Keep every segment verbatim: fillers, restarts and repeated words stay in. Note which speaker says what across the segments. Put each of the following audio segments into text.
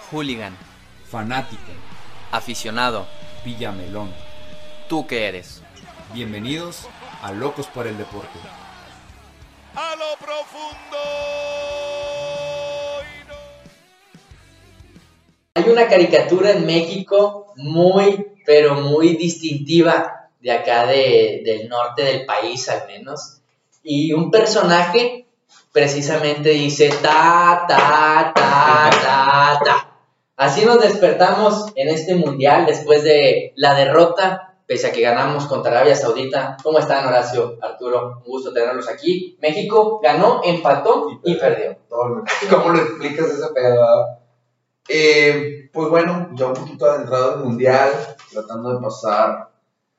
Speaker 1: Hooligan,
Speaker 2: fanático,
Speaker 1: aficionado,
Speaker 2: Villamelón.
Speaker 1: ¿tú qué eres?
Speaker 2: Bienvenidos a Locos por el Deporte.
Speaker 3: A lo profundo. Y no...
Speaker 4: Hay una caricatura en México muy, pero muy distintiva de acá de, del norte del país al menos. Y un personaje precisamente dice ta, ta, ta, ta, ta. Así nos despertamos en este mundial después de la derrota, pese a que ganamos contra Arabia Saudita. ¿Cómo están, Horacio, Arturo? Un gusto tenerlos aquí. México ganó, empató y, y perdió.
Speaker 5: ¿Cómo lo explicas ese pedo? Eh, pues bueno, ya un poquito adentrado al mundial, tratando de pasar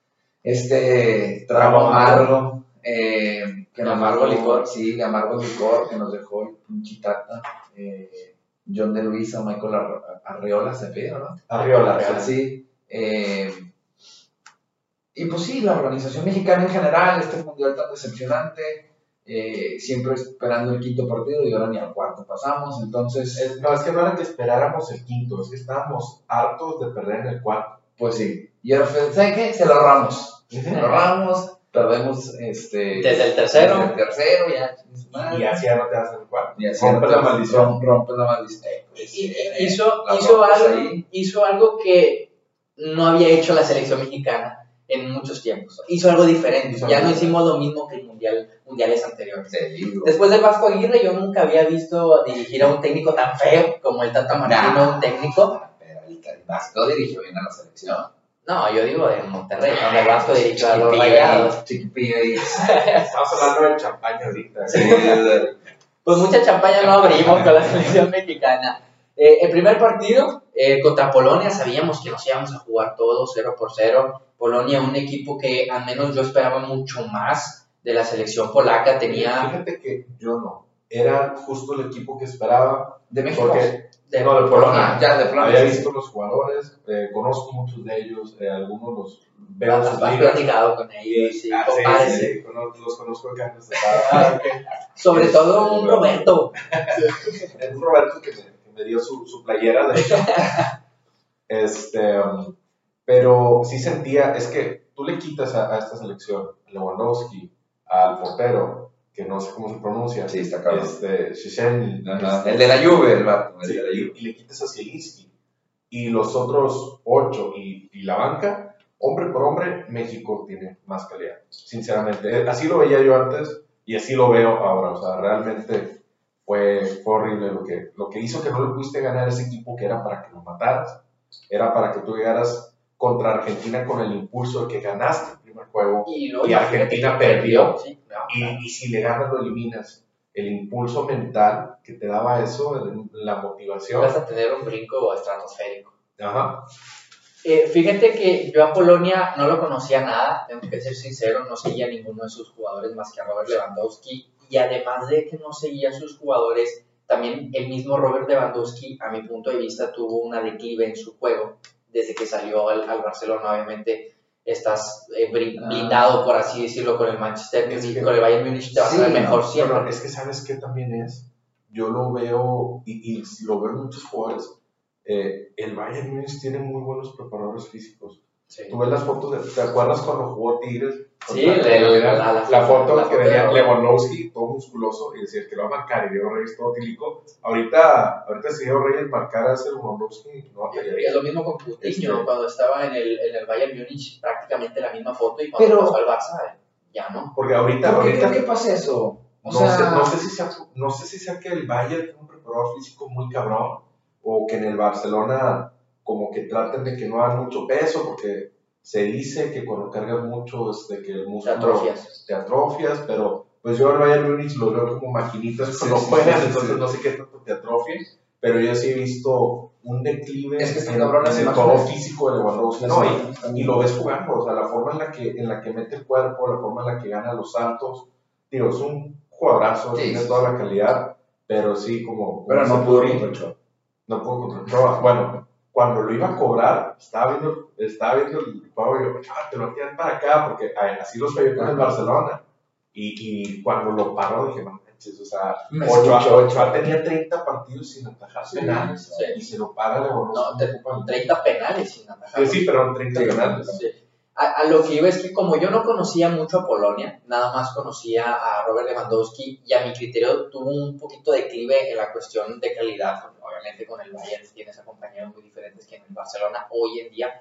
Speaker 5: este trago amargo. Eh, que
Speaker 4: El amargo licor.
Speaker 5: Sí, el amargo licor que nos dejó el pinche Tata. Eh, John de Luisa, Michael Ar- Arriola, se pide, ¿no?
Speaker 4: Arriola, Arriola.
Speaker 5: Sí. Eh, y pues sí, la organización mexicana en general, este mundial tan decepcionante, eh, siempre esperando el quinto partido y ahora ni al cuarto pasamos, entonces,
Speaker 6: Es- no, es que no era que esperáramos el quinto, es que estábamos hartos de perder en el cuarto.
Speaker 5: pues sí. Y ahora, ¿saben qué? Se lo ahorramos. Se lo ahorramos, perdemos este...
Speaker 4: Desde el tercero.
Speaker 5: Desde el tercero, ya.
Speaker 6: Y, y así ya no te das en el cuarto.
Speaker 5: Y así
Speaker 6: Rompe
Speaker 5: no te-
Speaker 6: la maldición.
Speaker 5: rom- Rompe la maldición. Pues,
Speaker 4: Y- y-
Speaker 5: eh,
Speaker 4: hizo,
Speaker 5: la
Speaker 4: hizo,
Speaker 5: rompes
Speaker 4: algo,
Speaker 5: ahí.
Speaker 4: hizo algo que no había hecho la selección mexicana en muchos tiempos. Hizo algo diferente.
Speaker 5: Hizo
Speaker 4: Ya
Speaker 5: algo
Speaker 4: no hicimos lo mismo que el mundial, mundiales anteriores.
Speaker 5: Sí, bro.
Speaker 4: Después del Vasco Aguirre, yo nunca había visto dirigir a un técnico tan feo como el Tata Martino,
Speaker 5: Nah.
Speaker 4: un técnico.
Speaker 5: Pero el el Vasco dirigió bien a la selección.
Speaker 4: No, yo digo de Monterrey, donde el Vasco dirigió a los
Speaker 5: Chiquipillo
Speaker 4: Rayados.
Speaker 5: ahí, chiquipillo ahí.
Speaker 6: Estamos hablando del champaña ahorita.
Speaker 5: Sí, de-
Speaker 4: Pues mucha champaña no abrimos con la selección mexicana. Eh, el primer partido eh, contra Polonia sabíamos que nos íbamos a jugar todo cero por cero. Polonia, un equipo que al menos yo esperaba mucho más de la selección polaca. Tenía
Speaker 6: Fíjate que yo no. Era justo el equipo que esperaba.
Speaker 5: de México.
Speaker 6: Porque
Speaker 4: de
Speaker 6: no, de Polonia.
Speaker 5: Ah, ya, de Polonia.
Speaker 6: Había visto los jugadores, eh, conozco muchos de ellos, eh, algunos los veo en
Speaker 4: has,
Speaker 6: sus
Speaker 4: has
Speaker 6: ligas.
Speaker 4: platicado con ellos, sí,
Speaker 6: Ah, sí,
Speaker 4: compadres,
Speaker 6: sí,
Speaker 4: sí.
Speaker 6: sí, cono- los conozco acá en este
Speaker 4: Ah, ok. Sobre todo un Roberto.
Speaker 6: Es un Roberto que me, que me dio su, su playera, de hecho. este, um, pero sí sentía, es que tú le quitas a, a esta selección, a Lewandowski, al portero, que no sé cómo se pronuncia,
Speaker 5: Sí, está cabrón.
Speaker 6: este, Szczęsny,
Speaker 5: Ajá,
Speaker 6: este,
Speaker 5: el de la Juve, el vato, el
Speaker 6: sí,
Speaker 5: de la
Speaker 6: y,
Speaker 5: Juve.
Speaker 6: y le quitas a Zielinski, y los otros ocho y, y la banca, hombre por hombre, México tiene más calidad, sinceramente. Eh, Así lo veía yo antes y así lo veo ahora, o sea, realmente fue, fue horrible lo que, lo que hizo que no le pudiste ganar a ese equipo que era para que lo mataras, era para que tú llegaras contra Argentina con el impulso de que ganaste el primer juego
Speaker 4: Y, luego
Speaker 6: y Argentina perdió,
Speaker 4: Sí, no,
Speaker 6: y, y si le ganas lo eliminas. El impulso mental que te daba eso, la motivación.
Speaker 4: vas a tener un brinco estratosférico.
Speaker 6: Ajá.
Speaker 4: Eh, fíjate que yo a Polonia no lo conocía nada, tengo que ser sincero, no seguía a ninguno de sus jugadores más que a Robert Lewandowski, y además de que no seguía a sus jugadores, también el mismo Robert Lewandowski, a mi punto de vista, tuvo una declive en su juego desde que salió al, al Barcelona. Obviamente estás eh, brin-
Speaker 5: Ah.
Speaker 4: blindado, por así decirlo, con el Manchester
Speaker 6: Es
Speaker 4: United,
Speaker 6: que-
Speaker 4: con el Bayern Múnich, te vas
Speaker 5: Sí,
Speaker 4: a ver mejor
Speaker 5: no,
Speaker 4: siempre.
Speaker 6: Bueno, es que sabes qué también es. Yo lo veo y, y lo veo en muchos jugadores. Eh, el Bayern Múnich tiene muy buenos preparadores físicos.
Speaker 4: Sí.
Speaker 6: Tú ves las fotos, de, ¿te acuerdas cuando jugó Tigres?
Speaker 4: Sí,
Speaker 6: Contra-
Speaker 4: el- el-
Speaker 6: la,
Speaker 4: la- la-
Speaker 6: la foto
Speaker 4: la
Speaker 6: que
Speaker 4: foto
Speaker 6: venía
Speaker 4: de-
Speaker 6: Lewandowski, todo musculoso, y decía que lo va a marcar, y Diego Reyes todo tílico. Ahorita, ahorita si Diego Reyes marcara a ese Lewandowski, no batallaría.
Speaker 4: Es lo mismo con Coutinho,
Speaker 6: Este-
Speaker 4: cuando estaba en el, en el Bayern Múnich, prácticamente la misma foto, y cuando
Speaker 5: Pero-
Speaker 4: pasó al Barça, ya no.
Speaker 6: Porque ahorita,
Speaker 5: ¿Por qué
Speaker 6: ahorita
Speaker 5: creen que pasa eso? O
Speaker 6: no,
Speaker 5: sea,
Speaker 6: sé, no, sé si sea, no sé si sea que el Bayern tiene un preparador físico muy cabrón o que en el Barcelona como que traten de que no hagan mucho peso porque se dice que cuando cargas mucho este, que el
Speaker 4: Te
Speaker 6: músculo
Speaker 4: atrofias.
Speaker 6: te atrofias, pero pues yo al Bayern Múnich lo veo como maquinitas
Speaker 5: Sí,
Speaker 6: cuando
Speaker 5: sí,
Speaker 6: juegan,
Speaker 5: sí,
Speaker 6: entonces
Speaker 5: sí.
Speaker 6: no sé qué tanto te atrofie, pero yo sí he visto un declive
Speaker 5: Es que está
Speaker 6: en,
Speaker 5: cabrón
Speaker 6: en
Speaker 5: las
Speaker 6: el
Speaker 5: imágenes.
Speaker 6: todo físico de Lewandowski,
Speaker 5: Las
Speaker 6: ¿no? Y-
Speaker 5: imágenes también.
Speaker 6: y lo ves jugando, o sea, la forma en la que, en la que mete el cuerpo, la forma en la que gana los saltos, digo, es un jugadorazo,
Speaker 5: Sí,
Speaker 6: tiene
Speaker 5: sí,
Speaker 6: toda la calidad, pero sí, como... como
Speaker 5: Pero no
Speaker 6: dice
Speaker 5: pudo
Speaker 6: Turi,
Speaker 5: contra el Cholo.
Speaker 6: no pudo contra el Cholo. Bueno, cuando lo iba a cobrar, estaba viendo, estaba viendo el juego y yo, ah, te lo tiran para acá, porque ay, así los veía con el Barcelona, y, y cuando lo paró dije, no, manches, o sea,
Speaker 5: Me
Speaker 6: Ochoa,
Speaker 5: escucho.
Speaker 6: Ochoa tenía treinta partidos sin atajar
Speaker 5: Sí,
Speaker 6: penales
Speaker 4: sí.
Speaker 6: y se lo para de
Speaker 4: No,
Speaker 6: no,
Speaker 4: te- treinta penales sin atajar.
Speaker 6: Sí, pero treinta
Speaker 5: Sí,
Speaker 6: penales.
Speaker 4: Sí. A, a lo que iba es que como yo no conocía mucho a Polonia, nada más conocía a Robert Lewandowski y a mi criterio tuvo un poquito de declive en la cuestión de calidad, obviamente con el Bayern tienes a compañeros muy diferentes que en el Barcelona hoy en día,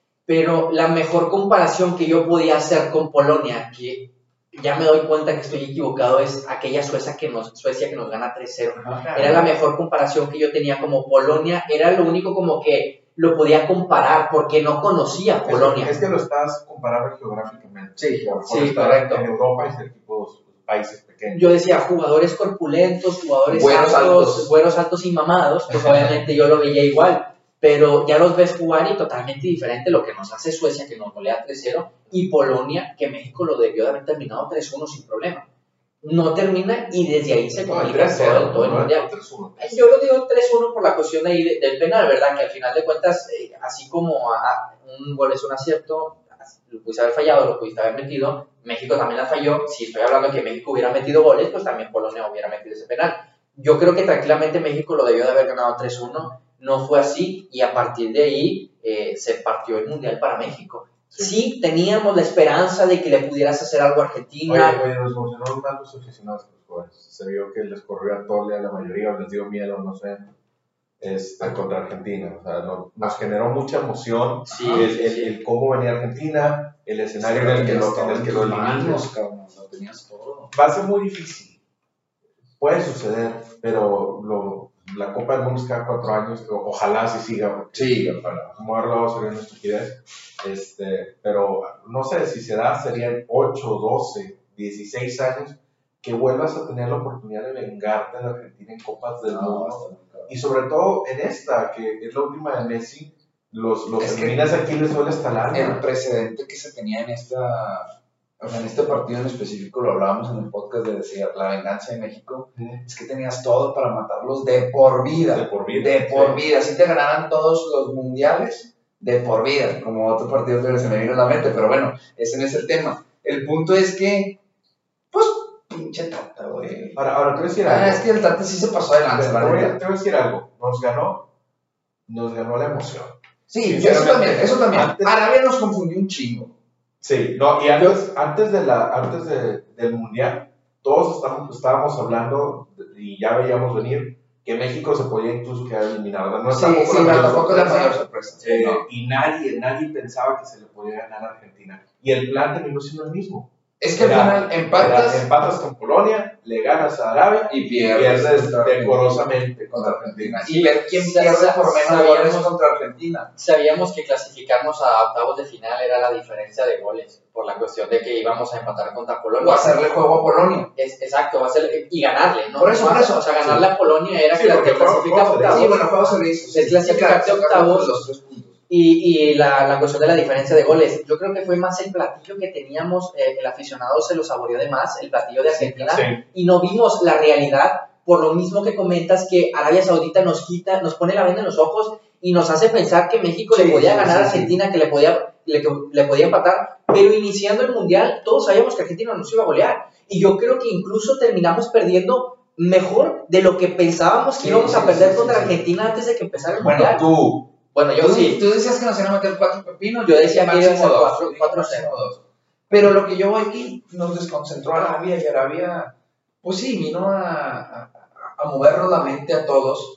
Speaker 4: pero la mejor comparación que yo podía hacer con Polonia, que ya me doy cuenta que estoy equivocado, es aquella Suecia que nos, Suecia que nos gana tres cero. Era la mejor comparación que yo tenía como Polonia, era lo único como que lo podía comparar porque no conocía Polonia.
Speaker 6: Es, es que lo estás comparando geográficamente.
Speaker 5: Sí,
Speaker 6: por, por
Speaker 4: sí,
Speaker 6: estar
Speaker 4: correcto.
Speaker 6: En Europa y ser equipos, países pequeños.
Speaker 4: Yo decía, jugadores corpulentos, jugadores
Speaker 5: Güeros
Speaker 4: altos,
Speaker 5: altos.
Speaker 4: güeros altos y mamados, pues obviamente yo lo veía igual, pero ya los ves jugar y totalmente diferente lo que nos hace Suecia, que nos golea tres cero, y Polonia, que México lo debió de haber terminado tres uno sin problema. No termina y desde ahí se
Speaker 6: No, el
Speaker 4: complica
Speaker 6: tres
Speaker 4: todo,
Speaker 6: cero,
Speaker 4: todo el
Speaker 6: no,
Speaker 4: mundial.
Speaker 6: tres uno.
Speaker 4: Yo lo digo tres uno por la cuestión de ahí de- del penal, ¿verdad? Que al final de cuentas, eh, así como a, a un gol es un acierto, lo pudiste haber fallado, lo pudiste haber metido, México también la falló. Si estoy hablando de que México hubiera metido goles, pues también Polonia hubiera metido ese penal. Yo creo que tranquilamente México lo debió de haber ganado tres uno, no fue así y a partir de ahí eh, se partió el mundial para México. Sí. sí, teníamos la esperanza de que le pudieras hacer algo a Argentina.
Speaker 6: Oye, oye, nos emocionaron más los aficionados que los jugadores. Se vio que les corrió a tole a la mayoría, o les dio miedo, no sé, este, contra Argentina. O sea, no, nos generó mucha emoción
Speaker 4: sí,
Speaker 6: el,
Speaker 4: sí,
Speaker 6: el,
Speaker 4: sí.
Speaker 6: el cómo venía Argentina, el escenario
Speaker 5: Sí,
Speaker 6: en el que lo,
Speaker 5: todo
Speaker 6: en el que lo eliminas.
Speaker 5: Lo tenías todo.
Speaker 6: Va a ser muy difícil. Puede suceder, pero lo, la Copa del Mundo es cada cuatro años. O, ojalá así siga. Porque,
Speaker 5: sí, ojalá.
Speaker 6: Como haber hablado sería una estupidez. Este, pero no sé si se da, serían ocho, doce, dieciséis años que vuelvas a tener la oportunidad de vengarte de Argentina en Copas del
Speaker 5: No,
Speaker 6: Mundo. Y sobre todo en esta, que es la última de Messi, los, los
Speaker 5: es
Speaker 6: eliminas aquí les duele hasta el alma.
Speaker 5: El precedente que se tenía en esta, o sea, en este partido en específico, lo hablábamos en el podcast de decir, la venganza de México,
Speaker 6: Mm.
Speaker 5: es que tenías todo para matarlos de por vida.
Speaker 6: De por vida.
Speaker 5: De por
Speaker 6: sí.
Speaker 5: vida. Si te ganaran todos los mundiales, de por vida, como otro partido que se me vino a la mente, pero bueno, ese no es el tema. El punto es que, pues, pinche Tata, güey.
Speaker 6: Ahora, ahora te voy a decir
Speaker 5: Ah,
Speaker 6: algo.
Speaker 5: es que el Tata sí se pasó de lanza,
Speaker 6: te,
Speaker 5: la
Speaker 6: voy a,
Speaker 5: neta.
Speaker 6: te voy a decir algo. Nos ganó, nos ganó la emoción.
Speaker 5: Sí, eso
Speaker 6: Sinceramente,
Speaker 5: también, eso también.
Speaker 6: antes-
Speaker 5: Arabia nos confundió un chingo.
Speaker 6: Sí, no, y antes, antes, de la, antes de, del Mundial, todos estábamos, estábamos hablando y ya veíamos venir que México se podía incluso quedar eliminado. No es
Speaker 5: Sí,
Speaker 6: tampoco
Speaker 5: sí,
Speaker 6: la
Speaker 5: pero
Speaker 6: mayor
Speaker 5: tampoco es la
Speaker 6: sorpresa.
Speaker 5: mayor sorpresa. Sí,
Speaker 6: Eh,
Speaker 5: no.
Speaker 6: y nadie, nadie pensaba que se le podía ganar a Argentina. Y el plan terminó siendo el mismo.
Speaker 5: Es que al
Speaker 6: Era-
Speaker 5: final empatas
Speaker 6: Era, empatas con Polonia, le ganas a Arabia
Speaker 5: y
Speaker 6: y
Speaker 5: pierdes,
Speaker 6: pierdes
Speaker 5: contra
Speaker 6: decorosamente
Speaker 5: contra
Speaker 6: contra Argentina.
Speaker 5: Argentina. Y ver quién
Speaker 4: Sa-
Speaker 5: pierde
Speaker 4: sa-
Speaker 5: por menos
Speaker 4: sabíamos-
Speaker 5: goles contra Argentina.
Speaker 4: Sabíamos que clasificarnos a octavos de final era la diferencia de goles, por la cuestión de que íbamos a empatar contra Polonia.
Speaker 5: O hacerle juego a Polonia.
Speaker 4: Es, exacto, va a ser, y ganarle, ¿no?
Speaker 5: Por eso,
Speaker 4: No,
Speaker 5: por eso.
Speaker 4: O sea, ganarle a Polonia era
Speaker 6: Sí,
Speaker 4: que la
Speaker 6: porque
Speaker 4: que
Speaker 6: juego-
Speaker 4: clasifica a
Speaker 6: juego se le
Speaker 4: octavos.
Speaker 5: Sí, bueno, juego se le hizo.
Speaker 4: Es clasificarte a octavos.
Speaker 5: Los tres puntos.
Speaker 4: Y, y la, la cuestión de la diferencia de goles, yo creo que fue más el platillo que teníamos, eh, el aficionado se lo saboreó de más, el platillo de Argentina,
Speaker 6: Sí.
Speaker 4: y no vimos la realidad, por lo mismo que comentas que Arabia Saudita nos quita, nos pone la venda en los ojos y nos hace pensar que México
Speaker 5: Sí,
Speaker 4: le podía
Speaker 5: sí,
Speaker 4: ganar
Speaker 5: sí,
Speaker 4: a Argentina, que le podía, le, le podía empatar, pero iniciando el Mundial todos sabíamos que Argentina nos iba a golear, y yo creo que incluso terminamos perdiendo mejor de lo que pensábamos que
Speaker 5: Sí,
Speaker 4: íbamos a
Speaker 5: sí,
Speaker 4: perder
Speaker 5: sí,
Speaker 4: contra
Speaker 5: sí, sí.
Speaker 4: Argentina antes de que empezara el
Speaker 5: Bueno,
Speaker 4: Mundial.
Speaker 5: tú.
Speaker 4: Bueno, yo
Speaker 5: tú,
Speaker 4: sí.
Speaker 5: Tú decías que nos iban a meter cuatro pepinos.
Speaker 4: Yo decía que
Speaker 5: máximo
Speaker 4: iba a ser
Speaker 5: dos,
Speaker 4: cuatro-
Speaker 5: yo
Speaker 4: cuatro
Speaker 5: máximo
Speaker 4: cero.
Speaker 5: dos. Pero lo que yo voy aquí nos desconcentró a Arabia y Arabia, pues sí, vino a, a, a movernos la mente a todos.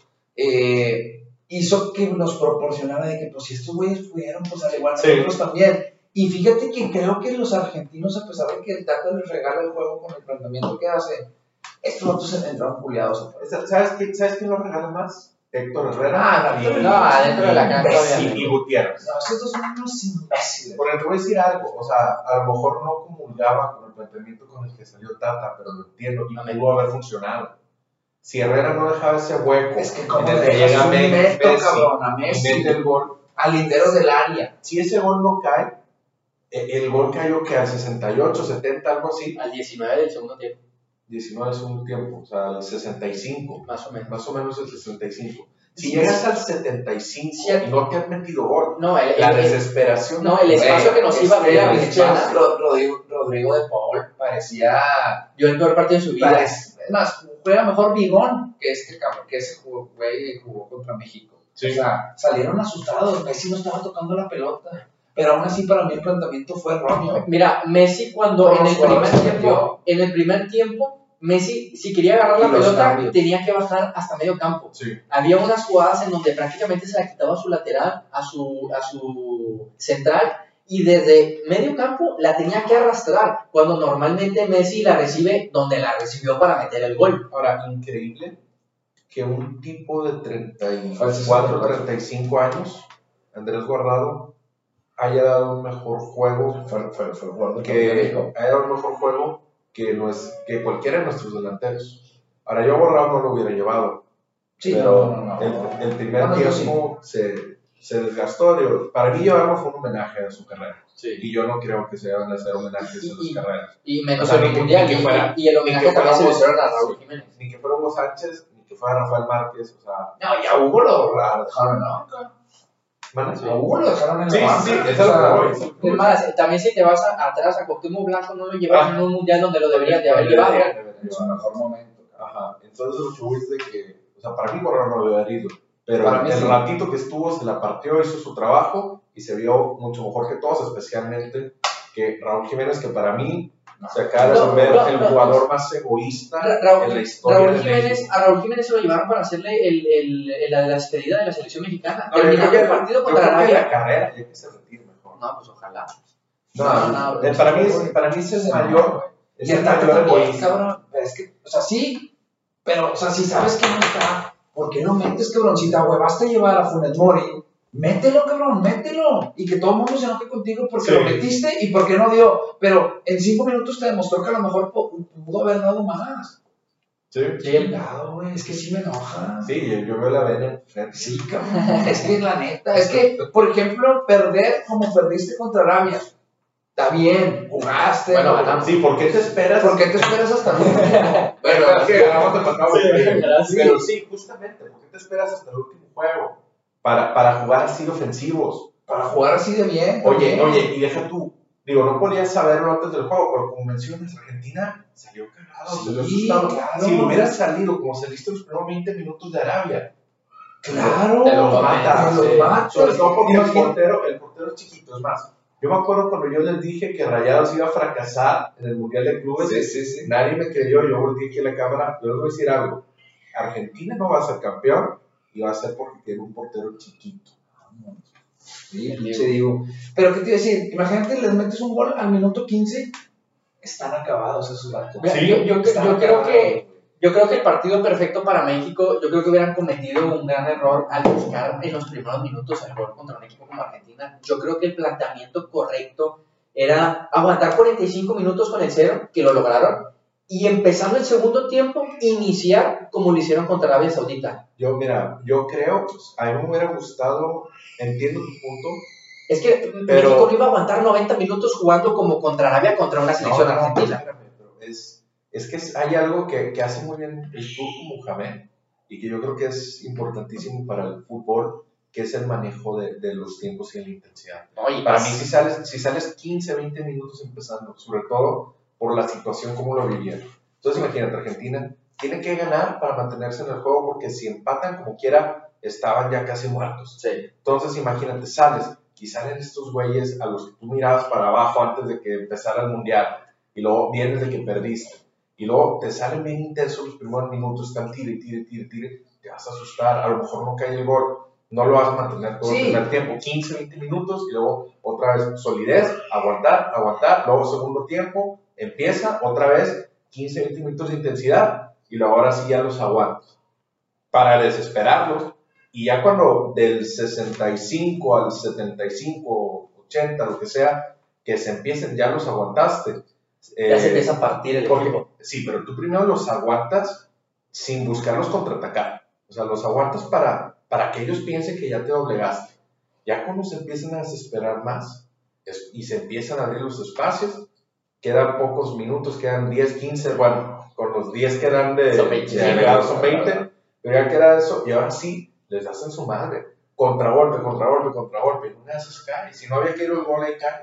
Speaker 5: Eh, hizo que nos proporcionara de que, pues si estos güeyes pudieron, pues al igual
Speaker 6: Sí.
Speaker 5: nosotros también. Y fíjate que creo que los argentinos, a pesar de que el Tata les regala el juego con el planteamiento que hace, estos otros se entraron culiados.
Speaker 6: ¿Sabes quién, ¿Sabes quién lo regala más? Héctor Herrera.
Speaker 5: Ah,
Speaker 6: y,
Speaker 5: no,
Speaker 4: no, adentro de la cancha,
Speaker 6: y,
Speaker 4: obviamente.
Speaker 6: y Gutiérrez.
Speaker 5: No, estos dos son unos imbéciles.
Speaker 6: Porque te voy a decir algo, o sea, a lo mejor no comulgaba con el planteamiento con el que salió Tata, pero lo entiendo y
Speaker 4: Amén.
Speaker 6: pudo haber funcionado. Si Herrera no dejaba ese hueco
Speaker 5: Es que como
Speaker 6: en el que
Speaker 5: dejas
Speaker 6: llega
Speaker 5: un
Speaker 6: Messi
Speaker 5: neto,
Speaker 6: Messi
Speaker 5: cabrón, a
Speaker 6: y
Speaker 5: Messi,
Speaker 6: mete el gol,
Speaker 5: al lindero del área.
Speaker 6: si ese gol no cae, eh, el gol cayó que al sesenta y ocho, setenta, algo así,
Speaker 4: Al diecinueve del segundo tiempo,
Speaker 6: diecinueve del segundo tiempo, o sea, al sesenta y cinco,
Speaker 4: más o menos.
Speaker 6: más o menos el sesenta y cinco. Si
Speaker 4: Sí,
Speaker 6: llegas
Speaker 4: sí.
Speaker 6: al setenta y cinco
Speaker 4: Sí.
Speaker 6: y no te han metido gol,
Speaker 4: No, el,
Speaker 6: la
Speaker 4: el- el-
Speaker 6: desesperación.
Speaker 4: no, el espacio
Speaker 5: Güey,
Speaker 4: que nos iba a abrir
Speaker 5: este,
Speaker 4: la
Speaker 5: pinche
Speaker 4: ventana.
Speaker 5: Ro- Rodrigo, Rodrigo de Paul parecía,
Speaker 4: Yo el peor partido de su vida.
Speaker 5: parec- Es más, juega mejor Bigón que este cabrón, que ese jugó, güey jugó contra México.
Speaker 6: Sí.
Speaker 5: O sea, salieron asustados, Messi no estaba tocando la pelota. Pero aún así para mí el planteamiento fue erróneo.
Speaker 4: Mira, Messi cuando
Speaker 5: No,
Speaker 4: en el
Speaker 5: su balón
Speaker 4: primer
Speaker 5: se
Speaker 4: tiempo,
Speaker 5: metió.
Speaker 4: en el primer tiempo, Messi, si quería agarrar la
Speaker 5: Y los
Speaker 4: pelota,
Speaker 5: cambios.
Speaker 4: tenía que bajar hasta medio campo.
Speaker 6: Sí.
Speaker 4: Había unas jugadas en donde prácticamente se la quitaba a su lateral, a su, a su central, y desde medio campo la tenía que arrastrar, cuando normalmente Messi la recibe donde la recibió para meter el gol.
Speaker 6: Ahora, increíble que un tipo de treinta y
Speaker 5: Fue el
Speaker 6: cuatro,
Speaker 5: sesenta y cuatro.
Speaker 6: treinta y cinco años, Andrés Guardado, haya dado un mejor juego
Speaker 5: Fue, fue, fue el jugador de
Speaker 6: que
Speaker 5: México.
Speaker 6: haya dado un mejor juego que, no es, que cualquiera de nuestros delanteros. Ahora, yo a Guardado no lo hubiera llevado,
Speaker 5: Sí,
Speaker 6: pero
Speaker 5: no, no, no.
Speaker 6: El, el primer
Speaker 5: Bueno, eso
Speaker 6: tiempo se, se desgastó. Digo, para mí llevarlo fue un homenaje a su carrera.
Speaker 4: Sí.
Speaker 6: Y yo no creo que se deban de hacer homenajes a
Speaker 4: Y-
Speaker 6: las carreras.
Speaker 4: Y menos
Speaker 6: O sea,
Speaker 4: en
Speaker 6: ni
Speaker 4: el
Speaker 6: que-
Speaker 4: mundial.
Speaker 6: ni que
Speaker 4: y-
Speaker 6: fuera-
Speaker 4: y, el
Speaker 6: ni
Speaker 4: homenaje
Speaker 6: que
Speaker 4: también se lo
Speaker 6: fuéramos-
Speaker 4: hicieron a Raúl Jiménez.
Speaker 6: Ni que fuera Hugo Sánchez, ni que fuera Rafael Márquez. O sea,
Speaker 5: No, y a Hugo lo, lo dejaron en la banca.
Speaker 6: ¿vale?
Speaker 5: A Hugo lo dejaron en
Speaker 6: Sí,
Speaker 5: la banca.
Speaker 6: sí, eso
Speaker 5: O
Speaker 6: es lo
Speaker 5: sea,
Speaker 6: que voy. eso es lo que
Speaker 4: Es
Speaker 6: voy.
Speaker 4: más, también si te vas a- atrás a Cuauhtémoc Blanco, no lo llevas
Speaker 6: Ah.
Speaker 4: en un mundial donde lo deberías de haber llevado.
Speaker 6: Debería, debería
Speaker 5: en su
Speaker 6: llevar.
Speaker 5: mejor momento.
Speaker 6: Ajá, entonces lo que voy es de que, o sea, para mí Guardado no lo había ido, pero
Speaker 5: Para mí
Speaker 6: el
Speaker 5: sí.
Speaker 6: ratito que estuvo se la partió, hizo su trabajo y se vio mucho mejor que todos, especialmente que Raúl Jiménez, que para mí se acaba de
Speaker 4: No,
Speaker 6: volver
Speaker 4: no,
Speaker 6: el
Speaker 4: no.
Speaker 6: jugador más egoísta
Speaker 4: Ra- Raúl,
Speaker 6: en la historia
Speaker 4: Raúl
Speaker 6: de
Speaker 4: Jiménez,
Speaker 6: México.
Speaker 4: a Raúl Jiménez se lo llevaron para hacerle el, el, el- la, la despedida de la selección mexicana.
Speaker 6: No, yo
Speaker 4: Terminando
Speaker 6: creo
Speaker 4: el
Speaker 6: que-
Speaker 4: partido
Speaker 6: yo
Speaker 4: contra
Speaker 6: creo que
Speaker 4: Arabia.
Speaker 6: la carrera ya que se retire mejor.
Speaker 4: No, pues ojalá.
Speaker 6: No,
Speaker 4: No, no,
Speaker 6: eh,
Speaker 4: no,
Speaker 6: para,
Speaker 4: no,
Speaker 6: mí es,
Speaker 5: güey.
Speaker 6: para mí es el
Speaker 5: Sí,
Speaker 6: mayor, es
Speaker 5: Y
Speaker 6: el
Speaker 5: el Tata
Speaker 6: mayor
Speaker 5: también,
Speaker 6: egoísta.
Speaker 5: cabrón. Pero es que, o sea, sí, pero, o sea, si sabes que no está, ¿por qué no metes, cabrón? Si te huevaste a llevar a Funes Mori, mételo, cabrón, mételo. Y que todo el mundo se enoje contigo porque
Speaker 6: Sí.
Speaker 5: lo metiste y porque no dio. Pero en cinco minutos te demostró que a lo mejor pu- pudo haber dado más.
Speaker 6: Sí,
Speaker 5: Chingado, güey, es que sí me enoja.
Speaker 6: sí, yo, yo veo la vena enfrente.
Speaker 5: Sí, cabrón. Es que la neta, es que, por ejemplo, perder como perdiste contra Arabia. Está bien, jugaste.
Speaker 4: Bueno,
Speaker 5: ¿no?
Speaker 4: ganamos.
Speaker 6: Sí, ¿por qué te esperas?
Speaker 5: ¿Por qué te esperas hasta el último?
Speaker 6: Bueno, es que ganamos el pasado.
Speaker 4: Sí, ¿verdad? Sí.
Speaker 6: Pero sí, justamente, ¿por qué te esperas hasta el último juego? Para, para jugar así de ofensivos.
Speaker 5: Para jugar así de bien.
Speaker 6: Oye,
Speaker 5: también.
Speaker 6: oye, y deja tú. Digo, no podías saberlo antes del juego, pero como mencionas, Argentina salió cagado.
Speaker 5: Sí,
Speaker 6: salió asustado.
Speaker 5: claro.
Speaker 6: Si lo hubieras salido como saliste los primeros veinte minutos de Arabia,
Speaker 5: Claro,
Speaker 4: Te los
Speaker 6: mata,
Speaker 5: te los
Speaker 6: sí.
Speaker 5: matas.
Speaker 6: Sobre todo porque el
Speaker 5: Imagínate.
Speaker 6: portero, el portero es chiquito, es más. Yo me acuerdo cuando yo les dije que Rayados iba a fracasar en el Mundial de Clubes.
Speaker 5: Sí, sí, sí.
Speaker 6: Nadie me creyó, yo volteé aquí a la cámara, yo les voy a decir algo. Argentina no va a ser campeón y va a ser porque tiene un portero chiquito.
Speaker 5: Sí, pinche digo. Pero, ¿qué te iba a decir? Imagínate, les metes un gol al minuto quince, están acabados esos vatos.
Speaker 4: Mira,
Speaker 6: Sí,
Speaker 4: yo, yo,
Speaker 5: Están
Speaker 4: yo creo
Speaker 5: acabados,
Speaker 4: que
Speaker 5: güey.
Speaker 4: yo creo que el partido perfecto para México, yo creo que hubieran cometido un gran error al buscar en los primeros minutos el gol contra un equipo como Argentina. Yo creo que el planteamiento correcto era aguantar cuarenta y cinco minutos con el cero, que lo lograron, y empezando el segundo tiempo, iniciar como lo hicieron contra Arabia Saudita.
Speaker 6: Yo, mira, yo creo, pues, a mí me hubiera gustado, entiendo tu punto.
Speaker 4: Es que
Speaker 6: Pero-
Speaker 4: México no iba a aguantar noventa minutos jugando como contra Arabia contra una selección
Speaker 6: No, no, no,
Speaker 4: argentina.
Speaker 6: espérame, pero es, es que es- hay algo que, que hace muy bien el turco Mohamed y que yo creo que es importantísimo para el fútbol, que es el manejo de, de los tiempos y de la intensidad.
Speaker 4: Oye,
Speaker 6: Para mí, si sales, si sales quince, veinte minutos empezando, sobre todo por la situación como lo vivieron. Entonces, imagínate, Argentina tiene que ganar para mantenerse en el juego, porque si empatan como quiera, estaban ya casi muertos.
Speaker 4: sí.
Speaker 6: Entonces, imagínate, sales y salen estos güeyes a los que tú mirabas para abajo antes de que empezara el mundial, y luego vienes de que perdiste, y luego te salen bien intensos los primeros minutos, están tire, tire, tire, tire, te vas a asustar, a lo mejor no cae el gol, no lo vas a mantener todo
Speaker 5: Sí.
Speaker 6: el primer tiempo, quince, veinte minutos, y luego otra vez solidez, aguantar, aguantar, luego segundo tiempo, empieza otra vez quince, veinte minutos de intensidad, y luego ahora sí ya los aguantas, para desesperarlos. Y ya cuando del sesenta y cinco al setenta y cinco, ochenta, lo que sea, que se empiecen, ya los aguantaste.
Speaker 4: Ya se
Speaker 6: Eh,
Speaker 4: empieza a partir el
Speaker 6: porque-
Speaker 4: equipo.
Speaker 6: sí, pero tú primero los aguantas sin buscarlos contraatacar. O sea, los aguantas para, para que ellos piensen que ya te doblegaste. Ya cuando se empiezan a desesperar más es- y se empiezan a abrir los espacios, quedan pocos minutos, quedan diez, quince, bueno, con los diez que dan de,
Speaker 4: Son veinte.
Speaker 6: de agregado son veinte, pero ya queda eso, y ahora sí, les hacen su madre. Contragolpe, contragolpe, contragolpe, y una de esas cae. Si no había que ir el gol, ahí cae.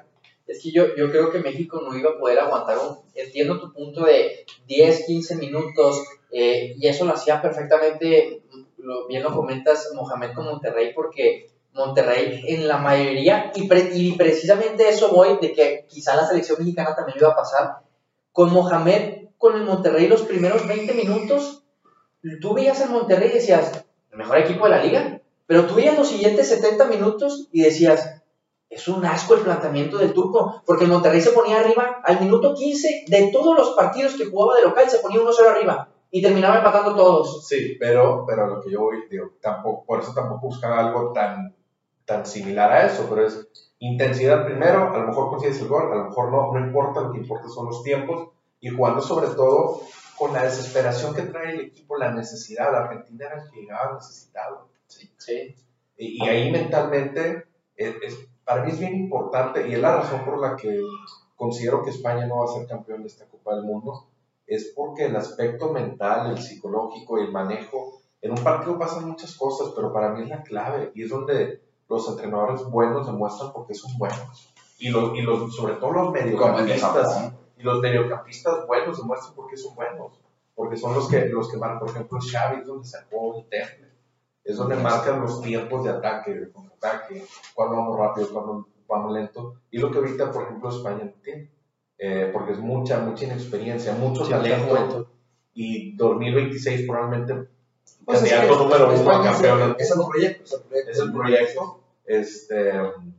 Speaker 4: Es que yo, yo creo que México no iba a poder aguantar un... Entiendo tu punto de diez, quince minutos, eh, y eso lo hacía perfectamente, lo, bien lo comentas, Mohamed con Monterrey, porque Monterrey en la mayoría, y, pre, y precisamente eso voy, de que quizá la selección mexicana también iba a pasar, con Mohamed, con el Monterrey los primeros veinte minutos, tú veías al Monterrey y decías, el mejor equipo de la liga, pero tú veías los siguientes setenta minutos y decías, es un asco el planteamiento del turco, porque el Monterrey se ponía arriba al minuto quince de todos los partidos que jugaba de local, se ponía uno cero arriba y terminaba empatando todos.
Speaker 6: Sí, pero, pero lo que yo voy, digo, tampoco, por eso tampoco buscaba algo tan, tan similar a eso, pero es intensidad primero, a lo mejor consigues el gol, a lo mejor no, no importa, lo que importa son los tiempos, y jugando sobre todo con la desesperación que trae el equipo, la necesidad. La Argentina era el que llegaba necesitado.
Speaker 4: Sí, sí.
Speaker 6: Y, y ahí mentalmente, es, es, para mí es bien importante, y es la razón por la que considero que España no va a ser campeón de esta Copa del Mundo, es porque el aspecto mental, el psicológico y el manejo, en un partido pasan muchas cosas, pero para mí es la clave, y es donde los entrenadores buenos demuestran por qué son buenos. Y, los, y los, sobre todo los mediocampistas, y los mediocampistas buenos demuestran por qué son buenos, porque son los que, los que marcan, por ejemplo, Xavi es donde sacó el Temple, es donde marcan los tiempos de ataque, de contraataque, cuando vamos rápido, cuando vamos lento, y lo que ahorita, por ejemplo, España no tiene, eh, porque es mucha, mucha inexperiencia, mucho
Speaker 4: Sí,
Speaker 6: talento, y dos mil veintiséis probablemente
Speaker 5: pues
Speaker 6: candidato
Speaker 5: es que
Speaker 6: número uno a campeón.
Speaker 5: Es el proyecto, es el proyecto.
Speaker 6: Es el proyecto, este,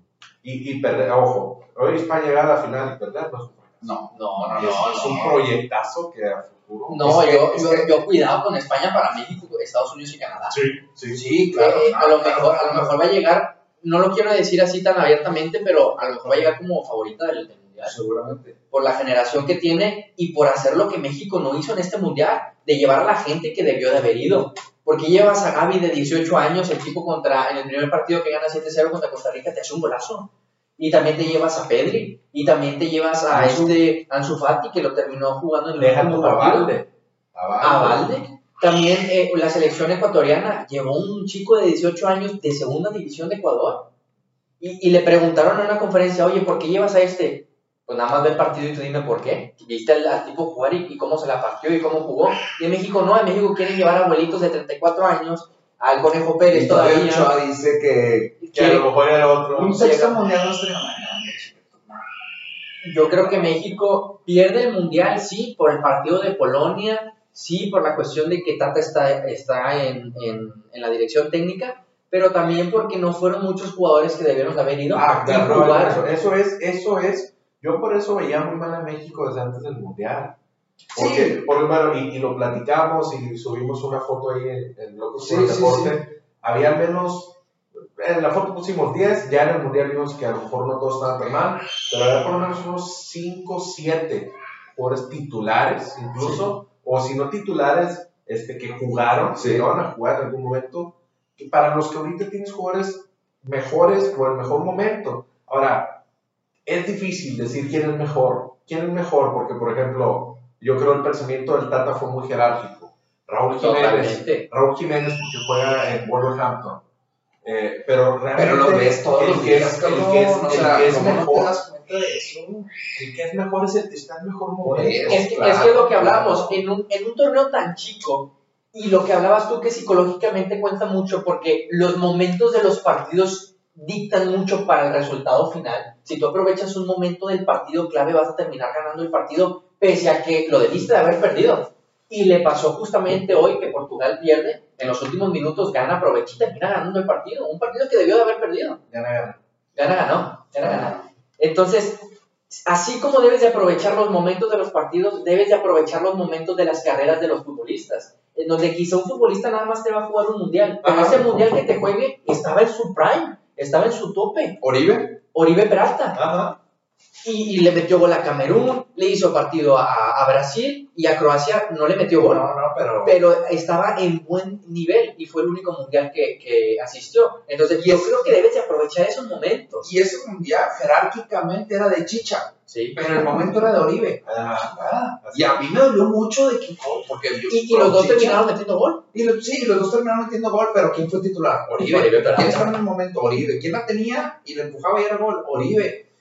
Speaker 6: y, y perder, ojo, hoy España llega a la final y perder, no es un fracaso.
Speaker 5: No,
Speaker 4: No, no,
Speaker 6: es,
Speaker 4: no.
Speaker 6: es
Speaker 4: no.
Speaker 6: un proyectazo que a futuro.
Speaker 4: No,
Speaker 5: Es que-
Speaker 4: yo,
Speaker 5: es
Speaker 4: yo,
Speaker 5: que-
Speaker 4: yo cuidado con España para México, Estados Unidos y Canadá.
Speaker 6: Sí, sí.
Speaker 5: Sí, claro.
Speaker 4: Eh, a, lo
Speaker 5: claro,
Speaker 4: mejor, a
Speaker 5: claro.
Speaker 4: lo mejor va a llegar, no lo quiero decir así tan abiertamente, pero a lo mejor va a llegar como favorita del, del Mundial.
Speaker 5: Seguramente.
Speaker 4: Por la generación que tiene y por hacer lo que México no hizo en este Mundial, de llevar a la gente que debió de haber ido. Porque llevas a Gaby de dieciocho años, el tipo contra, en el primer partido que gana siete cero contra Costa Rica, te hace un golazo. Y también te llevas a Pedri, y también te llevas a
Speaker 5: Ansu.
Speaker 4: este Ansu Fati, que lo terminó jugando en el
Speaker 6: Deja
Speaker 4: último
Speaker 6: tu a
Speaker 4: partido.
Speaker 6: Valde. A Valde.
Speaker 4: A Valde. También eh, la selección ecuatoriana llevó un chico de dieciocho años de segunda división de Ecuador. Y, y le preguntaron en una conferencia, oye, ¿por qué llevas a este? Pues nada más ve el partido y tú dime por qué. ¿Viste al, al tipo jugar y, y cómo se la partió y cómo jugó? Y en México no, en México quieren llevar a abuelitos de treinta y cuatro años, al Conejo Pérez
Speaker 5: Y todavía
Speaker 4: todavía.
Speaker 5: Ochoa dice que
Speaker 6: Que a lo mejor era otro.
Speaker 5: un sexto mundial no estaría mal.
Speaker 4: Yo creo que México pierde el Mundial, sí, por el partido de Polonia, sí, por la cuestión de que Tata está, está en, en, en la dirección técnica, pero también porque no fueron muchos jugadores que debieron de haber ido
Speaker 6: Ah,
Speaker 4: y
Speaker 6: claro, no,
Speaker 4: jugar.
Speaker 6: eso, eso es, eso es. Yo por eso veía muy mal a México desde antes del Mundial. Porque,
Speaker 5: Sí.
Speaker 6: por hermano, y, y lo platicamos y subimos una foto ahí en, en Locos
Speaker 5: Sí,
Speaker 6: por el
Speaker 5: sí,
Speaker 6: Deporte. Había al menos, en la foto pusimos diez, ya en el Mundial vimos que a lo mejor no todos estaban tan mal, pero había por lo menos unos cinco, siete jugadores titulares, incluso, o si no titulares, este, que jugaron,
Speaker 5: Sí.
Speaker 6: que iban a jugar en algún momento, que para los que ahorita tienes jugadores mejores por el mejor momento. Ahora, es difícil decir quién es mejor, quién es mejor, porque por ejemplo, yo creo el pensamiento del Tata fue muy jerárquico. Raúl Jiménez,
Speaker 4: Totalmente.
Speaker 6: Raúl Jiménez porque juega en Wolverhampton, eh, pero realmente
Speaker 5: Pero lo ves todos
Speaker 6: el
Speaker 5: los
Speaker 6: que
Speaker 5: días,
Speaker 6: es, el que es,
Speaker 5: cabrón, o
Speaker 6: el
Speaker 5: sea,
Speaker 6: que es
Speaker 5: ¿cómo no te
Speaker 6: mejor,
Speaker 5: das cuenta de eso?
Speaker 6: el que es mejor es el que está en mejor
Speaker 5: Por
Speaker 6: momento.
Speaker 5: eso.
Speaker 4: Es que,
Speaker 5: Claro,
Speaker 4: es que es lo que
Speaker 5: claro.
Speaker 4: hablábamos, en un, en un torneo tan chico, y lo que hablabas tú que psicológicamente cuenta mucho, porque los momentos de los partidos dictan mucho para el resultado final. Si tú aprovechas un momento del partido clave, vas a terminar ganando el partido, pese a que lo debiste de haber perdido. Y le pasó justamente hoy que Portugal pierde, en los últimos minutos gana, aprovecha y termina ganando el partido, un partido que debió de haber perdido.
Speaker 6: Gana, gana.
Speaker 4: Gana, ganó, gana, ganó. Entonces, así como debes de aprovechar los momentos de los partidos, debes de aprovechar los momentos de las carreras de los futbolistas, en donde quizá un futbolista nada más te va a jugar un mundial, pero
Speaker 5: Ajá.
Speaker 4: ese mundial que te juegue estaba en su prime, estaba en su tope.
Speaker 5: Oribe.
Speaker 4: Oribe Peralta.
Speaker 6: Ajá.
Speaker 4: Y, y le metió gol a Camerún, le hizo partido a, a Brasil y a Croacia no le metió gol.
Speaker 5: No, no, pero.
Speaker 4: Pero estaba en buen nivel y fue el único mundial que, que asistió. Entonces, yo creo que debes de aprovechar esos momentos.
Speaker 5: Y ese mundial jerárquicamente era de Chicha,
Speaker 4: Sí.
Speaker 5: pero el momento era de Oribe.
Speaker 6: Ajá.
Speaker 5: Ah, y a mí me dolió mucho de que. Porque yo,
Speaker 4: Y, y los dos
Speaker 5: Chicha-
Speaker 4: terminaron metiendo gol.
Speaker 5: Y los, sí, los dos terminaron metiendo gol, pero ¿quién fue titular? Oribe.
Speaker 4: Oribe Peralta.
Speaker 5: ¿Quién estaba en el momento? Oribe. ¿Quién la tenía y le empujaba y era gol? Oribe.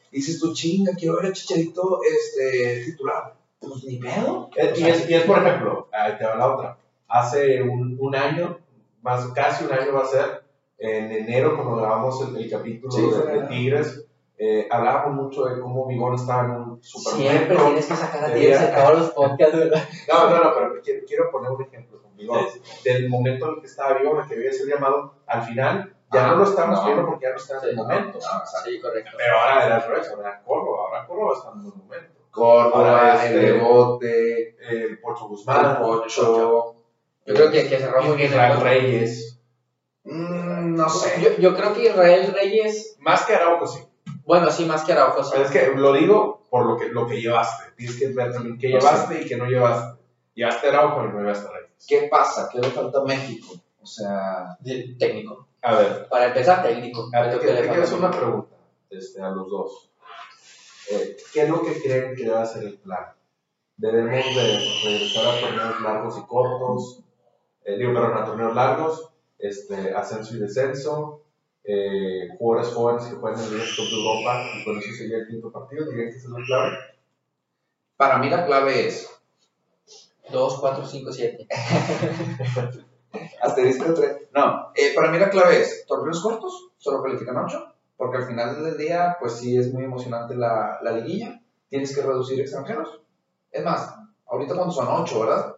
Speaker 5: y dices tú, chinga, quiero ver a Chicharito este, titular. Pues ni pedo.
Speaker 6: Eh, Y es, y es, por ejemplo, ahí te va la otra. Hace un, un año, más casi un año va a ser, en enero, cuando grabamos el, el capítulo
Speaker 5: Sí,
Speaker 6: de,
Speaker 5: fue
Speaker 6: de
Speaker 5: verdad.
Speaker 6: Tigres, eh, hablábamos mucho de cómo Vigón estaba en un super
Speaker 4: Siempre
Speaker 6: momento.
Speaker 4: tienes que sacar a
Speaker 6: Tenía-
Speaker 4: Tigres en todos los podcasts, ¿verdad?
Speaker 6: No, no, no, pero quiero, quiero poner un ejemplo con Vigón. Del momento en el que estaba Vigón, en que había sido llamado, al final ya
Speaker 5: Ah,
Speaker 6: no lo estábamos
Speaker 5: no.
Speaker 6: viendo porque ya no estaba en el
Speaker 4: Sí,
Speaker 6: momento.
Speaker 5: Ah, exacto.
Speaker 4: Sí, correcto.
Speaker 6: Pero ahora era al revés, ahora era Córdoba, ahora Córdoba está en un buen momento.
Speaker 5: Córdoba,
Speaker 6: Ahora,
Speaker 5: el
Speaker 6: este,
Speaker 5: Rebote,
Speaker 6: El Pocho
Speaker 5: el
Speaker 6: Guzmán,
Speaker 5: Pocho.
Speaker 4: Yo creo que, que cerró muy bien el
Speaker 6: Israel
Speaker 4: juego.
Speaker 6: Reyes.
Speaker 5: Mm, no sé.
Speaker 4: Yo, yo creo que Israel Reyes,
Speaker 6: Más que Araujo, sí.
Speaker 4: bueno, sí, más que Araujo, sí.
Speaker 6: Pero es que lo digo por lo que, lo que llevaste. Tienes que ver también qué
Speaker 5: Pues
Speaker 6: llevaste y qué no llevaste. Llevaste a Araujo y no llevaste a Reyes.
Speaker 5: ¿Qué pasa? ¿Qué le falta a México? O sea,
Speaker 4: De- técnico.
Speaker 6: A ver,
Speaker 4: Para empezar, técnico.
Speaker 6: a
Speaker 4: Es
Speaker 6: ver,
Speaker 4: lo
Speaker 6: te,
Speaker 4: que le
Speaker 6: te quiero
Speaker 4: falta.
Speaker 6: hacer una pregunta este, a los dos. Eh, ¿Qué es lo que creen que debe ser el plan? ¿Debemos de regresar a torneos largos y cortos? Eh, digo, perdón, a torneos largos, este, ascenso y descenso, eh, jugadores jóvenes que juegan en el Top de Europa y con eso sería el quinto partido. ¿Dirían que esa es la clave?
Speaker 5: para mí la clave es
Speaker 4: dos, cuatro, cinco, siete.
Speaker 5: asterisco tres. No, eh, para mí la clave es torneos cortos, solo califican ocho, porque al final del día, pues sí es muy emocionante la, la liguilla. Tienes que reducir extranjeros. Es más, ahorita cuando son ocho, ¿verdad?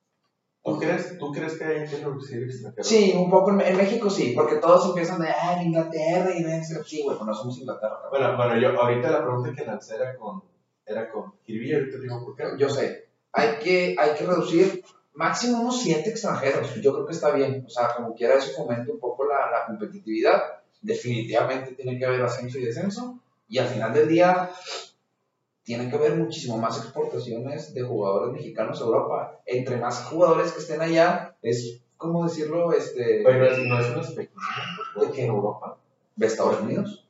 Speaker 6: ¿Tú crees, ¿Tú crees que hay que reducir extranjeros?
Speaker 5: Sí, un poco en, en México sí, porque todos empiezan de, ah, en Inglaterra y ven, sí, güey, pues no somos Inglaterra. cabrón.
Speaker 6: Bueno, bueno, yo ahorita la pregunta que lancé era con, era con Kirby, ahorita te digo por qué.
Speaker 5: Yo sé, hay que, hay que reducir máximo unos siete extranjeros, yo creo que está bien, o sea, como quiera eso fomenta un poco la, la competitividad, definitivamente tiene que haber ascenso y descenso, y al final del día tiene que haber muchísimo más exportaciones de jugadores mexicanos a Europa, entre más jugadores que estén allá, es, como decirlo, este,
Speaker 6: Oye, no es, no es una expectativa
Speaker 5: ¿De qué?
Speaker 6: en Europa.
Speaker 5: de Estados Unidos.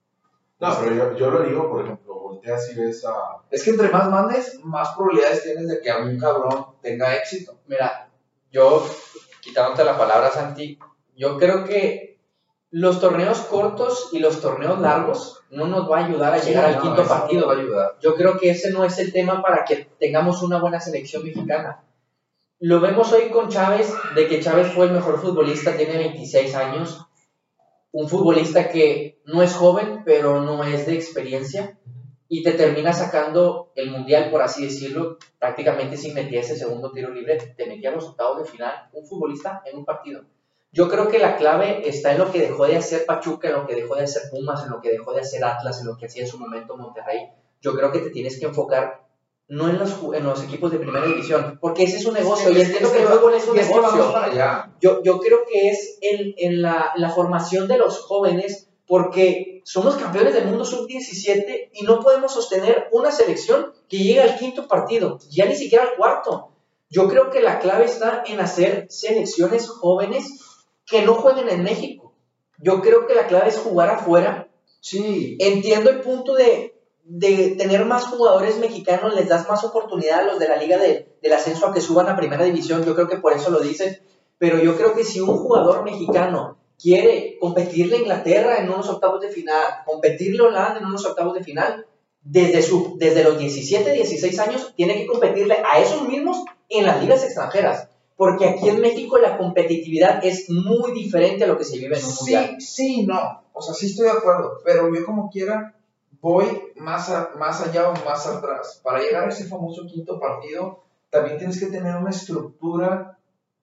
Speaker 6: No, pero yo, yo lo digo, por ejemplo, volteas y ves a.
Speaker 5: Es que entre más mandes, más probabilidades tienes de que algún cabrón tenga éxito.
Speaker 4: Mira, yo, quitándote la palabra, Santi, yo creo que los torneos cortos y los torneos largos no nos va a ayudar a llegar al
Speaker 5: no,
Speaker 4: quinto
Speaker 5: eso no
Speaker 4: partido.
Speaker 5: nos va a ayudar.
Speaker 4: Yo creo que ese no es el tema para que tengamos una buena selección mexicana. Lo vemos hoy con Chávez, de que Chávez fue el mejor futbolista, tiene veintiséis años, un futbolista que no es joven, pero no es de experiencia, y te termina sacando el mundial, por así decirlo, prácticamente sin meter ese segundo tiro libre, te metía a los octavos de final, un futbolista en un partido. Yo creo que la clave está en lo que dejó de hacer Pachuca, en lo que dejó de hacer Pumas, en lo que dejó de hacer Atlas, en lo que hacía en su momento Monterrey. Yo creo que te tienes que enfocar no en los, en los equipos de primera división, porque ese es un negocio, y entiendo que el fútbol es un
Speaker 5: es que vamos
Speaker 4: negocio.
Speaker 5: para allá.
Speaker 4: Yo, yo creo que es en, en la, la formación de los jóvenes, porque somos campeones del mundo sub diecisiete y no podemos sostener una selección que llegue al quinto partido, ya ni siquiera al cuarto. Yo creo que la clave está en hacer selecciones jóvenes que no jueguen en México. Yo creo que la clave es jugar afuera.
Speaker 5: Sí,
Speaker 4: Entiendo el punto de, de tener más jugadores mexicanos, les das más oportunidad a los de la liga de, del ascenso a que suban a primera división, yo creo que por eso lo dicen, pero yo creo que si un jugador mexicano quiere competirle a Inglaterra en unos octavos de final, competirle a Holanda en unos octavos de final, desde, su, desde los diecisiete, dieciséis años, tiene que competirle a esos mismos en las ligas extranjeras, porque aquí en México la competitividad es muy diferente a lo que se vive en un mundial.
Speaker 5: sí, sí, no. O sea, sí estoy de acuerdo, pero yo como quiera voy más, a- más allá o más atrás. Para llegar a ese famoso quinto partido, también tienes que tener una estructura,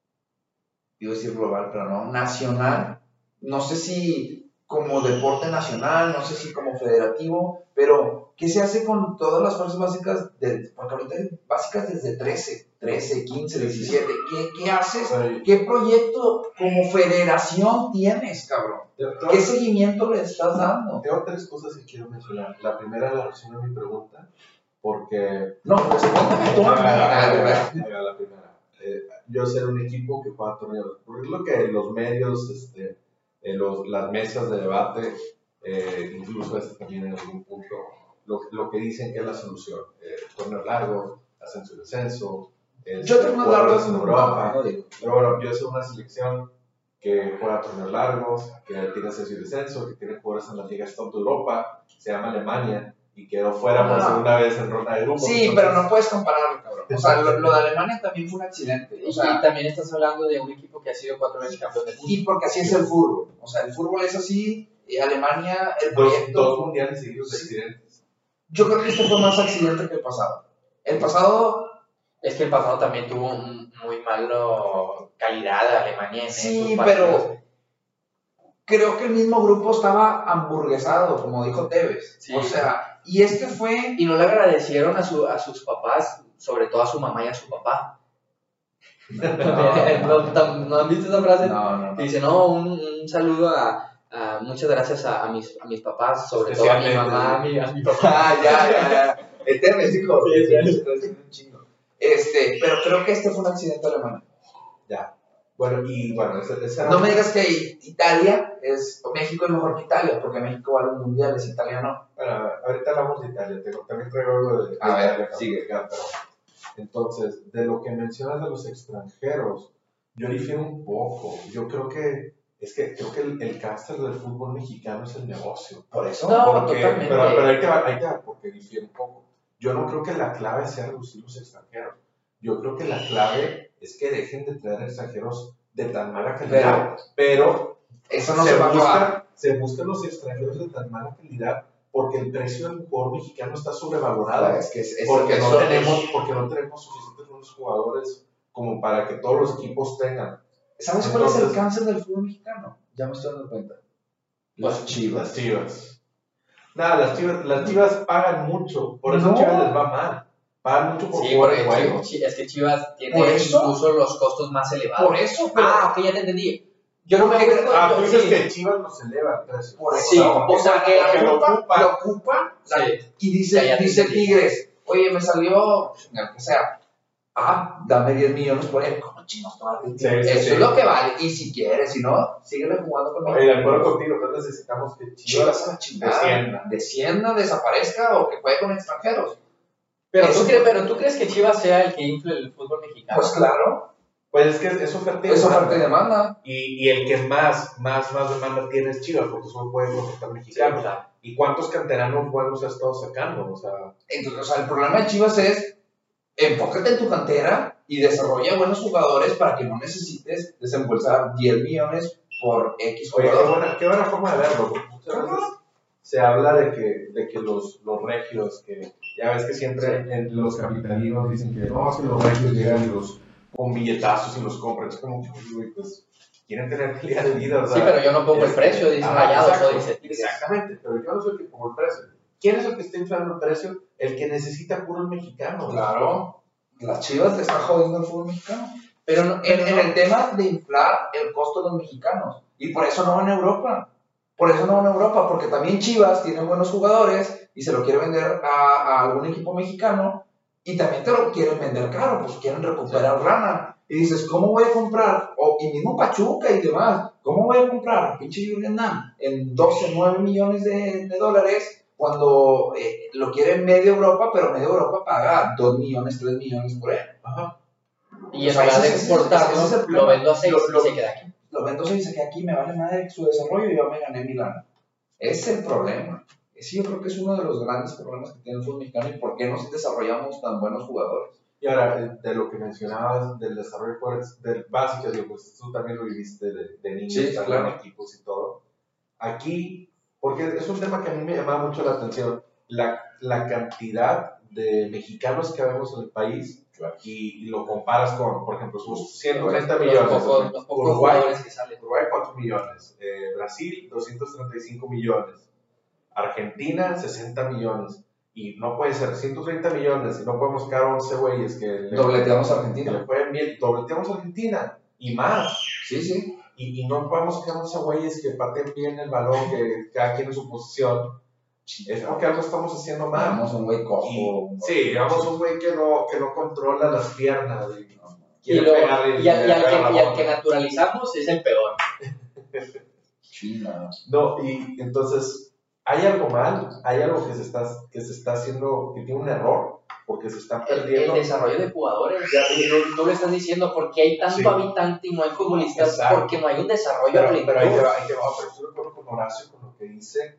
Speaker 5: iba a decir global, pero no, nacional. No sé si como deporte nacional, no sé si como federativo, pero ¿qué se hace con todas las fuerzas básicas? De, porque ahorita hay básicas desde trece, trece, quince, diecisiete. ¿Qué, qué haces?
Speaker 6: Oye,
Speaker 5: ¿Qué proyecto como federación tienes, cabrón?
Speaker 6: te- te-
Speaker 5: ¿Qué seguimiento le estás dando?
Speaker 6: Tengo tres cosas que quiero mencionar. La primera la resumo en mi pregunta, porque.
Speaker 5: No, respóndeme tú.
Speaker 6: Ahí va, ahí va,
Speaker 5: Ah,
Speaker 6: ahí va,
Speaker 5: ¿verdad?
Speaker 6: ahí va la primera. Eh, yo ser un equipo que juega torneos. Porque es lo que los medios, este, eh, los, las mesas de debate, eh, incluso este también en algún punto, lo, lo que dicen que es la solución. Eh, torneo largo, ascenso y descenso. este,
Speaker 5: Yo tengo más
Speaker 6: jugadores
Speaker 5: largas
Speaker 6: en
Speaker 5: en
Speaker 6: Europa.
Speaker 5: no digo.
Speaker 6: Pero bueno, yo soy una selección que juega torneos largos, que tiene ascenso y descenso, que tiene jugadores en las ligas top de Europa, se llama Alemania, y quedó fuera por
Speaker 5: Ah.
Speaker 6: segunda vez en ronda de grupos.
Speaker 5: Sí,
Speaker 6: entonces-
Speaker 5: pero no puedes compararlo, cabrón. O sea, lo, lo de Alemania también fue un accidente. O
Speaker 4: Y,
Speaker 5: sea,
Speaker 4: y también estás hablando de un equipo que ha sido cuatro veces campeón del mundo.
Speaker 5: y porque así es el fútbol. O sea, el fútbol es así. Y Alemania, el
Speaker 6: Dos,
Speaker 5: proyecto.
Speaker 6: dos mundiales seguidos de
Speaker 5: Sí.
Speaker 6: accidentes.
Speaker 5: Yo creo que este fue más accidente que el pasado. El pasado,
Speaker 4: Es que el pasado también tuvo un muy malo calidad de Alemania en
Speaker 5: sí,
Speaker 4: esos partidos.
Speaker 5: pero creo que el mismo grupo estaba hamburguesado, como dijo Tevez.
Speaker 4: Sí.
Speaker 5: O sea, y este fue.
Speaker 4: Y no le agradecieron a, su, a sus papás, sobre todo a su mamá y a su papá. ¿No, tam- ¿no han visto esa frase?
Speaker 5: No, no,
Speaker 4: Que dice, no, un, un saludo a, a- muchas gracias a, a, mis, a mis papás, sobre todo a mi
Speaker 6: Especialmente.
Speaker 4: mamá, a mi, a mi papá.
Speaker 5: Ah, ya, ya, ya. El Tevez dijo.
Speaker 4: Sí, sí.
Speaker 5: Un chingo. Este, pero creo que este fue un accidente alemán.
Speaker 6: Ya. Bueno, y bueno, ese, ese era
Speaker 5: No me digas que Italia es. México es mejor que Italia, porque México va a los mundiales, Italia no.
Speaker 6: Bueno, ahorita hablamos de Italia, tengo, también traigo algo de, de
Speaker 5: A ver,
Speaker 6: Italia para
Speaker 5: sigue.
Speaker 6: platicar, pero entonces, de lo que mencionas de los extranjeros, yo difiero un poco. Yo creo que es que creo que el, el cáncer del fútbol mexicano es el negocio.
Speaker 5: Por eso.
Speaker 4: No,
Speaker 6: Porque-
Speaker 4: totalmente.
Speaker 6: Pero, pero hay que hay que porque difiere un poco. Yo no creo que la clave sea reducir los extranjeros. Yo creo que la clave es que dejen de traer extranjeros de tan mala calidad. Pero,
Speaker 5: Eso no se, va a acabar.
Speaker 6: busca, se buscan los extranjeros de tan mala calidad porque el precio del jugador mexicano está sobrevalorado.
Speaker 5: Es que es, es-
Speaker 6: porque,
Speaker 5: eso
Speaker 6: no
Speaker 5: es-
Speaker 6: tenemos, porque no tenemos suficientes buenos jugadores como para que todos los equipos tengan.
Speaker 5: ¿Sabes cuál es el
Speaker 6: Entonces-
Speaker 5: cáncer del fútbol mexicano? Ya me estoy dando cuenta. Las Chivas.
Speaker 6: Las Chivas. Nada, las Chivas, las Chivas pagan mucho, por eso
Speaker 5: No.
Speaker 6: Chivas les va mal. Pagan mucho por
Speaker 4: Sí,
Speaker 6: jugar
Speaker 4: porque
Speaker 6: el juego.
Speaker 4: Chi- Chi- es que Chivas tiene
Speaker 5: ¿Por eso?
Speaker 4: incluso los costos más elevados.
Speaker 5: Por eso, pero.
Speaker 4: Ah, ok, ya te entendí. Yo no me
Speaker 5: Porque-
Speaker 4: acuerdo.
Speaker 6: Ah,
Speaker 4: yo-
Speaker 6: tú dices
Speaker 4: sí.
Speaker 6: que Chivas los eleva el precio.
Speaker 5: Por eso.
Speaker 4: Sí,
Speaker 5: o sea, que
Speaker 6: porque
Speaker 5: lo
Speaker 6: lo
Speaker 5: ocupa,
Speaker 6: ocupa.
Speaker 5: lo ocupa la-
Speaker 4: Sí.
Speaker 5: y dice,
Speaker 4: Ya, ya te
Speaker 5: dice
Speaker 4: entendí.
Speaker 5: Tigres, oye, me salió, lo que sea, ah, dame diez millones por él. ¿Cómo chingos te vale?
Speaker 6: Sí, sí,
Speaker 5: Eso
Speaker 6: sí.
Speaker 5: es lo que vale. Y si quieres, si no, síguele jugando con
Speaker 6: Oye, de acuerdo contigo, entonces necesitamos que
Speaker 5: Chivas
Speaker 6: Chivas
Speaker 5: a la chingada,
Speaker 6: descienda.
Speaker 5: descienda, desaparezca o que juegue con extranjeros.
Speaker 4: Pero,
Speaker 5: Eso-
Speaker 4: ¿tú crees, pero tú crees que Chivas sea el que infle el fútbol mexicano.
Speaker 5: Pues claro,
Speaker 6: Pues es que es oferta y
Speaker 5: eso
Speaker 6: demanda.
Speaker 5: parte de demanda.
Speaker 6: Y, y el que más, más, más demanda tiene es Chivas, porque solo puede contratar
Speaker 4: Sí,
Speaker 6: mexicanos.
Speaker 4: claro.
Speaker 6: ¿Y cuántos canteranos buenos ha estado sacando? O sea,
Speaker 5: Entonces, o sea, el problema de Chivas es enfócate en tu cantera y desarrolla buenos jugadores para que no necesites desembolsar diez millones por X
Speaker 6: oye, qué
Speaker 5: jugador.
Speaker 6: buena, qué buena forma de verlo, porque muchas veces se habla de que, de que los, los regios, que ya ves que siempre en los capitalinos dicen que no, es que los regios llegan y los con billetazos y los compran. Es como que, güey, pues, quieren tener calidad de vida. O sea,
Speaker 4: Sí, pero yo no pongo el
Speaker 6: es-
Speaker 4: precio, dice
Speaker 6: Ajá,
Speaker 4: Rayados
Speaker 6: exacto,
Speaker 4: o dice Tigres.
Speaker 6: Exactamente, pero yo no soy el que pongo el precio. ¿Quién es el que está inflando el precio? El que necesita puros mexicanos.
Speaker 5: Claro, las Chivas te están jodiendo el fútbol mexicano.
Speaker 4: Pero no,
Speaker 5: En,
Speaker 4: pero
Speaker 5: en
Speaker 4: no-
Speaker 5: el tema de inflar el costo de los mexicanos. Y por eso no van a Europa. Por eso no van a Europa, porque también Chivas tiene buenos jugadores y se lo quiere vender a, a algún equipo mexicano y también te lo quieren vender caro, pues quieren recuperar lana. Y dices, ¿cómo voy a comprar? O, y mismo Pachuca y demás, ¿cómo voy a comprar? Pinche Jürgen Damm en doce, nueve millones de, de dólares cuando eh, lo quiere medio Europa, pero medio Europa paga dos millones, tres millones por él.
Speaker 6: Ajá.
Speaker 4: y
Speaker 5: o
Speaker 4: en
Speaker 5: sea,
Speaker 4: lugar de
Speaker 5: ese es-
Speaker 4: exportarlo,
Speaker 5: ese es el
Speaker 4: lo
Speaker 5: problema.
Speaker 4: vendo a seis
Speaker 5: Lo- lo-
Speaker 4: y se queda aquí.
Speaker 5: Lo vendo se dice que aquí me vale madre su desarrollo y yo me gané mi lana. Ese es el problema. Ese yo creo que es uno de los grandes problemas que tiene el fútbol mexicano y por qué no desarrollamos tan buenos jugadores.
Speaker 6: Y ahora, eh, de lo que mencionabas del desarrollo pues, del básico, digo, pues tú también lo viviste de, de niño,
Speaker 5: Sí,
Speaker 6: estar
Speaker 5: claro.
Speaker 6: en equipos y todo. Aquí, porque es un tema que a mí me llamaba mucho la atención, la, la cantidad de mexicanos que vemos en el país y, y lo comparas con, por ejemplo, sus ciento treinta
Speaker 4: Los
Speaker 6: millones.
Speaker 4: pocos, los pocos
Speaker 6: Uruguay,
Speaker 4: jugadores que salen.
Speaker 6: Uruguay cuatro millones, eh, Brasil doscientos treinta y cinco millones, Argentina sesenta millones. Y no puede ser ciento treinta millones y no podemos sacar once güeyes que le,
Speaker 5: Dobleteamos a
Speaker 6: que
Speaker 5: Argentina.
Speaker 6: le jueguen bien. Dobleteamos a Argentina y más.
Speaker 5: Sí, sí.
Speaker 6: Y, y no podemos sacar once güeyes que pateen bien el balón, que cada quien en su posición. Es porque algo estamos haciendo mal.
Speaker 5: Vamos un güey cojo.
Speaker 6: Y,
Speaker 5: un-
Speaker 6: sí, digamos un güey que no, que no controla las piernas. Y, no,
Speaker 4: Y,
Speaker 6: quiere
Speaker 4: lo-
Speaker 6: pegarle
Speaker 4: y al, y
Speaker 6: le
Speaker 4: al
Speaker 6: pega la
Speaker 4: que, y al
Speaker 6: bola.
Speaker 4: que naturalizamos es el peor.
Speaker 5: China.
Speaker 6: No, y entonces hay algo mal, hay algo que se está, que se está haciendo, que tiene un error porque se están
Speaker 4: El,
Speaker 6: perdiendo.
Speaker 4: el desarrollo de jugadores, ya tú, tú lo estás diciendo, porque hay tanto
Speaker 6: Sí.
Speaker 4: habitante y no hay futbolistas,
Speaker 6: Exacto.
Speaker 4: porque no hay un desarrollo
Speaker 6: Pero,
Speaker 4: a plenitud.
Speaker 6: pero ahí te va, ahí te va, pero estoy de acuerdo con Horacio con lo que dice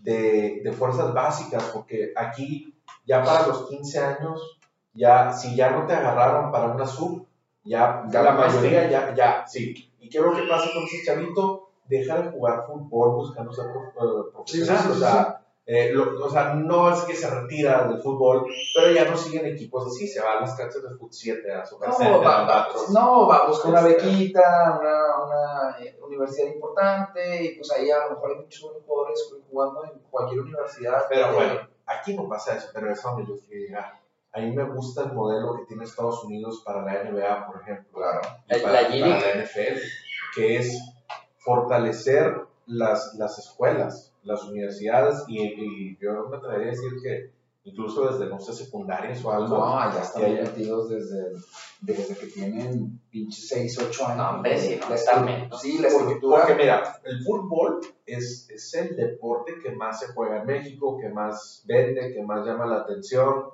Speaker 6: de, de fuerzas básicas, porque aquí ya para los quince años, ya si ya no te agarraron para una sub, ya,
Speaker 5: Ya
Speaker 6: la
Speaker 5: lo
Speaker 6: mayoría ya, ya, sí. ¿Y qué es lo que pasa con ese chavito? Deja de jugar fútbol buscando ser prof- profesional,
Speaker 5: Sí, sí, sí,
Speaker 6: o sea, eh, lo- o sea, no es que se retira del fútbol, pero ya no siguen equipos así, se va a las canchas de fut siete, a Super
Speaker 5: No,
Speaker 6: Center,
Speaker 5: va,
Speaker 6: a
Speaker 5: va,
Speaker 6: Albatros.
Speaker 5: no, va a buscar una
Speaker 6: Este.
Speaker 5: bequita, una, una eh, universidad importante, y pues ahí a lo mejor hay muchos buenos jugadores jugando en cualquier universidad.
Speaker 6: Pero
Speaker 5: Eh,
Speaker 6: bueno, aquí no pasa eso, pero eso donde yo quiero llegar. A mí me gusta el modelo que tiene Estados Unidos para la N B A, por ejemplo,
Speaker 5: Claro.
Speaker 6: y
Speaker 4: El-
Speaker 6: para,
Speaker 4: la G
Speaker 6: para
Speaker 4: League.
Speaker 6: la N F L, que es fortalecer las, las escuelas, las universidades, y, y yo me atrevería a decir que incluso desde, no sé, secundarias o algo.
Speaker 5: No, ya están
Speaker 6: que haya-
Speaker 5: metidos desde, desde que tienen pinches seis, ocho años.
Speaker 4: No, hombre, sí, no,
Speaker 5: La
Speaker 4: están
Speaker 5: estru-
Speaker 4: menos.
Speaker 5: Sí, la
Speaker 6: Porque,
Speaker 5: estructura.
Speaker 6: porque mira, el fútbol es, es el deporte que más se juega en México, que más vende, que más llama la atención,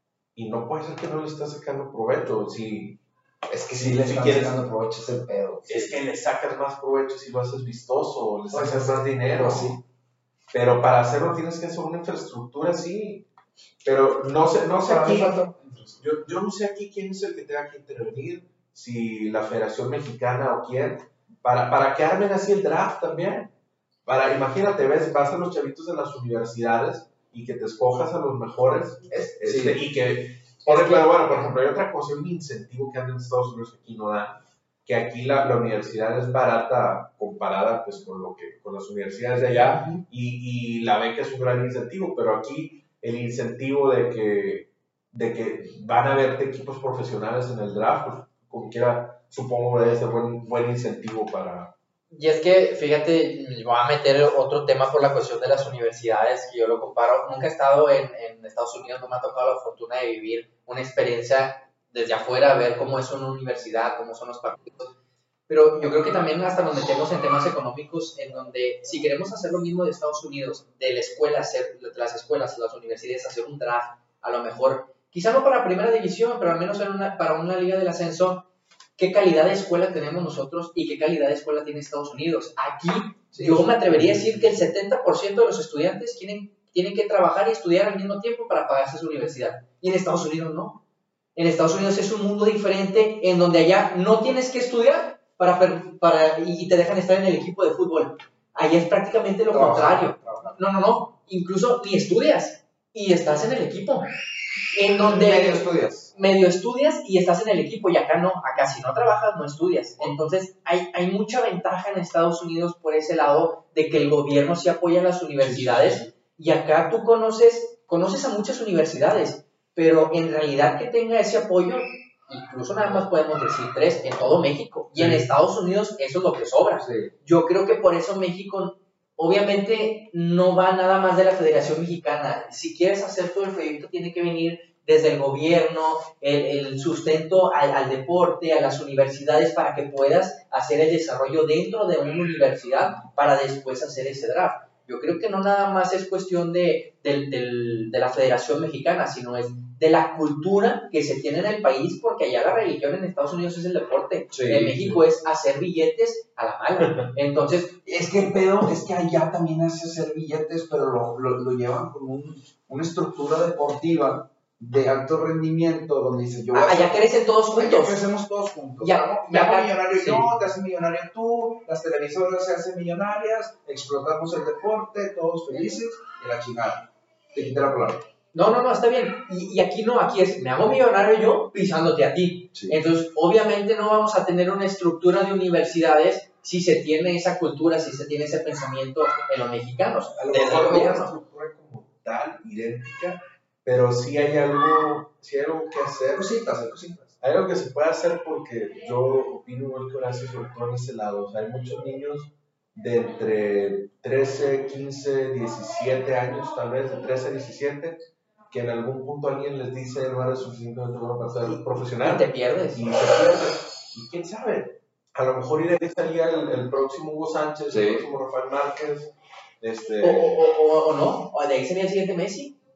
Speaker 6: y no puede ser que no le estás sacando provecho. Si,
Speaker 5: es que
Speaker 6: si-
Speaker 5: sí le
Speaker 6: si
Speaker 5: están
Speaker 6: quieres-
Speaker 5: sacando provecho ese pedo.
Speaker 6: es que le sacas más provecho si lo haces vistoso, le
Speaker 5: Pues
Speaker 6: sacas
Speaker 5: sí,
Speaker 6: más dinero.
Speaker 5: pues sí.
Speaker 6: Pero para hacerlo tienes que hacer una infraestructura así. Pero no sé, no sé
Speaker 5: Para mí
Speaker 6: aquí,
Speaker 5: falta-
Speaker 6: yo, yo no sé aquí quién es el que tenga que intervenir, si la Federación Mexicana o quién, para, para que armen así el draft también. Para, imagínate, ves, vas a los chavitos de las universidades y que te escojas a los mejores,
Speaker 5: Es-
Speaker 6: este,
Speaker 5: sí.
Speaker 6: y que, por ejemplo, bueno, por ejemplo, hay otra cosa, un incentivo que anda en Estados Unidos que aquí no dan, que aquí la, la universidad es barata comparada pues con lo que con las universidades de allá, y, y la beca es un gran incentivo, pero aquí el incentivo de que de que van a verte equipos profesionales en el draft, pues como quiera, supongo debe ser buen, buen incentivo para...
Speaker 4: Y es que, fíjate, voy a meter otro tema por la cuestión de las universidades, que yo lo comparo. Nunca he estado en, en Estados Unidos, no me ha tocado la fortuna de vivir una experiencia desde afuera, ver cómo es una universidad, cómo son los partidos. Pero yo creo que también hasta nos metemos en temas económicos, en donde si queremos hacer lo mismo de Estados Unidos, de la escuela, hacer, de las escuelas, las universidades, hacer un draft, a lo mejor, quizá no para primera división, pero al menos en una, para una liga del ascenso, ¿qué calidad de escuela tenemos nosotros y qué calidad de escuela tiene Estados Unidos? Aquí
Speaker 5: Sí,
Speaker 4: yo
Speaker 5: sí.
Speaker 4: me atrevería a decir que el setenta por ciento de los estudiantes tienen, tienen que trabajar y estudiar al mismo tiempo para pagarse su universidad. Y en Estados Unidos no. En Estados Unidos es un mundo diferente en donde allá no tienes que estudiar para, para, y te dejan estar en el equipo de fútbol. Allá es prácticamente lo
Speaker 5: Trabajar,
Speaker 4: contrario.
Speaker 5: trabajar.
Speaker 4: No, no, no. Incluso ni estudias y estás en el equipo. En donde
Speaker 5: Medio estudias.
Speaker 4: medio estudias y estás en el equipo, y acá no, acá si no trabajas no estudias. Entonces hay, hay mucha ventaja en Estados Unidos por ese lado de que el gobierno sí apoya a las universidades, y acá tú conoces, conoces a muchas universidades, pero en realidad que tenga ese apoyo, incluso nada más podemos decir tres en todo México, y en Estados Unidos eso es lo que sobra.
Speaker 5: Sí.
Speaker 4: Yo creo que por eso México, obviamente, no va nada más de la Federación Mexicana. Si quieres hacer todo el proyecto, tiene que venir desde el gobierno, el, el sustento al, al deporte, a las universidades, para que puedas hacer el desarrollo dentro de una universidad para después hacer ese draft. Yo creo que no nada más es cuestión de, de, de, de la Federación Mexicana, sino es de la cultura que se tiene en el país, porque allá la religión en Estados Unidos es el deporte.
Speaker 5: Sí,
Speaker 4: en México es hacer billetes a la mala. Entonces,
Speaker 5: Es que el pedo es que allá también hace hacer billetes, pero lo, lo, lo llevan con un, una estructura deportiva de alto rendimiento, donde dice yo voy a
Speaker 4: allá
Speaker 5: hacer-
Speaker 4: crecen todos
Speaker 5: Allá
Speaker 4: juntos.
Speaker 5: crecemos todos juntos.
Speaker 4: Ya-
Speaker 5: ¿no? Me
Speaker 4: ya
Speaker 5: hago
Speaker 4: acá-
Speaker 5: millonario
Speaker 4: sí.
Speaker 5: yo, te haces millonario tú, las televisoras se hacen millonarias, explotamos el deporte, todos felices, y la chingada. Te quité la palabra.
Speaker 4: No, no, no, está bien. Y, y aquí no, aquí es, me hago millonario yo pisándote a ti.
Speaker 5: Sí.
Speaker 4: Entonces, obviamente no vamos a tener una estructura de universidades si se tiene esa cultura, si se tiene ese pensamiento en los mexicanos.
Speaker 6: A lo
Speaker 4: Desde el
Speaker 6: mejor no una
Speaker 4: gobierno.
Speaker 6: estructura como tal, idéntica, pero sí hay algo, sí hay algo que hacer.
Speaker 5: Cositas, hay cositas.
Speaker 6: Hay algo que se puede hacer porque yo opino igual que Horacio, sobre todo en ese lado. O sea, hay muchos niños de entre trece, quince, diecisiete años, tal vez, de trece a diecisiete, que en algún punto alguien les dice no eres suficientemente bueno para ser
Speaker 4: Y
Speaker 6: profesional.
Speaker 4: te pierdes.
Speaker 6: Y se pierden. Y quién sabe, a lo mejor iré salía el, el próximo Hugo Sánchez,
Speaker 5: Sí.
Speaker 6: el próximo Rafael Márquez, este,
Speaker 4: O, o, o, o no, o de ahí sería el siguiente Messi.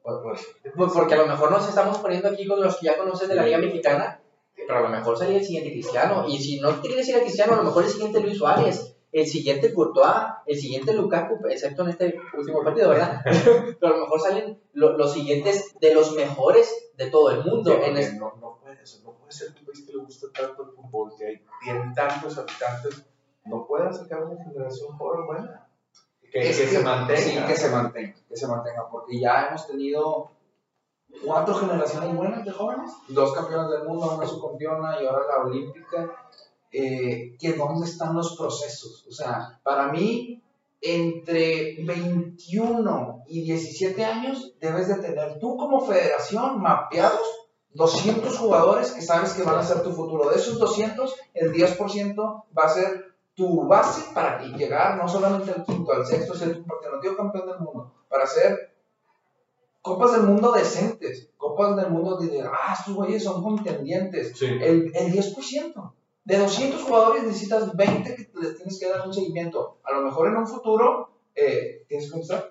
Speaker 6: Pues, pues,
Speaker 4: Pues porque a lo mejor nos estamos poniendo aquí con los que ya conoces de la Liga Mexicana, pero a lo mejor sería el siguiente Cristiano. Y si no te quieres ir a Cristiano, a lo mejor el siguiente Luis Suárez, el siguiente Courtois, el siguiente Lukaku, excepto en este último partido, ¿verdad? Pero a lo mejor salen lo, los siguientes de los mejores de todo el mundo.
Speaker 6: Sí,
Speaker 4: en es...
Speaker 6: no, no puede ser, no puede ser que un país que le gusta tanto el fútbol, que hay, tiene tantos habitantes, no pueda sacar una generación joven buena. Que,
Speaker 5: Es
Speaker 6: que se mantenga.
Speaker 5: Sí, que se mantenga, que se mantenga, porque ya hemos tenido cuatro generaciones buenas de jóvenes, dos campeones del mundo, una subcampeona y ahora la olímpica, eh, que dónde están los procesos. O sea, para mí, entre veintiuno y diecisiete años, debes de tener tú como federación mapeados doscientos jugadores que sabes que van a ser tu futuro. De esos doscientos, el diez por ciento va a ser tu base para llegar no solamente al quinto, al sexto, ser tu alternativo campeón del mundo, para hacer copas del mundo decentes, copas del mundo de, ah, estos güeyes son contendientes.
Speaker 6: Sí.
Speaker 5: El, el diez por ciento. De doscientos jugadores necesitas veinte que les tienes que dar un seguimiento. A lo mejor en un futuro, eh, ¿tienes que contestar?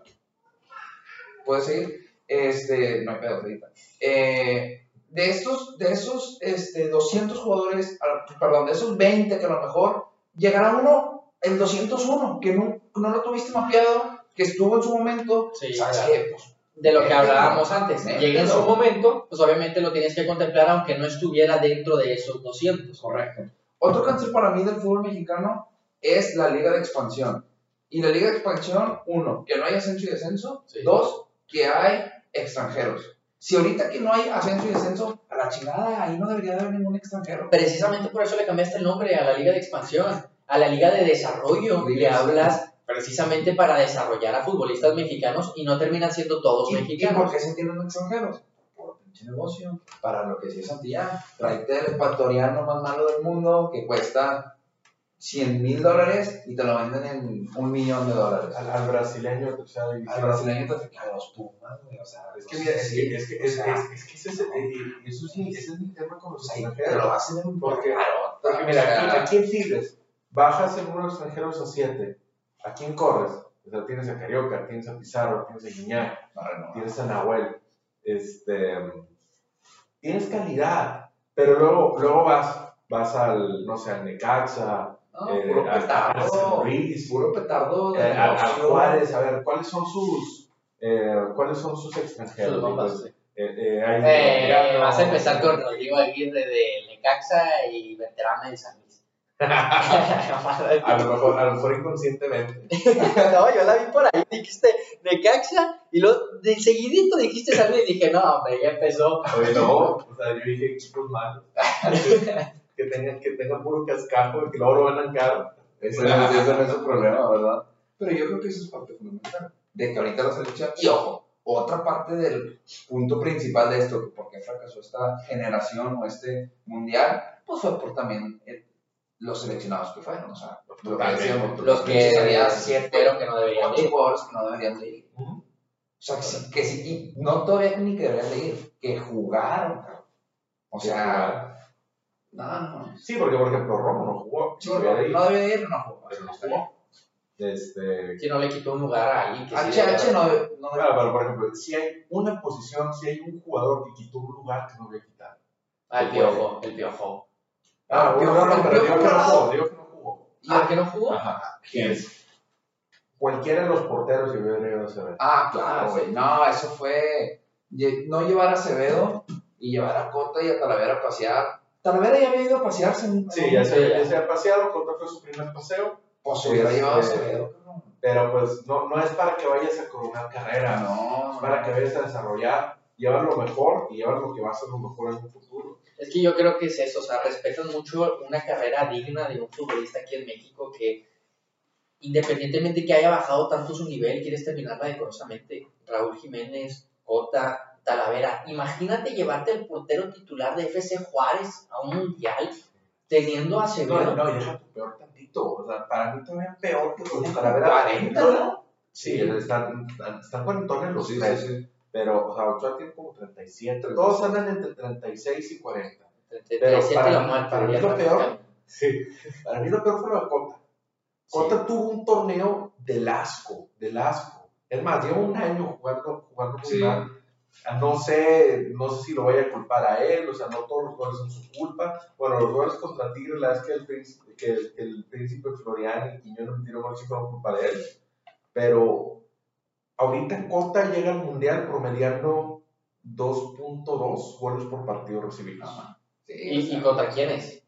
Speaker 5: ¿Puedes seguir? Este, no hay pedo, ahorita. Eh, de estos, de esos este, doscientos jugadores, perdón, de esos veinte que a lo mejor llegará uno, el doscientos uno, que no, no lo tuviste mapeado, que estuvo en su momento,
Speaker 4: Sí,
Speaker 5: ¿sabes
Speaker 4: claro.
Speaker 5: qué? Pues,
Speaker 4: De lo que
Speaker 5: mételo,
Speaker 4: hablábamos antes.
Speaker 5: mételo.
Speaker 4: Llega en su momento, pues obviamente lo tienes que contemplar aunque no estuviera dentro de esos doscientos.
Speaker 5: Correcto. Otro cáncer para mí del fútbol mexicano es la liga de expansión. Y la liga de expansión, uno, que no hay ascenso y descenso.
Speaker 4: Sí.
Speaker 5: Dos, que hay extranjeros. Si ahorita que no hay ascenso y descenso, a la chingada, ahí no debería haber ningún extranjero.
Speaker 4: Precisamente por eso le cambiaste el nombre a la Liga de Expansión, a la Liga de Desarrollo.
Speaker 5: Sí,
Speaker 4: le
Speaker 5: sí.
Speaker 4: hablas precisamente para desarrollar a futbolistas mexicanos y no terminan siendo todos
Speaker 5: ¿Y, ¿Y
Speaker 4: mexicanos.
Speaker 5: por qué se tienen extranjeros? Por pinche negocio, para lo que sí es Santillán. Traete el ecuatoriano más malo del mundo que cuesta cien mil dólares y te lo venden en un millón de dólares.
Speaker 6: Al, al brasileño de tercera división.
Speaker 5: Al brasileño te cae los Pumas, güey, o sea,
Speaker 6: Es que, mira, es
Speaker 5: sí,
Speaker 6: que, es que,
Speaker 5: o
Speaker 6: es,
Speaker 5: sea,
Speaker 6: es, es que ese, es, eh, eso es mi, ese es mi tema con los
Speaker 5: o sea,
Speaker 6: extranjeros.
Speaker 5: te lo hacen en
Speaker 6: Porque-
Speaker 5: claro,
Speaker 6: Porque
Speaker 5: o
Speaker 6: mira,
Speaker 5: sea,
Speaker 6: aquí, aquí en Tigres, bajas en unos extranjeros a siete. ¿A quién corres? O sea, tienes a Carioca, tienes a Pizarro, tienes a Guiñac,
Speaker 5: no, no,
Speaker 6: tienes a Nahuel. Este, tienes calidad, pero luego, luego vas, vas al, no sé, al Necaxa,
Speaker 5: no,
Speaker 6: eh,
Speaker 5: puro
Speaker 6: al- al San
Speaker 5: petardo,
Speaker 6: Luis,
Speaker 5: puro petardo de
Speaker 6: eh, al, al
Speaker 5: negocio.
Speaker 6: Juárez. A ver, ¿cuáles son sus, eh, ¿cuáles son sus extranjeros?
Speaker 4: Sus bombas,
Speaker 6: Pues,
Speaker 4: sí.
Speaker 6: eh, eh, hay
Speaker 4: Eh,
Speaker 6: colombiano.
Speaker 4: vas a empezar con Rodrigo Aguirre de Necaxa y veterano de San Luis.
Speaker 6: A lo mejor, a lo mejor inconscientemente.
Speaker 4: No, yo la vi por ahí, dijiste Necaxa y luego de seguidito dijiste San Luis y dije, no, hombre, ya empezó.
Speaker 6: Oye, no, o sea, yo dije equipos malos. que, tengan, que tengan puro cascajo y que luego lo vendan caro.
Speaker 5: Ese no es, ese no es su problema, ¿verdad? Pero yo creo que eso es parte fundamental. De que ahorita la selección, y ojo, otra parte del punto principal de esto, por qué fracasó esta generación o este mundial, pues fue por también el- los seleccionados que fueron, o sea, lo que
Speaker 6: Totalmente.
Speaker 5: decíamos,
Speaker 4: Los que
Speaker 5: había siete,
Speaker 4: pero que no deberían
Speaker 5: ocho
Speaker 4: ir.
Speaker 5: jugadores que no deberían de ir.
Speaker 6: Ujú.
Speaker 5: O sea, que sí, que sí, y no todavía ni que deberían de ir, que jugaron, cabrón. O
Speaker 6: Que
Speaker 5: sea, no, no,
Speaker 6: Sí, porque por ejemplo Romo no jugó.
Speaker 5: sí,
Speaker 6: no
Speaker 5: no,
Speaker 6: había de ir,
Speaker 5: no debía de ir, no jugó.
Speaker 6: pero no jugó. Este,
Speaker 4: Si no le quitó un lugar a alguien que sí
Speaker 5: H H
Speaker 4: debe-
Speaker 5: no, debe- no
Speaker 6: claro, pero por ejemplo, si hay una posición, si hay un jugador que quitó un lugar que no voy a quitar.
Speaker 4: Ah, el piojo, el piojo.
Speaker 6: Ah,
Speaker 5: el
Speaker 6: bueno,
Speaker 5: Piojo-
Speaker 6: no,
Speaker 5: el
Speaker 6: pero
Speaker 5: Piojo
Speaker 6: digo que no
Speaker 5: Alvarado.
Speaker 6: jugó, digo que no jugó.
Speaker 4: ¿Y por qué no jugó?
Speaker 6: Ajá.
Speaker 5: ¿Quién?
Speaker 6: Cualquiera de los porteros que hubiera ido a Acevedo.
Speaker 5: Ah, claro, güey. No, eso fue. lle- No llevar a Acevedo y llevar a Cota y a Talavera a pasear. Talavera ya había ido a pasearse en.
Speaker 6: Sí, ya se, ya se ha paseado, Cota fue su primer paseo,
Speaker 5: Pues se hubiera llevado a
Speaker 6: Este,
Speaker 5: Acevedo, cabrón.
Speaker 6: pero pues no, no es para que vayas a coronar carrera,
Speaker 5: No,
Speaker 6: es para que vayas a desarrollar, llevar lo mejor y llevar lo que va a ser lo mejor en un futuro.
Speaker 4: Es que yo creo que es eso, o sea, respetan mucho una carrera digna de un futbolista aquí en México que, independientemente que haya bajado tanto su nivel, quieres terminarla decorosamente. Raúl Jiménez, Cota, Talavera. Imagínate llevarte el portero titular de F C Juárez a un mundial teniendo a Acevedo.
Speaker 6: No, no, y deja tu peor tantito, o sea, para mí todavía peor que los de
Speaker 5: Tiene
Speaker 6: Talavera.
Speaker 5: cuarenta, ¿no?
Speaker 6: Sí, están, están cuarentones los
Speaker 5: Sí,
Speaker 6: tres,
Speaker 5: sí, sí.
Speaker 6: pero, o sea, Ochoa tiene como treinta y siete, todos andan entre treinta y seis y cuarenta.
Speaker 4: treinta y
Speaker 6: Pero
Speaker 4: siete
Speaker 6: para
Speaker 4: la
Speaker 6: mí-
Speaker 4: muerte,
Speaker 6: para mí
Speaker 4: ya
Speaker 6: lo
Speaker 4: está
Speaker 6: peor-
Speaker 4: buscando.
Speaker 6: Sí, para mí lo peor fue lo de Cota. Cota tuvo un torneo del asco, del asco. Es más, lleva un año jugando, jugando muy
Speaker 5: Sí.
Speaker 6: mal. no sé, no sé si lo vaya a culpar a él, o sea, no todos los goles son su culpa. Bueno, los goles contra Tigres, la vez que el príncipe, que el, que el príncipe Florian y Quiñones metieron goles sí fueron culpa de él. Pero ahorita Cota llega al Mundial promediando dos punto dos goles por partido recibidos.
Speaker 5: Sí,
Speaker 4: ¿Y,
Speaker 5: o sea,
Speaker 4: ¿Y contra quiénes?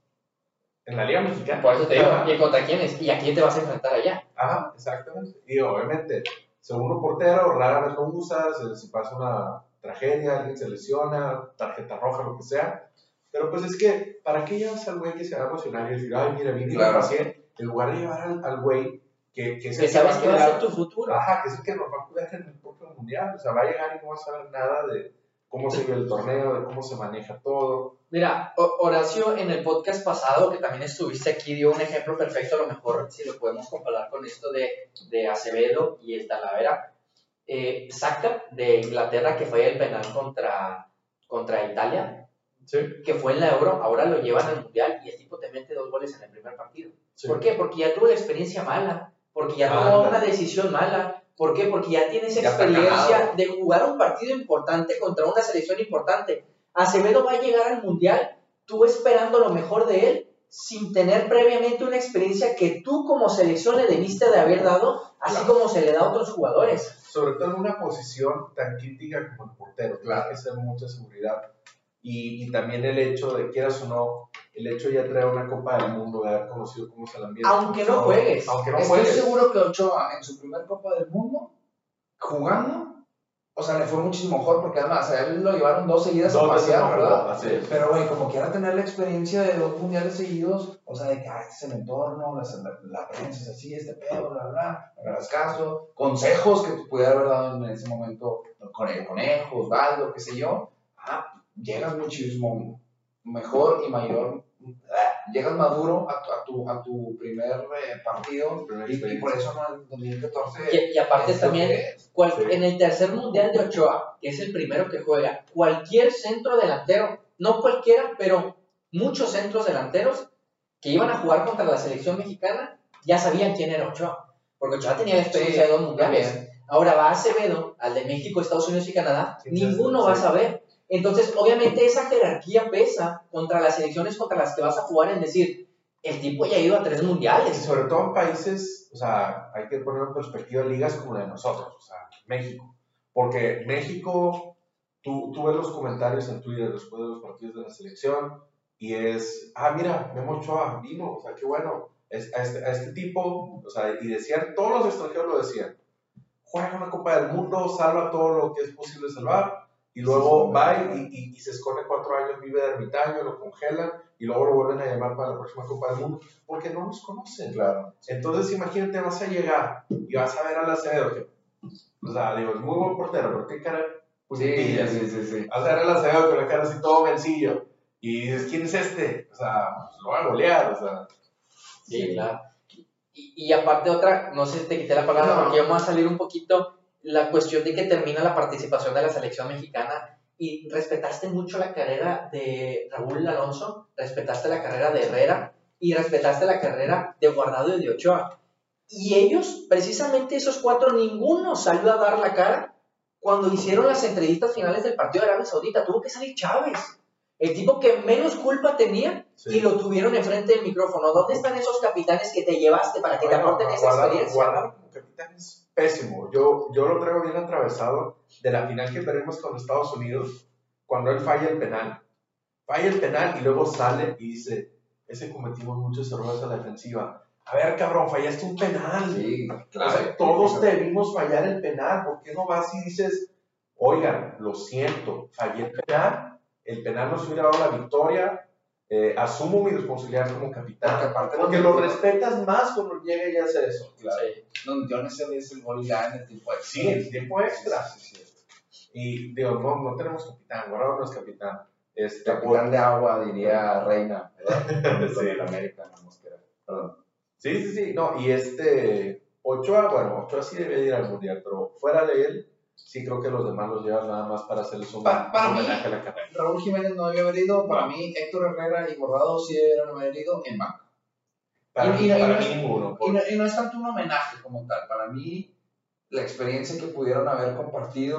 Speaker 6: En la Liga Mexicana.
Speaker 4: Por eso te digo,
Speaker 6: Ajá.
Speaker 4: ¿y contra quiénes? ¿Y a quién te vas a enfrentar allá?
Speaker 6: Ajá, exactamente. Y obviamente, segundo portero, rara vez lo usas, se, se pasa una tragedia, alguien se lesiona, tarjeta roja, lo que sea. Pero pues es que, ¿para qué llevas al güey que se va a emocionar y decir, ay, mira, vine
Speaker 5: Claro.
Speaker 6: paciente? En lugar de llevar al, al güey que, que, es el
Speaker 4: Que sabes
Speaker 6: va a
Speaker 4: que va a ser
Speaker 6: cuidar-
Speaker 4: tu futuro.
Speaker 6: Ajá, que es el que nos va a cuidar en el propio mundial. O sea, va a llegar y no va a saber nada de cómo se ve el torneo, de cómo se maneja todo.
Speaker 4: Mira, O- Horacio en el podcast pasado, que también estuviste aquí, dio un ejemplo perfecto, a lo mejor si lo podemos comparar con esto de, de Acevedo y el Talavera. Eh, Saka de Inglaterra, que fue el penal contra, contra Italia,
Speaker 6: Sí.
Speaker 4: que fue en la Euro, ahora lo llevan al Mundial y el tipo te mete dos goles en el primer partido.
Speaker 6: Sí.
Speaker 4: ¿Por qué? Porque ya tuvo la experiencia mala, porque ya tomó
Speaker 6: Ándale.
Speaker 4: una decisión mala. ¿Por qué? Porque ya tiene esa
Speaker 5: Ya está
Speaker 4: experiencia
Speaker 5: calado.
Speaker 4: de jugar un partido importante contra una selección importante. Acevedo va a llegar al Mundial, tú esperando lo mejor de él, sin tener previamente una experiencia que tú como selección le debiste de haber dado, así
Speaker 6: Claro.
Speaker 4: como se le da a otros jugadores.
Speaker 6: Sobre todo en una posición tan crítica como el portero, tiene que ser mucha seguridad. Y, y también el hecho de, quieras o no, el hecho de ya traer una Copa del Mundo, de haber conocido cómo se la ambiente.
Speaker 4: Aunque no juegues.
Speaker 6: Aunque no
Speaker 5: Estoy
Speaker 6: juegues.
Speaker 5: seguro que Ochoa en su primer Copa del Mundo, jugando, o sea, le fue muchísimo mejor porque además a él lo llevaron dos seguidas
Speaker 6: Dos
Speaker 5: a
Speaker 6: veces
Speaker 5: pasear,
Speaker 6: no jugó,
Speaker 5: ¿verdad?
Speaker 6: así es.
Speaker 5: Pero, güey, como quiera tener la experiencia de dos mundiales seguidos, o sea, de que ah, este es el entorno, la, la, la prensa es así, este pedo, bla, bla, no hagas caso, consejos que te pudiera haber dado en ese momento con el conejo, Osvaldo, qué sé yo, ah, llegas muchísimo mejor y mayor, ah, llegas maduro a tu, a tu, a tu primer eh, partido
Speaker 6: Primera
Speaker 5: y, y
Speaker 6: experiencia.
Speaker 5: por eso no, en dos mil catorce
Speaker 4: Y, y aparte
Speaker 5: es lo
Speaker 4: también,
Speaker 5: que es.
Speaker 4: cual-
Speaker 6: Sí.
Speaker 4: en el tercer Mundial de Ochoa, que es el primero que juega, cualquier centro delantero, no cualquiera, pero muchos centros delanteros que iban a jugar contra la selección mexicana, ya sabían quién era Ochoa, porque Ochoa tenía la experiencia
Speaker 5: Sí,
Speaker 4: de dos mundiales.
Speaker 5: también.
Speaker 4: Ahora va Acevedo, al de México, Estados Unidos y Canadá,
Speaker 6: Sí,
Speaker 4: ninguno
Speaker 6: sí.
Speaker 4: va a saber. Entonces, obviamente, esa jerarquía pesa contra las selecciones contra las que vas a jugar, en decir, el tipo ya ha ido a tres
Speaker 6: Y
Speaker 4: mundiales.
Speaker 6: sobre todo en países, o sea, hay que poner en perspectiva ligas como la de nosotros, o sea, México. Porque México, tú, tú ves los comentarios en Twitter después de los partidos de la selección y es, ah, mira, Memo Ochoa vino, o sea, qué bueno. Es, a, este, a este tipo, o sea, y decían, todos los extranjeros lo decían, juega una Copa del Mundo, salva todo lo que es posible salvar, y luego
Speaker 5: Sí,
Speaker 6: va
Speaker 5: sí,
Speaker 6: y, y, y se esconde cuatro años, vive de ermitaño, lo congelan, y luego lo vuelven a llamar para la próxima Copa del Mundo, porque no nos conocen.
Speaker 5: Claro.
Speaker 6: Entonces, imagínate, vas a llegar y vas a ver al Acevedo, que, o sea, digo, es muy buen portero, pero tiene cara
Speaker 5: Sí,
Speaker 6: puñetilla.
Speaker 5: sí, sí, sí.
Speaker 6: Vas a ver al Acevedo con la cara así todo vencillo, y dices, ¿quién es este? O sea, pues, lo va a golear, o sea.
Speaker 4: Sí, claro. Y, y aparte otra, no sé si te quité la palabra
Speaker 5: No.
Speaker 4: porque vamos a salir un poquito, la cuestión de que termina la participación de la selección mexicana y respetaste mucho la carrera de Raúl Alonso, respetaste la carrera de Herrera y respetaste la carrera de Guardado y de Ochoa. Y ellos, precisamente esos cuatro, ninguno salió a dar la cara cuando hicieron las entrevistas finales del partido de Arabia Saudita. Tuvo que salir Chávez, el tipo que menos culpa tenía,
Speaker 6: Sí.
Speaker 4: y lo tuvieron enfrente del micrófono. ¿Dónde están esos capitanes que te llevaste para que te
Speaker 6: Bueno,
Speaker 4: aporten esa
Speaker 6: Guardado-
Speaker 4: experiencia?
Speaker 6: Guardado como capitán es pésimo. Yo, yo lo traigo bien atravesado de la final que perdimos con Estados Unidos, cuando él falla el penal. Falla el penal y luego sale y dice, ese cometimos muchos errores a la defensiva. A ver, cabrón, fallaste un penal.
Speaker 5: Sí,
Speaker 6: O sea, todos debimos fallar el penal. ¿Por qué no vas y dices, oigan, lo siento, fallé el penal, el penal nos hubiera dado la victoria, eh, asumo mi responsabilidad como
Speaker 5: Porque
Speaker 6: capitán?
Speaker 5: aparte
Speaker 6: Porque
Speaker 5: nos
Speaker 6: lo
Speaker 5: metió-
Speaker 6: respetas más cuando llega y hace eso.
Speaker 5: Claro.
Speaker 4: Sí.
Speaker 5: Nos metió en ese vez el gol ya en el tiempo extra.
Speaker 6: Sí, el tiempo extra.
Speaker 5: Sí, sí, sí.
Speaker 6: Y digo, no, no tenemos capitán, Guardado no es capitán. Este,
Speaker 5: Capitán de agua, diría Reina, ¿verdad?
Speaker 6: Sí.
Speaker 5: Con el América, no mosquera. Perdón.
Speaker 6: Sí, sí, sí, no, y este, Ochoa, bueno, Ochoa sí debe ir al Mundial, pero fuera de él, sí creo que los demás los llevan nada más para hacerles un,
Speaker 5: Pa- para
Speaker 6: un
Speaker 5: mí-
Speaker 6: homenaje a la carrera.
Speaker 5: Raúl Jiménez no había venido, para mí Héctor Herrera y Guardado sí debieron haber ido en banca.
Speaker 6: Para,
Speaker 5: Y-
Speaker 6: mí,
Speaker 5: y no-
Speaker 6: para
Speaker 5: y no
Speaker 6: mí
Speaker 5: es-
Speaker 6: ninguno.
Speaker 5: Y
Speaker 6: por-
Speaker 5: no, y no es tanto un homenaje como tal, para mí la experiencia que pudieron haber compartido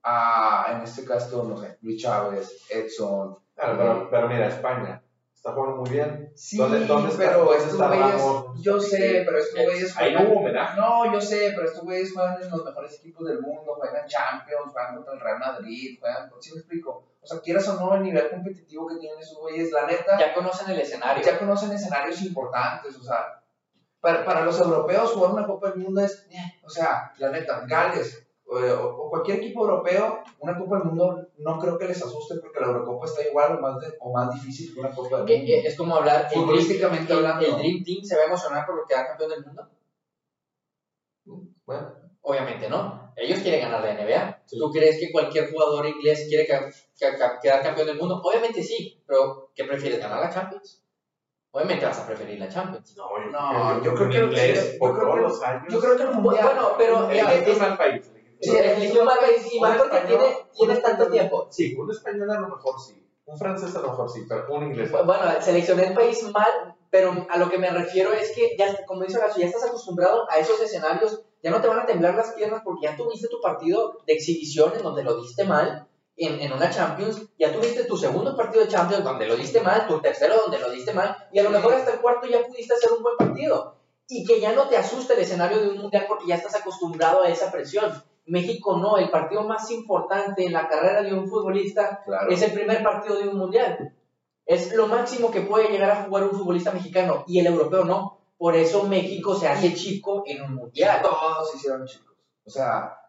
Speaker 5: a, en este caso, no sé, Luis Chávez, Edson.
Speaker 6: Claro, pero, pero mira, España está jugando muy bien.
Speaker 5: Sí,
Speaker 6: ¿Dónde, dónde está,
Speaker 5: pero
Speaker 6: dónde
Speaker 5: estos
Speaker 6: está
Speaker 5: güeyes,
Speaker 6: Ramos?
Speaker 5: yo sé, pero estos güeyes
Speaker 6: Ahí no
Speaker 5: juegan-
Speaker 6: hubo homenaje.
Speaker 5: No, yo sé, pero estos güeyes juegan en los mejores equipos del mundo, juegan Champions, juegan contra el Real Madrid, juegan, ¿sí me explico? O sea, quieras o no, el nivel competitivo que tienen esos güeyes, la neta,
Speaker 4: Ya conocen el escenario.
Speaker 5: ya conocen escenarios importantes, o sea, para, para los europeos jugar una Copa del Mundo es, eh, o sea, la neta, Gales o, o cualquier equipo europeo, una Copa del Mundo no creo que les asuste porque la Eurocopa está igual o más, de, o más difícil que una Copa del
Speaker 4: Eh,
Speaker 5: Mundo.
Speaker 4: eh, es como hablar, el
Speaker 5: Futbolísticamente
Speaker 4: Dream- el-
Speaker 5: hablando.
Speaker 4: el Dream Team se va a emocionar por quedar campeón del mundo.
Speaker 6: Bueno,
Speaker 4: Obviamente no. Ellos quieren ganar la N B A.
Speaker 6: Sí.
Speaker 4: ¿Tú crees que cualquier jugador inglés quiere ca- ca- ca- quedar campeón del mundo? Obviamente sí, pero ¿qué prefieres, ganar la Champions? Obviamente vas a preferir la Champions.
Speaker 6: no, yo,
Speaker 5: No,
Speaker 6: yo,
Speaker 5: yo
Speaker 6: creo
Speaker 5: creo
Speaker 6: que
Speaker 5: que-
Speaker 6: inglés
Speaker 5: yo
Speaker 6: por
Speaker 5: creo
Speaker 6: todos
Speaker 5: que-
Speaker 6: los años.
Speaker 5: Yo creo que el mundial.
Speaker 4: Bueno, pero
Speaker 5: el mundial
Speaker 4: eh,
Speaker 6: elegí
Speaker 4: es-
Speaker 6: un mal país.
Speaker 4: Sí, eligió un mal país y más porque tiene, tienes tanto tiempo.
Speaker 6: Sí, un español a lo mejor sí. Un francés a lo mejor sí, pero un inglés.
Speaker 4: Bueno, seleccioné el país mal, pero a lo que me refiero es que, ya, como dice Horacio, ya estás acostumbrado a esos escenarios, ya no te van a temblar las piernas porque ya tuviste tu partido de exhibición en donde lo diste mal en, en una Champions, ya tuviste tu segundo partido de Champions donde lo diste mal, tu tercero donde lo diste mal, y a lo mejor hasta el cuarto ya pudiste hacer un buen partido. Y que ya no te asuste el escenario de un mundial porque ya estás acostumbrado a esa presión. México no, el partido más importante en la carrera de un futbolista
Speaker 5: Claro.
Speaker 4: es el primer partido de un mundial. Es lo máximo que puede llegar a jugar un futbolista mexicano y el europeo no. Por eso México se hace chico en un mundial.
Speaker 5: Todos se hicieron chicos. O sea,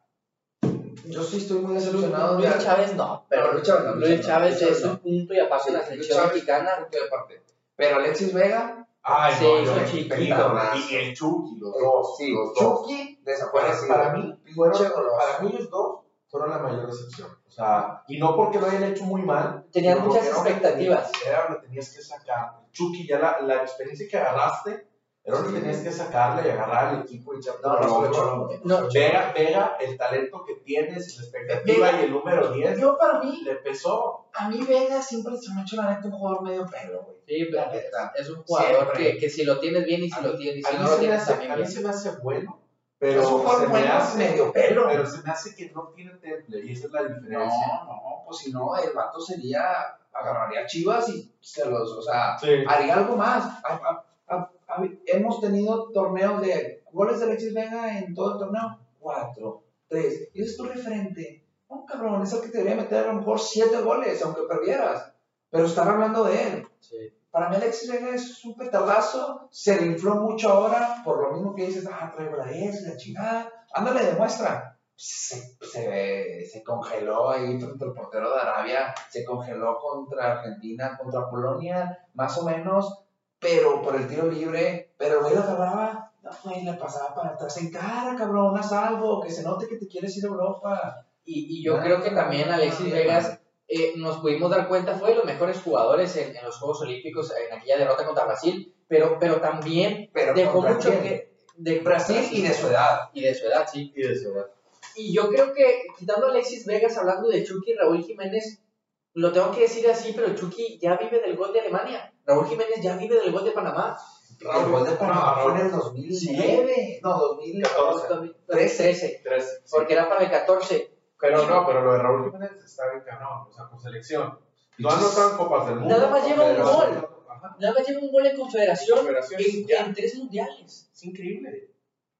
Speaker 5: yo sí estoy muy decepcionado.
Speaker 4: Luis
Speaker 5: de-
Speaker 4: Chávez no, pero
Speaker 5: No, Luis Chávez no,
Speaker 4: Luis
Speaker 5: Luis
Speaker 4: Chávez
Speaker 5: Chávez
Speaker 4: es
Speaker 5: no.
Speaker 4: un punto y aparte
Speaker 5: Sí,
Speaker 4: la
Speaker 5: Luis
Speaker 4: selección
Speaker 5: Chávez,
Speaker 4: mexicana.
Speaker 5: punto de aparte. Pero Alexis Vega,
Speaker 6: Ay,
Speaker 4: Sí,
Speaker 6: no, yo
Speaker 4: hizo
Speaker 6: me
Speaker 4: chiquito.
Speaker 6: ídolo. Y el Chucky, los dos.
Speaker 5: sí,
Speaker 6: los dos.
Speaker 5: Chucky
Speaker 6: Para,
Speaker 5: desaparecido.
Speaker 6: para mí, fueron,
Speaker 5: Pinche goloso.
Speaker 6: para mí ellos dos fueron la mayor decepción. O sea, y no porque lo hayan hecho muy mal.
Speaker 4: Tenían
Speaker 6: sino
Speaker 4: muchas
Speaker 6: porque era lo que
Speaker 4: expectativas.
Speaker 6: tenías- Era lo que tenías que sacar. Chucky, ya la, la experiencia que agarraste, era lo que
Speaker 5: Sí.
Speaker 6: tenías que sacarle y agarrar al equipo y echarte
Speaker 5: No,
Speaker 6: al
Speaker 5: no,
Speaker 6: hombro.
Speaker 5: no,
Speaker 4: No,
Speaker 6: Vega, Vega, el talento que tienes, la expectativa
Speaker 5: Vega-
Speaker 6: y el número diez,
Speaker 5: Yo para mí,
Speaker 6: le pesó.
Speaker 5: a mí Vega siempre se me ha hecho la neta un jugador medio pelo, güey.
Speaker 4: sí,
Speaker 5: La
Speaker 4: pero
Speaker 5: neta.
Speaker 4: es un jugador
Speaker 5: Siempre.
Speaker 4: que, que si lo tienes bien y si
Speaker 6: A
Speaker 4: lo
Speaker 6: mí-
Speaker 4: tienes, y
Speaker 6: a
Speaker 4: si
Speaker 6: mí
Speaker 4: no lo
Speaker 6: se me
Speaker 4: tienes
Speaker 6: hace-
Speaker 4: también
Speaker 6: a mí
Speaker 4: bien.
Speaker 6: se me hace bueno, pero
Speaker 5: Es un jugador
Speaker 6: se me
Speaker 5: bueno,
Speaker 6: hace
Speaker 5: medio pelo.
Speaker 6: Pero se me hace que no tiene temple y esa es la
Speaker 5: No,
Speaker 6: diferencia.
Speaker 5: no, pues si no, el vato sería, agarraría a Chivas y se los, o sea,
Speaker 6: Sí.
Speaker 5: haría algo más. A- a- a- a- hemos tenido torneos de goles de Alexis Vega en todo el torneo, cuatro, tres. Y ese es tu referente. No, cabrón, es el que te debería meter a lo mejor siete goles, aunque perdieras. Pero están hablando de él.
Speaker 4: Sí.
Speaker 5: Para mí Alexis Vega es un petardazo, se le infló mucho ahora, por lo mismo que dices, ah, traigo la diez, la chingada, ándale, demuestra. Se, se, se congeló ahí frente al portero de Arabia, se congeló contra Argentina, contra Polonia, más o menos, pero por el tiro libre, pero el güey lo agarraba, no, güey, le pasaba para atrás en cara, cabrón, haz algo, que se note que te quieres ir a Europa.
Speaker 4: Y, y yo
Speaker 5: Ah,
Speaker 4: creo que también Alexis
Speaker 5: ah,
Speaker 4: Vegas eh, nos pudimos dar cuenta, fue de los mejores jugadores en, en los Juegos Olímpicos, en aquella derrota contra Brasil, pero, pero también
Speaker 5: Pero
Speaker 4: dejó
Speaker 5: ¿contra
Speaker 4: mucho
Speaker 5: quién?
Speaker 4: que... De
Speaker 5: Brasil y de su edad.
Speaker 4: Y de su edad, sí.
Speaker 6: Y de verdad.
Speaker 4: Y yo creo que, quitando a Alexis Vegas, hablando de Chucky y Raúl Jiménez, lo tengo que decir así, pero Chucky ya vive del gol de Alemania. Raúl Jiménez ya vive del gol de Panamá.
Speaker 5: El gol de Panamá fue en el dos mil nueve, no, dos mil catorce.
Speaker 4: trece,
Speaker 6: Tres. sí.
Speaker 4: porque era para el catorce.
Speaker 6: Pero no, pero lo de Raúl Jiménez está bien cabrón, o sea, con selección. No anotan copas del mundo.
Speaker 4: Nada más lleva un
Speaker 6: pero-
Speaker 4: gol.
Speaker 6: Ajá.
Speaker 4: Nada más lleva un gol en Confederación
Speaker 6: Confederación,
Speaker 4: en,
Speaker 6: ya.
Speaker 4: en tres mundiales.
Speaker 6: Es increíble.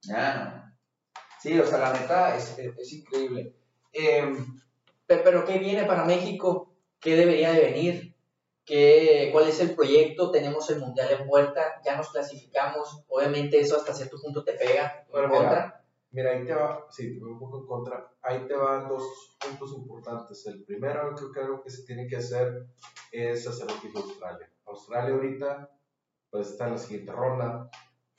Speaker 5: Ah, sí, o sea, la neta es, es, es increíble. Eh,
Speaker 4: Pero, pero ¿qué viene para México? ¿Qué debería de venir? ¿Qué, ¿Cuál es el proyecto? Tenemos el mundial en puerta, ya nos clasificamos. Obviamente eso hasta cierto punto te pega en
Speaker 6: Pero
Speaker 4: contra.
Speaker 6: Mira, ahí te va, sí, te voy un poco en contra. Ahí te van dos puntos importantes. El primero, creo que algo que se tiene que hacer es hacer lo que hizo Australia. Australia ahorita, pues está en la siguiente ronda.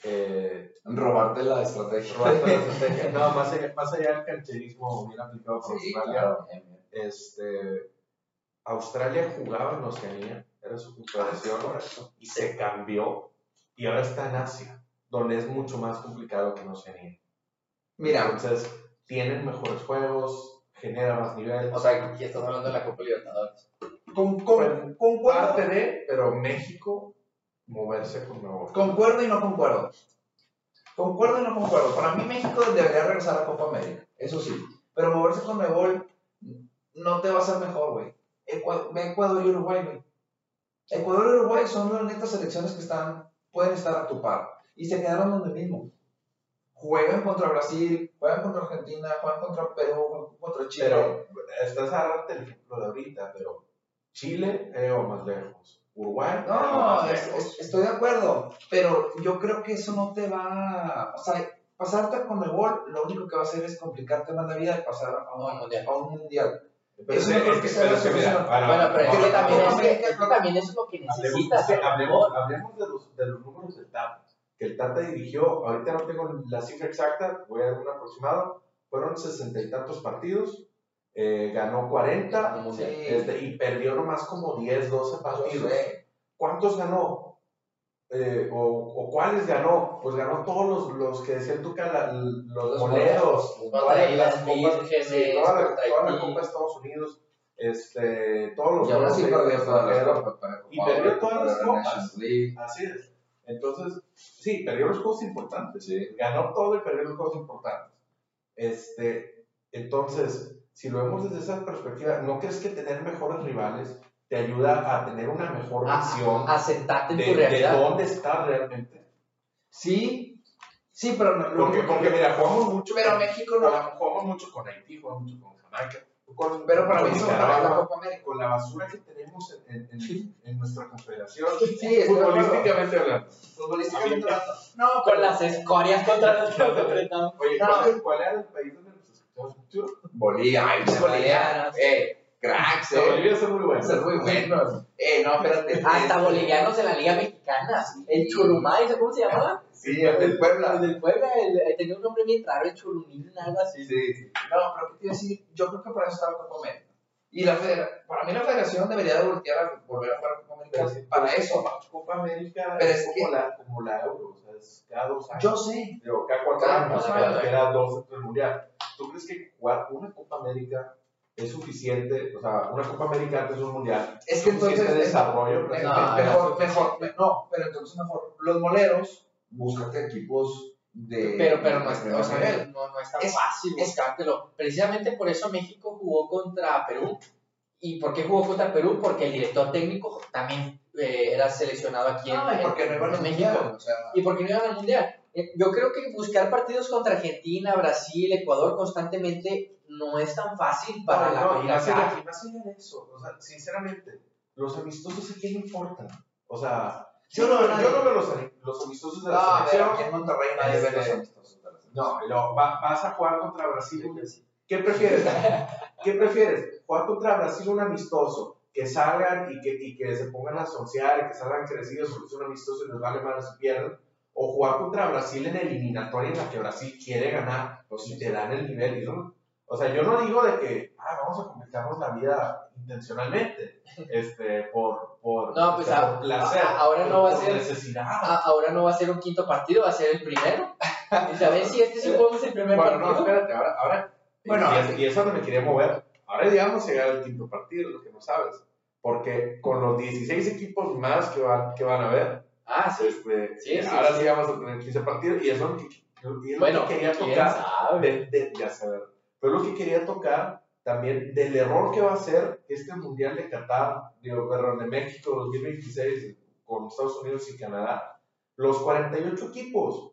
Speaker 6: Eh,
Speaker 5: robarte la estrategia.
Speaker 6: robarte la estrategia. No, más allá, más allá del cancherismo bien aplicado por
Speaker 5: Sí,
Speaker 6: Australia.
Speaker 5: claro. bien, bien.
Speaker 6: Este, Australia jugaba en Oceanía, era su confederación, y se cambió, y ahora está en Asia, donde es mucho más complicado que en Oceanía.
Speaker 5: Mira,
Speaker 6: Entonces, tienen mejores juegos, genera más nivel.
Speaker 4: O sea, aquí estás hablando de la Copa Libertadores.
Speaker 5: con, con, concuerdo,
Speaker 6: parte de, pero México, moverse con nuevo.
Speaker 5: concuerdo y no concuerdo. Concuerdo y no concuerdo. Para mí México debería regresar a Copa América, eso sí. Pero moverse con Mebol, no te va a ser mejor, güey. Ecuador, ve Ecuador y Uruguay, güey. Ecuador y Uruguay son las netas selecciones que están, pueden estar a tu par. Y se quedaron donde mismo. Juegan contra Brasil, juegan contra Argentina, juegan contra Perú, juegan contra Chile.
Speaker 6: Pero estás a darte el ejemplo de ahorita, pero Chile llegó más lejos. Uruguay llegó
Speaker 5: No,
Speaker 6: más
Speaker 5: es-
Speaker 6: lejos.
Speaker 5: es- estoy de acuerdo, pero yo creo que eso no te va, o sea, pasarte a Conmebol, lo único que va a hacer es complicarte más la vida de pasar a un,
Speaker 4: A un mundial.
Speaker 5: a un mundial.
Speaker 6: Pero
Speaker 5: Eso
Speaker 6: es
Speaker 5: no creo
Speaker 6: que-
Speaker 5: que sea
Speaker 6: pero
Speaker 5: la
Speaker 6: es que mira,
Speaker 5: solución.
Speaker 6: bueno,
Speaker 4: Bueno, pero es
Speaker 6: vamos
Speaker 4: que
Speaker 6: a-
Speaker 4: también,
Speaker 6: vamos a-
Speaker 4: es, que, es que también eso es lo que
Speaker 6: Hablemos,
Speaker 4: necesitas.
Speaker 6: sí,
Speaker 4: a lo
Speaker 6: hablemos,
Speaker 4: mejor.
Speaker 6: hablemos de, los, de los números del Tata. Que el Tata dirigió, ahorita no tengo la cifra exacta, voy a dar un aproximado, fueron sesenta y tantos partidos, eh, ganó cuarenta
Speaker 4: Un mundial.
Speaker 6: este, y perdió nomás como diez, doce
Speaker 5: Yo
Speaker 6: partidos.
Speaker 5: sé.
Speaker 6: ¿Cuántos ganó? Eh, o, ¿O cuáles ganó? Pues ganó todos los, los que decían tú que la- los,
Speaker 4: Los
Speaker 6: moleros,
Speaker 4: contra
Speaker 6: todas las
Speaker 4: Islas
Speaker 6: copas,
Speaker 4: Vírgenes,
Speaker 6: sí, toda la,
Speaker 4: contra
Speaker 6: toda la
Speaker 4: Haití.
Speaker 6: Copa de Estados Unidos, este, todos los
Speaker 5: Y aún así
Speaker 6: juegos de-
Speaker 5: perdió todas las
Speaker 6: pero-
Speaker 5: copas para
Speaker 6: y perdió todas las
Speaker 5: para la
Speaker 6: copas.
Speaker 5: Nations League.
Speaker 6: Así es. Entonces, sí, perdió los juegos importantes, sí. Ganó todo y perdió los juegos importantes. Este, entonces, si lo vemos desde esa perspectiva, ¿no crees que tener mejores rivales te ayuda a tener una mejor
Speaker 4: A-
Speaker 6: visión
Speaker 4: a sentarte en
Speaker 6: de,
Speaker 4: tu
Speaker 6: de
Speaker 4: realidad.
Speaker 6: dónde estás realmente?
Speaker 5: Sí, sí, pero no, lo
Speaker 6: Porque,
Speaker 5: único
Speaker 6: porque
Speaker 5: que-
Speaker 6: mira, jugamos mucho,
Speaker 5: pero
Speaker 6: con,
Speaker 5: México no.
Speaker 6: jugamos mucho con Haití, jugamos mucho con Jamaica, con,
Speaker 5: Pero para
Speaker 6: con
Speaker 5: mí eso no es la
Speaker 6: Nicaragua,
Speaker 5: Copa América.
Speaker 6: con la basura que tenemos en, en, en, en nuestra confederación,
Speaker 5: Sí, estoy de acuerdo.
Speaker 6: futbolísticamente hablando.
Speaker 5: Futbolísticamente hablando. No,
Speaker 4: Con
Speaker 5: pero
Speaker 4: las escorias contra los que nos enfrentamos.
Speaker 6: Oye,
Speaker 5: No.
Speaker 6: ¿cuál, ¿cuál era el país donde nos escuchamos mucho?
Speaker 5: Bolivia, ay,
Speaker 4: Bolivia.
Speaker 5: Bolivia. Eh, cracks,
Speaker 6: No,
Speaker 5: eh.
Speaker 6: Bolivia es muy bueno.
Speaker 5: Son muy buenos. Eh, no, espérate.
Speaker 4: Hasta
Speaker 5: este,
Speaker 4: bolivianos en la Liga Mexicana. El Churumay, ¿sabes cómo se llamaba?
Speaker 5: Sí, el del Puebla.
Speaker 4: El del Puebla, el- el- tenía un nombre bien raro, el Churumín, algo así.
Speaker 5: Sí, sí. No, pero ¿qué te iba a decir? Yo creo que para eso está la Copa América. Y la federa- para mí la federación debería de voltear a volver a jugar Copa América
Speaker 6: Pero sí,
Speaker 5: para
Speaker 6: pero
Speaker 5: eso.
Speaker 6: Copa, Copa América
Speaker 5: Pero
Speaker 6: es
Speaker 5: es
Speaker 6: como,
Speaker 5: que-
Speaker 6: la, como la Euro, o sea, es cada dos años.
Speaker 5: Yo sé.
Speaker 6: Digo, cada cuatro
Speaker 5: Cada
Speaker 6: años,
Speaker 5: cuatro
Speaker 6: cada-
Speaker 4: años.
Speaker 6: queda dos dentro del mundial. ¿Tú crees que jugar una Copa América es suficiente? O sea, una Copa América antes de un mundial.
Speaker 5: Es que
Speaker 6: suficiente
Speaker 5: entonces-
Speaker 6: desarrollo.
Speaker 5: Me-
Speaker 4: No,
Speaker 5: me-
Speaker 4: no,
Speaker 5: mejor,
Speaker 4: no,
Speaker 5: mejor, me- no, pero entonces mejor. Los moleros, búscate equipos de.
Speaker 4: Pero, pero no,
Speaker 5: de
Speaker 4: es,
Speaker 5: primer
Speaker 4: o sea,
Speaker 5: nivel.
Speaker 4: no, no es tan
Speaker 5: Es-
Speaker 4: fácil
Speaker 5: es-
Speaker 4: buscártelo. Precisamente por eso México jugó contra Perú. ¿Y por qué jugó contra Perú? Porque el director técnico también eh, era seleccionado aquí en,
Speaker 5: No, y porque
Speaker 4: en-
Speaker 5: no iban
Speaker 4: en
Speaker 5: al
Speaker 4: México.
Speaker 5: mundial, o sea.
Speaker 4: Y porque no iban al mundial. Eh, Yo creo que buscar partidos contra Argentina, Brasil, Ecuador constantemente no es tan fácil para
Speaker 6: No,
Speaker 4: la
Speaker 6: no, y más
Speaker 4: CONCACAF.
Speaker 6: allá, y más allá de eso, o sea, sinceramente, los amistosos a quién le importan. O sea,
Speaker 5: Sí,
Speaker 6: yo, no,
Speaker 5: no, nadie.
Speaker 6: yo no veo los, los amistosos de la
Speaker 5: No, a ver,
Speaker 6: selección.
Speaker 5: aquí en Monterrey nadie ve los
Speaker 6: Este,
Speaker 5: amistosos de la selección.
Speaker 6: No, y luego va- vas a jugar contra Brasil. ¿Qué prefieres? ¿Qué prefieres? ¿Jugar contra Brasil un amistoso? Que salgan y que, y que se pongan a asociar, y que salgan crecidos porque es un amistoso y les vale mal si pierden. O jugar contra Brasil en eliminatoria en la que Brasil quiere ganar, pues si te dan el nivel. Y no- o sea, yo no digo de que ah, vamos a complicarnos la vida intencionalmente, este, por, por,
Speaker 4: No, pues,
Speaker 6: por
Speaker 4: a-
Speaker 6: placer,
Speaker 4: a- ahora no va a
Speaker 6: por
Speaker 4: ser-
Speaker 6: necesidad.
Speaker 4: Ah, ahora no va a ser un quinto partido, va a ser el primero. Y a ver si este sí podemos el primer
Speaker 6: Bueno, no,
Speaker 4: partido.
Speaker 6: espérate, ahora, ahora
Speaker 5: Bueno,
Speaker 6: y, es, y es a donde me quería mover. Ahora digamos llegar al quinto partido, lo que no sabes. Porque con los dieciséis equipos más que van, que van a haber,
Speaker 4: Ah, sí.
Speaker 6: este,
Speaker 4: Sí, sí,
Speaker 6: ahora
Speaker 4: sí.
Speaker 6: sí vamos a tener quince partidos y es lo que, y es lo
Speaker 4: Bueno,
Speaker 6: que quería
Speaker 4: quién
Speaker 6: tocar.
Speaker 4: sabe.
Speaker 6: De, de, ya saber. Pero lo que quería tocar también del error que va a ser este Mundial de Qatar, digo, perdón, de México dos mil veintiséis con Estados Unidos y Canadá. Los cuarenta y ocho equipos.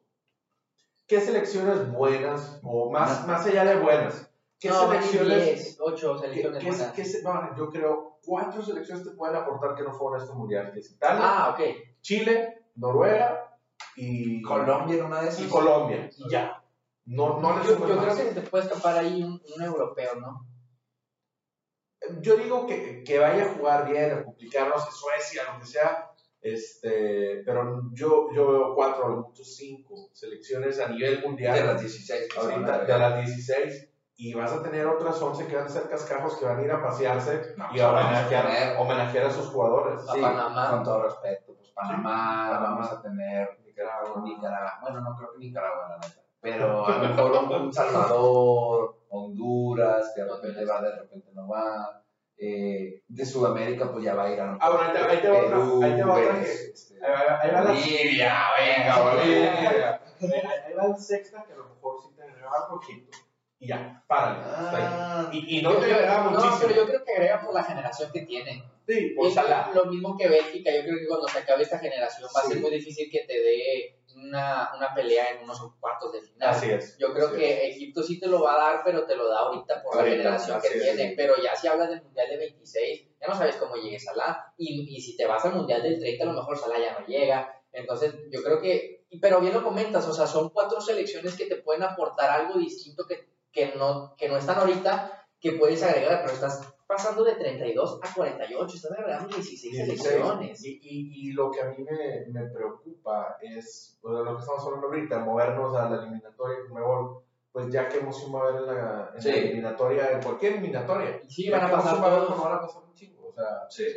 Speaker 6: ¿Qué selecciones buenas, o más, más allá de buenas? ¿Qué
Speaker 4: No,
Speaker 6: selecciones?
Speaker 4: diez, ocho
Speaker 6: ¿Qué,
Speaker 4: selecciones.
Speaker 6: qué-
Speaker 4: buenas.
Speaker 6: qué se- no, yo creo cuatro selecciones te pueden aportar que no fueron a este mundial, que es Italia,
Speaker 4: Ah, ok.
Speaker 6: Chile, Noruega y
Speaker 5: Colombia en una de
Speaker 6: y
Speaker 5: esas.
Speaker 6: Colombia. Y ya. No, no le
Speaker 4: Yo,
Speaker 6: sumes
Speaker 4: yo
Speaker 6: más.
Speaker 4: creo que se te puede escapar ahí un, un europeo, ¿no?
Speaker 6: Yo digo que, que vaya a jugar bien, a complicarnos en Suecia, lo que sea. Este, pero yo, yo veo cuatro, a lo mucho cinco selecciones a nivel mundial.
Speaker 5: De las dieciséis. que se van a
Speaker 6: ahorita, de
Speaker 5: agregar.
Speaker 6: las dieciséis. Y vas a tener otras once que van a ser cascajos que van a ir a pasearse
Speaker 5: No,
Speaker 6: y a
Speaker 5: vamos a
Speaker 6: homenajear,
Speaker 5: tener-
Speaker 6: homenajear a sus jugadores.
Speaker 4: A
Speaker 5: Sí,
Speaker 4: Panamá.
Speaker 5: con todo respeto. Pues Panamá,
Speaker 6: Sí.
Speaker 5: vamos a tener
Speaker 6: Nicaragua.
Speaker 5: Nicaragua. Bueno, no creo que Nicaragua, la neta. Pero a lo mejor un, un Salvador, Honduras, que de repente va, de repente no va. Eh, de Sudamérica, pues ya va a ir a lo mejor
Speaker 6: Ah, bueno, ahí te- ahí te va otra-
Speaker 5: Perú,
Speaker 6: ahí te va otra
Speaker 5: ves,
Speaker 6: que-
Speaker 5: este,
Speaker 6: Ahí va, ahí va la,
Speaker 5: Bolivia, venga, Bolivia.
Speaker 6: ahí va el sexta que a lo mejor sí te agrega un poquito. y ya, párale. hasta ahí.
Speaker 5: Ah,
Speaker 6: y, y no
Speaker 4: Yo-
Speaker 6: te
Speaker 4: yo-
Speaker 6: agrega
Speaker 4: no,
Speaker 6: muchísimo.
Speaker 4: pero yo creo que agrega por la generación que tiene.
Speaker 6: Sí, por
Speaker 4: Es
Speaker 6: Salah.
Speaker 4: lo mismo que Bélgica, yo creo que cuando se acabe esta generación va a
Speaker 5: Sí.
Speaker 4: ser muy difícil que te dé una, una pelea en unos cuartos de final.
Speaker 6: Así es.
Speaker 4: Yo creo
Speaker 6: así
Speaker 4: que Egipto sí te lo va a dar, pero te lo da ahorita por la
Speaker 6: Ahorita,
Speaker 4: generación que
Speaker 6: así es.
Speaker 4: tiene. Pero ya si hablas del Mundial de veintiséis, ya no sabes cómo llegue Salah. Y, y si te vas al Mundial del treinta, a lo mejor Salah ya no llega. Entonces, yo creo que... Pero bien lo comentas, o sea, son cuatro selecciones que te pueden aportar algo distinto que, que, no, que no están ahorita, que puedes agregar, pero estás pasando de treinta y dos a cuarenta y ocho, estás agregando dieciséis
Speaker 6: dieciséis.
Speaker 4: selecciones.
Speaker 6: Y, y, y lo que a mí me, me preocupa es, o sea, lo que estamos hablando ahorita, movernos a la eliminatoria con Conmebol, pues ya que hemos ido a ver en la, en
Speaker 5: Sí.
Speaker 6: la eliminatoria, en cualquier eliminatoria.
Speaker 4: Y sí,
Speaker 6: Ya
Speaker 4: van a
Speaker 6: que hemos
Speaker 4: pasar
Speaker 6: ido a ver,
Speaker 4: todos.
Speaker 6: no van a pasar un chingo, o sea,
Speaker 5: Sí.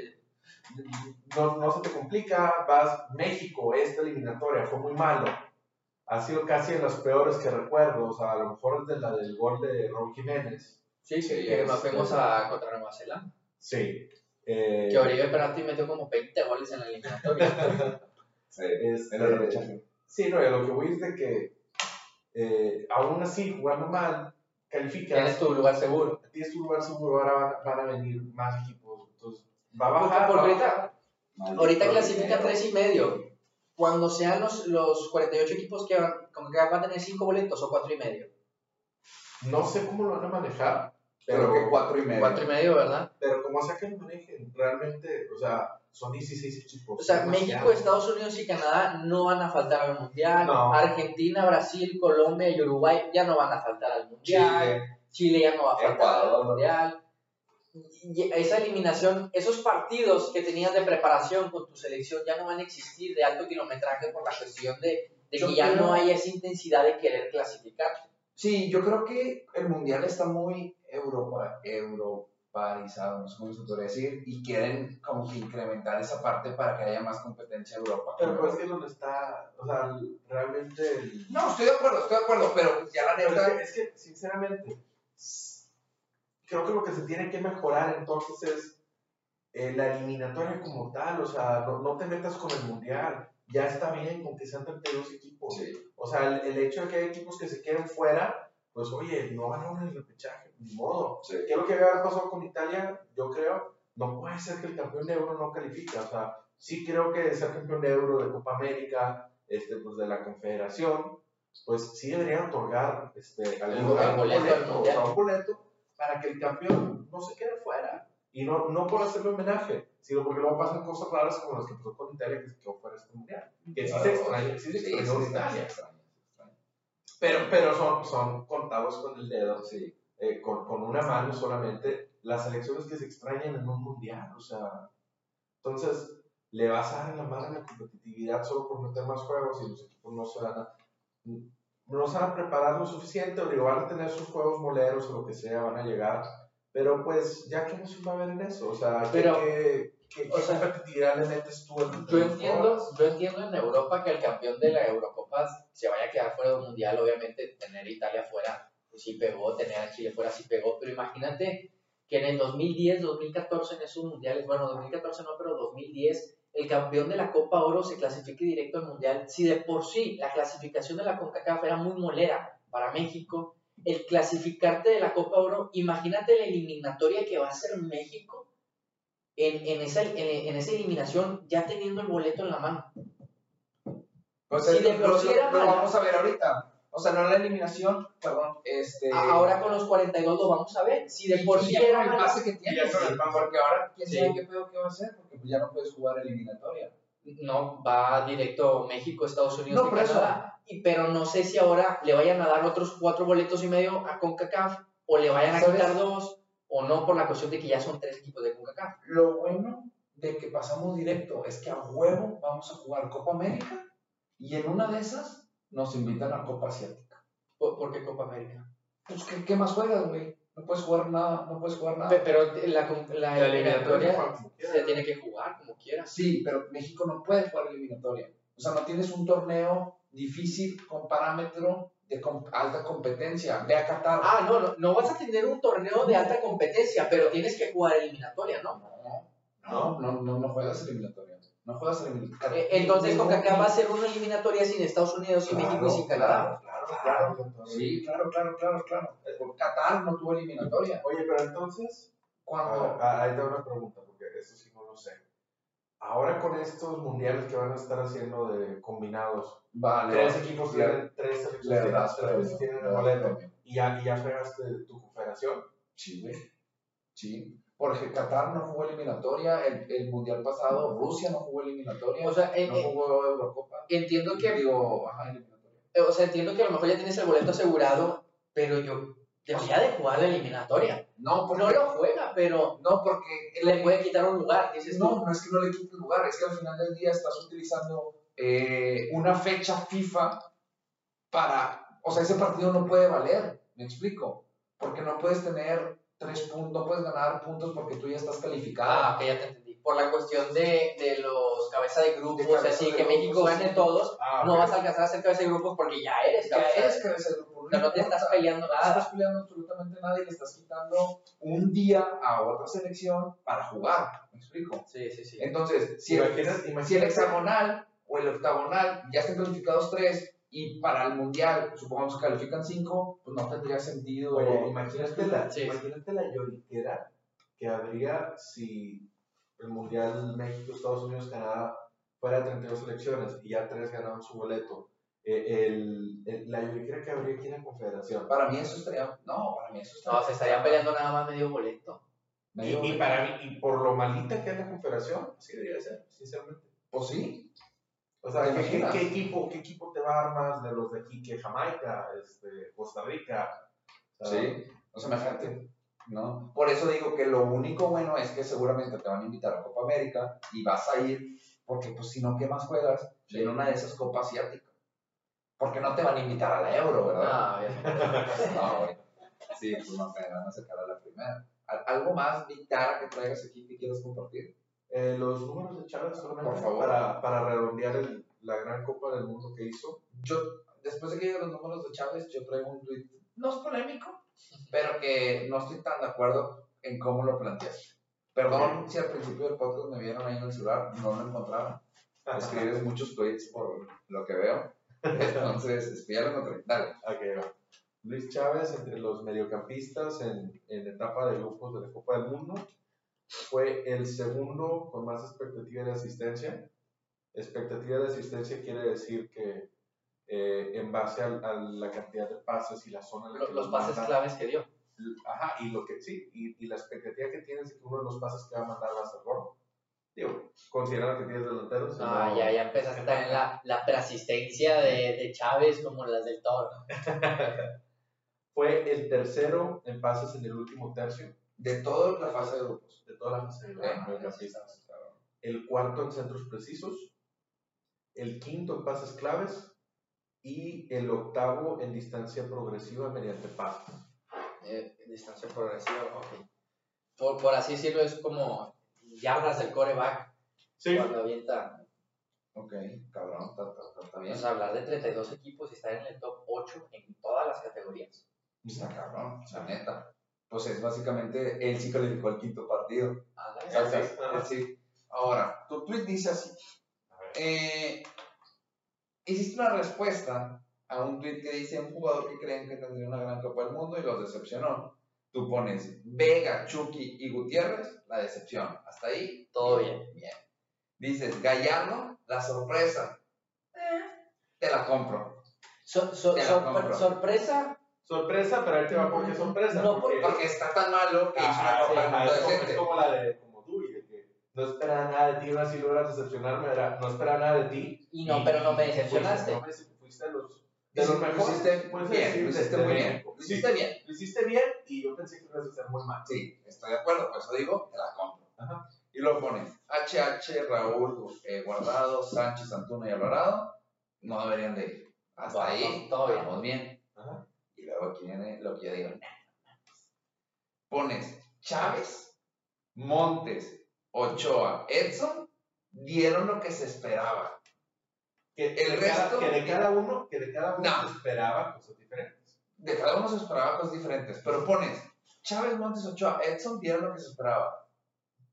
Speaker 6: no, no se te complica, vas, México, esta eliminatoria fue muy malo, ha sido casi de las peores que recuerdo, o sea, a lo mejor desde la del gol de Raúl Jiménez.
Speaker 4: Sí,
Speaker 5: Sí,
Speaker 4: que nos
Speaker 6: este-
Speaker 4: fuimos a contra Nueva Zelanda.
Speaker 6: Sí. Eh,
Speaker 4: Que Oribe Peralta metió como veinte goles en la eliminatoria.
Speaker 5: Sí.
Speaker 6: Este,
Speaker 5: En el repechaje.
Speaker 6: Sí, no, y a lo que voy es de que eh, aún así, jugando mal, calificas,
Speaker 4: Tienes tu lugar seguro.
Speaker 6: tienes tu lugar seguro, ahora van, van a venir más equipos, entonces va a
Speaker 4: Porque,
Speaker 6: bajar.
Speaker 4: porque
Speaker 6: va a
Speaker 4: ahorita,
Speaker 6: bajar.
Speaker 5: Maldito
Speaker 4: ahorita clasifica
Speaker 5: dinero.
Speaker 4: tres y medio. Cuando sean los, los cuarenta y ocho equipos que van, como que van a tener cinco boletos o cuatro y medio.
Speaker 6: No sé cómo lo van a manejar,
Speaker 5: Creo
Speaker 6: pero,
Speaker 5: que cuatro y medio.
Speaker 4: Cuatro y medio, ¿verdad?
Speaker 6: pero como sea que lo manejen, realmente, o sea, son dieciséis equipos.
Speaker 4: O sea,
Speaker 6: es
Speaker 4: México,
Speaker 6: demasiado.
Speaker 4: Estados Unidos y Canadá no van a faltar al Mundial.
Speaker 6: No.
Speaker 4: Argentina, Brasil, Colombia y Uruguay ya no van a faltar al Mundial.
Speaker 5: Chile.
Speaker 4: Chile ya no va a faltar
Speaker 5: Ecuador.
Speaker 4: al Mundial. Y esa eliminación, esos partidos que tenías de preparación con tu selección ya no van a existir de alto kilometraje por la cuestión de, de
Speaker 5: Yo
Speaker 4: que ya
Speaker 5: creo-
Speaker 4: no hay esa intensidad de querer clasificar.
Speaker 5: Sí, yo creo que el mundial está muy europa, europarizado, no sé cómo se podría decir, y quieren como que incrementar esa parte para que haya más competencia en Europa.
Speaker 6: Pero pues es que donde está, o sea, realmente el-
Speaker 5: No, estoy de acuerdo, estoy de acuerdo, pero pues ya la
Speaker 6: Pero
Speaker 5: neta.
Speaker 6: es, que, es que, sinceramente, creo que lo que se tiene que mejorar entonces es eh, la eliminatoria como tal, o sea, no, no te metas con el mundial, ya está bien con que sean treinta y dos equipos.
Speaker 5: Sí.
Speaker 6: O sea, el, el hecho de que hay equipos que se queden fuera, pues oye, no ganaron el repechaje, ni modo.
Speaker 5: Sí.
Speaker 6: ¿Qué es lo que había pasado con Italia? Yo creo, no puede ser que el campeón de Euro no califica, o sea, sí creo que ser campeón de Euro, de Copa América, este, pues de la Confederación, pues sí deberían otorgar este, al
Speaker 4: El
Speaker 6: lugar un
Speaker 4: boleto al
Speaker 6: boleto, o
Speaker 4: Mundial.
Speaker 6: sea, un boleto para que el campeón no se quede fuera. Y no, no por hacerle homenaje, sino porque luego pasan cosas raras como las que pasó con Italia, que se quedó fuera de este mundial. Que sí
Speaker 5: Claro.
Speaker 6: se extraña, sí se
Speaker 5: Sí,
Speaker 6: extrañó
Speaker 5: sí,
Speaker 6: Italia.
Speaker 5: se extraña, se extraña.
Speaker 6: Pero, pero son, son contados con el dedo,
Speaker 5: Sí.
Speaker 6: eh, con, con una mano solamente, las selecciones que se extrañan en un mundial. O sea, entonces le vas a dar la mano a la competitividad solo por meter más juegos y los equipos no se van a, no se van a preparar lo suficiente, o digo, van a tener sus juegos moleros o lo que sea, van a llegar. Pero pues, ya que no se va a ver en eso, o sea,
Speaker 4: Pero,
Speaker 6: ¿qué, qué,
Speaker 4: o
Speaker 6: qué
Speaker 4: sea,
Speaker 6: competitividad le metes tú en
Speaker 4: Yo
Speaker 6: en los
Speaker 4: entiendo,
Speaker 6: juegos?
Speaker 4: yo entiendo en Europa que el campeón de la Eurocopa se vaya a quedar fuera del Mundial, obviamente tener a Italia fuera pues sí pegó, tener a Chile fuera sí pegó, pero imagínate que en el dos mil diez, dos mil catorce en esos mundiales, bueno, dos mil catorce no, pero dos mil diez, el campeón de la Copa Oro se clasifique directo al Mundial. Si de por sí la clasificación de la CONCACAF era muy molera para México, el clasificarte de la Copa Oro, imagínate la eliminatoria que va a hacer México en, en, esa, en, en esa eliminación ya teniendo el boleto en la mano.
Speaker 5: Pues
Speaker 4: Sí, de
Speaker 5: eh,
Speaker 4: por
Speaker 5: lo,
Speaker 4: sí
Speaker 5: lo-
Speaker 4: era
Speaker 5: lo
Speaker 4: mala.
Speaker 5: vamos a ver ahorita. O sea, no en la eliminación, perdón, este...
Speaker 4: A- Ahora con los cuarenta y dos lo vamos a ver. Si de
Speaker 5: y-
Speaker 4: por
Speaker 5: y
Speaker 4: sí
Speaker 5: ya
Speaker 4: era
Speaker 5: con el
Speaker 4: mala,
Speaker 5: pase que tienes,
Speaker 6: Ya con el
Speaker 5: sí,
Speaker 6: pase.
Speaker 5: porque ahora quién
Speaker 4: Sí.
Speaker 5: sabe qué pedo que va a hacer, porque pues ya no puedes jugar eliminatoria.
Speaker 4: no, va directo México, Estados Unidos
Speaker 5: No,
Speaker 4: y
Speaker 5: por eso.
Speaker 4: Canadá. Y, pero no sé si ahora le vayan a dar otros cuatro boletos y medio a CONCACAF o le vayan a
Speaker 5: ¿Sabes?
Speaker 4: quitar dos o no por la cuestión de que ya son tres equipos de CONCACAF.
Speaker 5: Lo bueno de que pasamos directo es que a huevo vamos a jugar Copa América y en una de esas nos invitan a Copa Asiática.
Speaker 4: ¿Por, por qué Copa América?
Speaker 5: Pues, ¿qué, qué más juegas, güey? No puedes jugar nada, no puedes jugar nada.
Speaker 4: Pe- Pero la, la,
Speaker 6: La eliminatoria
Speaker 4: eliminatoria
Speaker 6: como quiera.
Speaker 4: se tiene que jugar como quieras.
Speaker 5: Sí, pero México no puede jugar eliminatoria. O sea, no tienes un torneo difícil con parámetro de com- alta competencia. Ve a Qatar.
Speaker 4: Ah, no, no, no vas a tener un torneo de alta competencia, pero tienes que jugar eliminatoria, ¿no?
Speaker 5: No, no, no, no, no juegas eliminatoria. No juegas eliminatoria.
Speaker 4: Eh, Entonces CONCACAF va a ser una eliminatoria sin Estados Unidos y
Speaker 5: Claro,
Speaker 4: México y sin Canadá.
Speaker 5: Claro, claro.
Speaker 6: claro. claro.
Speaker 5: Sí, claro, claro, claro, claro. Qatar no tuvo eliminatoria.
Speaker 6: Oye, pero entonces,
Speaker 5: Cuando...
Speaker 6: ah, ahí te doy una pregunta, porque eso sí no lo sé. Ahora con estos mundiales que van a estar haciendo de combinados,
Speaker 5: Vale.
Speaker 6: tres equipos
Speaker 5: Le-
Speaker 6: tienen, tres selecciones
Speaker 5: le
Speaker 6: tienen,
Speaker 5: das
Speaker 6: tres
Speaker 5: premio,
Speaker 6: tienen
Speaker 5: le
Speaker 6: el
Speaker 5: das
Speaker 6: boleto,
Speaker 5: premio.
Speaker 6: y ya, y ya fregaste tu confederación.
Speaker 5: Sí, güey. Sí. Porque Qatar no jugó eliminatoria, el, el mundial pasado, Rusia no jugó eliminatoria,
Speaker 4: O sea, eh,
Speaker 5: no
Speaker 4: eh,
Speaker 5: jugó Eurocopa.
Speaker 4: entiendo que,
Speaker 5: Digo, ajá, eliminatoria.
Speaker 4: eh, o sea, entiendo que a lo mejor ya tienes el boleto asegurado, pero yo debería de jugar la eliminatoria.
Speaker 5: No, porque,
Speaker 4: No lo juega, pero
Speaker 5: no, porque
Speaker 4: le puede quitar un lugar, dices
Speaker 5: no,
Speaker 4: tú.
Speaker 5: no es que no le quite lugar, es que al final del día estás utilizando eh, una fecha FIFA para, o sea, ese partido no puede valer, me explico, porque no puedes tener tres puntos, no puedes ganar puntos porque tú ya estás calificado.
Speaker 4: Ah, ok, ya te entendí. Por la cuestión de, de los cabeza de grupos,
Speaker 5: De cabeza
Speaker 4: así
Speaker 5: de
Speaker 4: que
Speaker 5: grupos,
Speaker 4: México
Speaker 5: sí.
Speaker 4: gane todos,
Speaker 6: Ah,
Speaker 4: no
Speaker 6: ok.
Speaker 4: vas a alcanzar a ser cabeza de grupos porque ya eres
Speaker 5: Ya
Speaker 4: cabeza
Speaker 5: eres
Speaker 4: de
Speaker 5: cabeza de grupo,
Speaker 4: O sea, no te
Speaker 5: importa.
Speaker 4: estás peleando
Speaker 5: No
Speaker 4: nada.
Speaker 5: estás peleando absolutamente nada y le estás quitando un día a otra selección para jugar, ¿me explico?
Speaker 4: Sí, sí, sí.
Speaker 5: Entonces, si el,
Speaker 6: Imagínate-
Speaker 5: si el
Speaker 6: imagínate-
Speaker 5: hexagonal o el octagonal ya están calificados tres y para el mundial, supongamos que califican cinco, pues no tendría sentido.
Speaker 6: Oye, imagínate la,
Speaker 4: Sí.
Speaker 6: imagínate la lloriquera que habría si el Mundial México, Estados Unidos, Canadá fuera de treinta y dos selecciones y ya tres ganaron su boleto. Eh, el, el- la lloriquera que habría aquí en la Confederación.
Speaker 5: Para mí eso estaría, no, para mí eso estaría.
Speaker 4: No, se estarían peleando nada más medio boleto.
Speaker 6: Y,
Speaker 5: medio-
Speaker 6: y para mí, y por lo malita que es la Confederación, así debería ser, sinceramente.
Speaker 5: Pues sí.
Speaker 6: O sea,
Speaker 5: ¿Te
Speaker 6: ¿qué, qué,
Speaker 5: imaginas?
Speaker 6: qué equipo, ¿qué equipo te va a armas de los de aquí? Que Jamaica, este, Costa Rica. O sea,
Speaker 5: Sí, o sea, imagínate, ¿no? Por eso digo que lo único bueno es que seguramente te van a invitar a Copa América y vas a ir, porque pues si no, ¿qué más juegas?
Speaker 4: Sí.
Speaker 5: En una de esas Copas Asiáticas. Porque no te van a invitar a la Euro, ¿verdad?
Speaker 4: Ah, bien.
Speaker 5: No, güey. Sí, pues no, te van a sacar a la primera. ¿Al- ¿Algo más, Vitara, que traigas aquí que quieras compartir?
Speaker 6: Eh, los números de Chávez solamente
Speaker 5: Por favor.
Speaker 6: Para, para redondear el- la gran Copa del Mundo que hizo.
Speaker 5: Yo, después de que diga los números de Chávez, yo traigo un tweet, no es polémico, pero que no estoy tan de acuerdo en cómo lo planteaste. Perdón si al principio del podcast me vieron ahí en el celular, no lo encontraron. Escribes muchos tweets por lo que veo. Entonces, es que ya lo encontré. Dale.
Speaker 6: Ok, va. Luis Chávez, entre los mediocampistas en, en etapa de grupos de la Copa del Mundo, fue el segundo con más expectativa de asistencia. Expectativa de asistencia quiere decir que eh, en base a, a la cantidad de pases y la zona en la
Speaker 4: Los,
Speaker 6: que
Speaker 4: los
Speaker 6: los
Speaker 4: pases
Speaker 6: manda,
Speaker 4: claves que dio.
Speaker 6: Ajá, y lo que sí, y, y la expectativa que tienes de que uno de los pases que va a mandar va a ser gol. Digo, considerando que tienes delanteros. si
Speaker 4: Ah,
Speaker 6: no-
Speaker 4: ya, ya empezaste también la, la persistencia de, de Chávez como las del Toro.
Speaker 6: Fue el tercero en pases en el último tercio
Speaker 5: De toda la fase de grupos.
Speaker 6: de toda la fase de los
Speaker 5: Ah,
Speaker 6: mediocampistas. El cuarto en centros precisos, el quinto en pases claves y el octavo en distancia progresiva mediante pases.
Speaker 4: Eh, distancia progresiva, ok. Por, por así decirlo, es como yardas del coreback cuando avienta.
Speaker 5: Ok, cabrón, está, está, está bien.
Speaker 4: Vamos a hablar de treinta y dos equipos y estar en el top ocho en todas las categorías.
Speaker 5: Está cabrón, la neta. Pues es básicamente, él sí calificó el quinto partido.
Speaker 4: Ándale.
Speaker 5: Él sí, él sí. Ahora, tu tweet dice así.
Speaker 6: A ver.
Speaker 5: Eh, hiciste una respuesta a un tweet que dice un jugador que creen que tendría una gran Copa del Mundo y los decepcionó. Tú pones Vega, Chucky y Gutiérrez, la decepción. Hasta ahí,
Speaker 4: Todo bien.
Speaker 5: Bien. Dices Gallardo, la sorpresa. Eh, te la compro.
Speaker 4: So- so-
Speaker 5: Te la
Speaker 4: sorpre-
Speaker 5: compro.
Speaker 4: sorpresa,
Speaker 6: Sorpresa, pero ahí te va por qué sorpresa.
Speaker 4: No,
Speaker 6: porque,
Speaker 5: Porque está tan malo que hizo una
Speaker 6: Ajá,
Speaker 5: Copa del
Speaker 6: ajá,
Speaker 5: Mundo
Speaker 6: es, como, es
Speaker 5: decente.
Speaker 6: como la de como Dewey, de que no esperaba nada de ti, ahora sí logras decepcionarme, era, no esperaba nada de ti.
Speaker 4: Y no, pero no me decepcionaste.
Speaker 6: Fuiste, no me- fuiste de los, de
Speaker 5: Lo
Speaker 6: los mejores.
Speaker 5: hiciste
Speaker 6: puedes
Speaker 5: bien,
Speaker 6: decir,
Speaker 5: lo hiciste
Speaker 6: de
Speaker 5: muy
Speaker 6: México.
Speaker 5: bien. Lo
Speaker 6: Sí,
Speaker 5: hiciste bien.
Speaker 6: Lo hiciste bien y yo pensé que ibas a hacer muy mal.
Speaker 5: Sí, estoy de acuerdo, por eso digo, te la compro.
Speaker 6: Ajá.
Speaker 5: Y luego pones H H, Raúl, eh, Guardado, Sánchez, Antuna y Alvarado, no deberían de ir. Hasta
Speaker 4: Bueno,
Speaker 5: ahí,
Speaker 4: todo bien.
Speaker 5: vamos bien.
Speaker 6: Ajá.
Speaker 5: Y luego aquí viene lo que yo digo. Pones Chávez, Montes, Ochoa, Edson, dieron lo que se esperaba.
Speaker 6: Que,
Speaker 5: El
Speaker 6: de
Speaker 5: resto-
Speaker 6: cada, que de cada uno, que de cada uno
Speaker 5: No.
Speaker 6: se esperaba cosas diferentes.
Speaker 5: De cada uno se esperaba cosas diferentes, pero pones Chávez, Montes, Ochoa, Edson, dieron lo que se esperaba.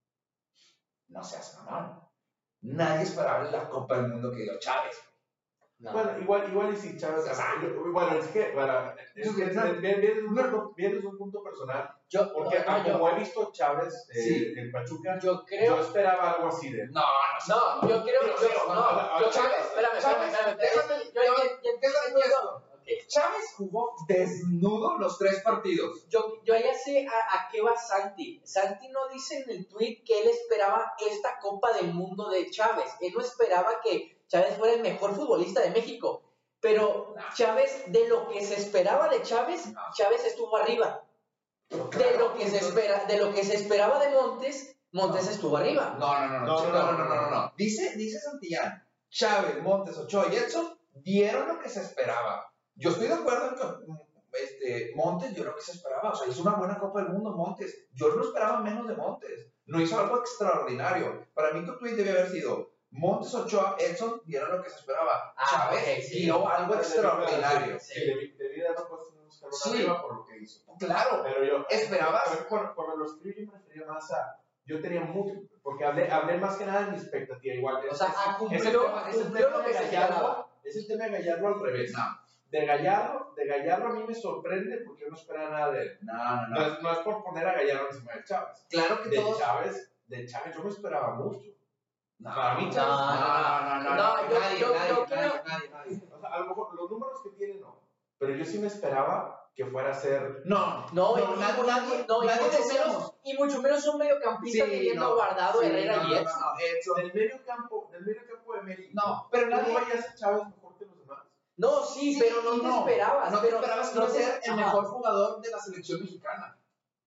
Speaker 5: No seas mamón. Nadie esperaba la Copa del Mundo que dio Chávez.
Speaker 4: No.
Speaker 6: Bueno, igual, igual y si Chávez. Bueno, es que, bueno, es que es- viene viene de un punto- viene de un punto personal.
Speaker 4: Yo,
Speaker 6: Porque
Speaker 4: no, no,
Speaker 6: ah, como
Speaker 4: yo,
Speaker 6: he visto Chávez eh,
Speaker 5: Sí.
Speaker 6: en Pachuca,
Speaker 4: yo creo.
Speaker 6: yo esperaba algo así de.
Speaker 5: No, no,
Speaker 4: No, yo creo.
Speaker 6: Digo,
Speaker 4: Yo,
Speaker 6: digo,
Speaker 4: no,
Speaker 6: ahora-
Speaker 4: yo
Speaker 6: ahora-
Speaker 4: Chávez, espérame, espérame,
Speaker 5: Chávez,
Speaker 4: espérame.
Speaker 5: déjame-
Speaker 4: Yo, yo, yo, yo,
Speaker 5: déjame
Speaker 4: yo-
Speaker 5: esto.
Speaker 4: ok.
Speaker 5: Chávez jugó desnudo los tres partidos.
Speaker 4: Yo, yo ya sé a, a qué va Santi. Santi no dice en el tweet que él esperaba esta Copa del Mundo de Chávez. Él no esperaba que Chávez fuera el mejor futbolista de México. Pero Chávez, de lo que se esperaba de Chávez, Chávez estuvo arriba. De lo que se espera, de lo que se esperaba de Montes, Montes estuvo arriba.
Speaker 5: No, no, no, no,
Speaker 6: No,
Speaker 5: no,
Speaker 6: no,
Speaker 5: no, no, no, no, no. Dice, dice Santillán, Chávez, Montes, Ochoa y Edson dieron lo que se esperaba. Yo estoy de acuerdo en que mm, este, Montes dio lo que se esperaba. O sea, hizo una buena Copa del Mundo, Montes. Yo no esperaba menos de Montes. No hizo algo extraordinario. Para mí tu tweet debe haber sido Montes, Ochoa, Edson dieron lo que se esperaba.
Speaker 4: Ah,
Speaker 5: Chávez
Speaker 4: ok, sí.
Speaker 5: dio algo extraordinario.
Speaker 6: Sí, debí, debí de haber puesto un escalón
Speaker 5: Sí.
Speaker 6: arriba por lo que hizo.
Speaker 5: Claro.
Speaker 6: Pero yo.
Speaker 5: ¿Esperabas?
Speaker 6: pero Cuando, cuando lo escribí, yo me refería más a. Yo tenía mucho. Porque hablé, hablé más que nada de mi expectativa. Igual.
Speaker 4: O
Speaker 6: es-
Speaker 4: sea,
Speaker 6: es-
Speaker 4: ah,
Speaker 6: es
Speaker 4: cumplió,
Speaker 6: el tema- es el
Speaker 4: cumplió
Speaker 6: tema
Speaker 4: lo
Speaker 6: de
Speaker 4: que se
Speaker 6: Gallardo.
Speaker 4: esperaba.
Speaker 6: Es el tema de Gallardo al revés.
Speaker 5: No,
Speaker 6: De Gallardo, de Gallardo a mí me sorprende porque yo no esperaba nada de él.
Speaker 5: no, no.
Speaker 6: No
Speaker 5: no.
Speaker 6: es, no es por poner a Gallardo encima de Chávez.
Speaker 5: Claro que
Speaker 6: De
Speaker 5: todos...
Speaker 6: Chávez, de Chávez yo me esperaba mucho.
Speaker 5: No,
Speaker 6: Para mí,
Speaker 4: No,
Speaker 6: Chávez.
Speaker 5: no, no, no, no,
Speaker 4: No, yo-
Speaker 5: nadie,
Speaker 4: yo-
Speaker 5: nadie,
Speaker 4: yo
Speaker 5: nadie,
Speaker 4: creo-
Speaker 5: nadie, nadie.
Speaker 6: O sea, a lo mejor los números que tiene no. Pero yo sí me esperaba que fuera a ser.
Speaker 5: No,
Speaker 4: No, y,
Speaker 5: no, nadie,
Speaker 4: y-
Speaker 5: nadie,
Speaker 4: no, y
Speaker 5: nadie
Speaker 4: mucho
Speaker 5: decíamos.
Speaker 4: menos, y mucho menos un mediocampista teniendo
Speaker 5: no,
Speaker 4: Guardado,
Speaker 5: sí,
Speaker 4: Herrera
Speaker 5: no,
Speaker 4: y
Speaker 5: no,
Speaker 4: Edson.
Speaker 5: no, Edson.
Speaker 6: Del medio campo, del medio campo de México.
Speaker 5: No, pero
Speaker 6: ¿Tú
Speaker 5: nadie-
Speaker 6: no veías a Chávez mejor que los demás?
Speaker 4: No, sí,
Speaker 5: Sí,
Speaker 4: pero no te esperabas.
Speaker 5: No te
Speaker 4: pero,
Speaker 5: esperabas que
Speaker 4: no
Speaker 5: iba a
Speaker 4: te-
Speaker 5: ser el
Speaker 4: ajá.
Speaker 5: mejor jugador de la selección mexicana.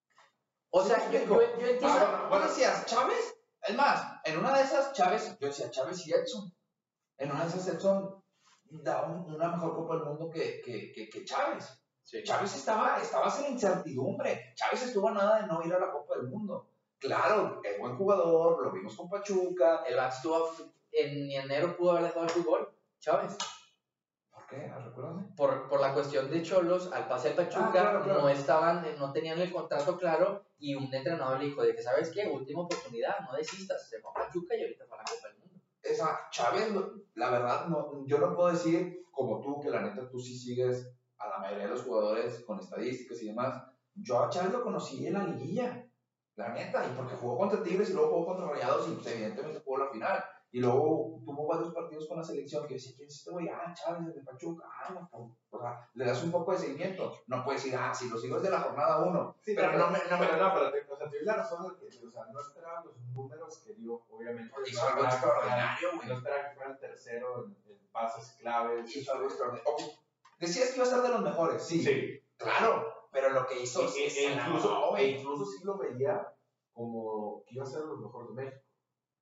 Speaker 4: O sea, yo, yo, yo entiendo.
Speaker 5: Ah, bueno, bueno, decías, ¿Chávez? Es más, en una de esas, Chávez, yo decía, Chávez y Edson. En una de esas, Edson da un- una mejor Copa del Mundo que, que, que, que Chávez.
Speaker 4: Sí.
Speaker 5: Chávez estaba, estabas en incertidumbre. Chávez estuvo a nada de no ir a la Copa del Mundo. Claro, es buen jugador, lo vimos con Pachuca.
Speaker 4: El Vax estuvo en enero pudo haber dejado el fútbol, Chávez.
Speaker 5: ¿Por qué? Recuérdame.
Speaker 4: Por, por la cuestión de Cholos, al pase de Pachuca,
Speaker 5: Ah, claro, claro.
Speaker 4: no estaban, no tenían el contrato claro y un entrenador le dijo de que, ¿sabes qué? Última oportunidad, no desistas. Se fue a Pachuca y ahorita fue a la Copa del Mundo.
Speaker 5: Esa, Chávez, la verdad, no, yo no puedo decir, como tú, que la neta tú sí sigues a la mayoría de los jugadores con estadísticas y demás. Yo a Chávez lo conocí en la liguilla, la neta, y porque jugó contra Tigres y luego jugó contra Rayados y pues, evidentemente jugó la final. Y luego tuvo varios partidos con la selección que decía, ¿quién es este güey? Ah, Chávez desde Pachuca. Ah, no, pues, o sea, le das un poco de seguimiento. No puedes decir, ah, si lo sigo desde la jornada uno.
Speaker 6: Sí,
Speaker 5: pero no me... No me
Speaker 6: pero no, pero te, o sea, te doy la razón de que, o sea, no esperaba los números que dio, obviamente.
Speaker 5: Hizo
Speaker 6: no
Speaker 5: algo
Speaker 6: esperaba que fuera-
Speaker 5: extraordinario, güey.
Speaker 6: No esperaba que fuera el tercero en, en pases claves.
Speaker 5: hizo algo extraordinario. Ok, decías que iba a ser de los mejores, sí.
Speaker 6: Sí.
Speaker 5: Claro, pero lo que hizo...
Speaker 6: E, e-
Speaker 5: se
Speaker 6: e
Speaker 5: la
Speaker 6: incluso,
Speaker 5: mamó,
Speaker 6: e
Speaker 5: güey.
Speaker 6: incluso sí lo veía como que iba a ser los mejores de México.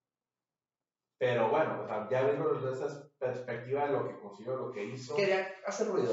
Speaker 6: Pero bueno, o sea, ya viendo desde esa perspectiva de lo que consiguió, lo que hizo.
Speaker 5: Quería hacer ruido.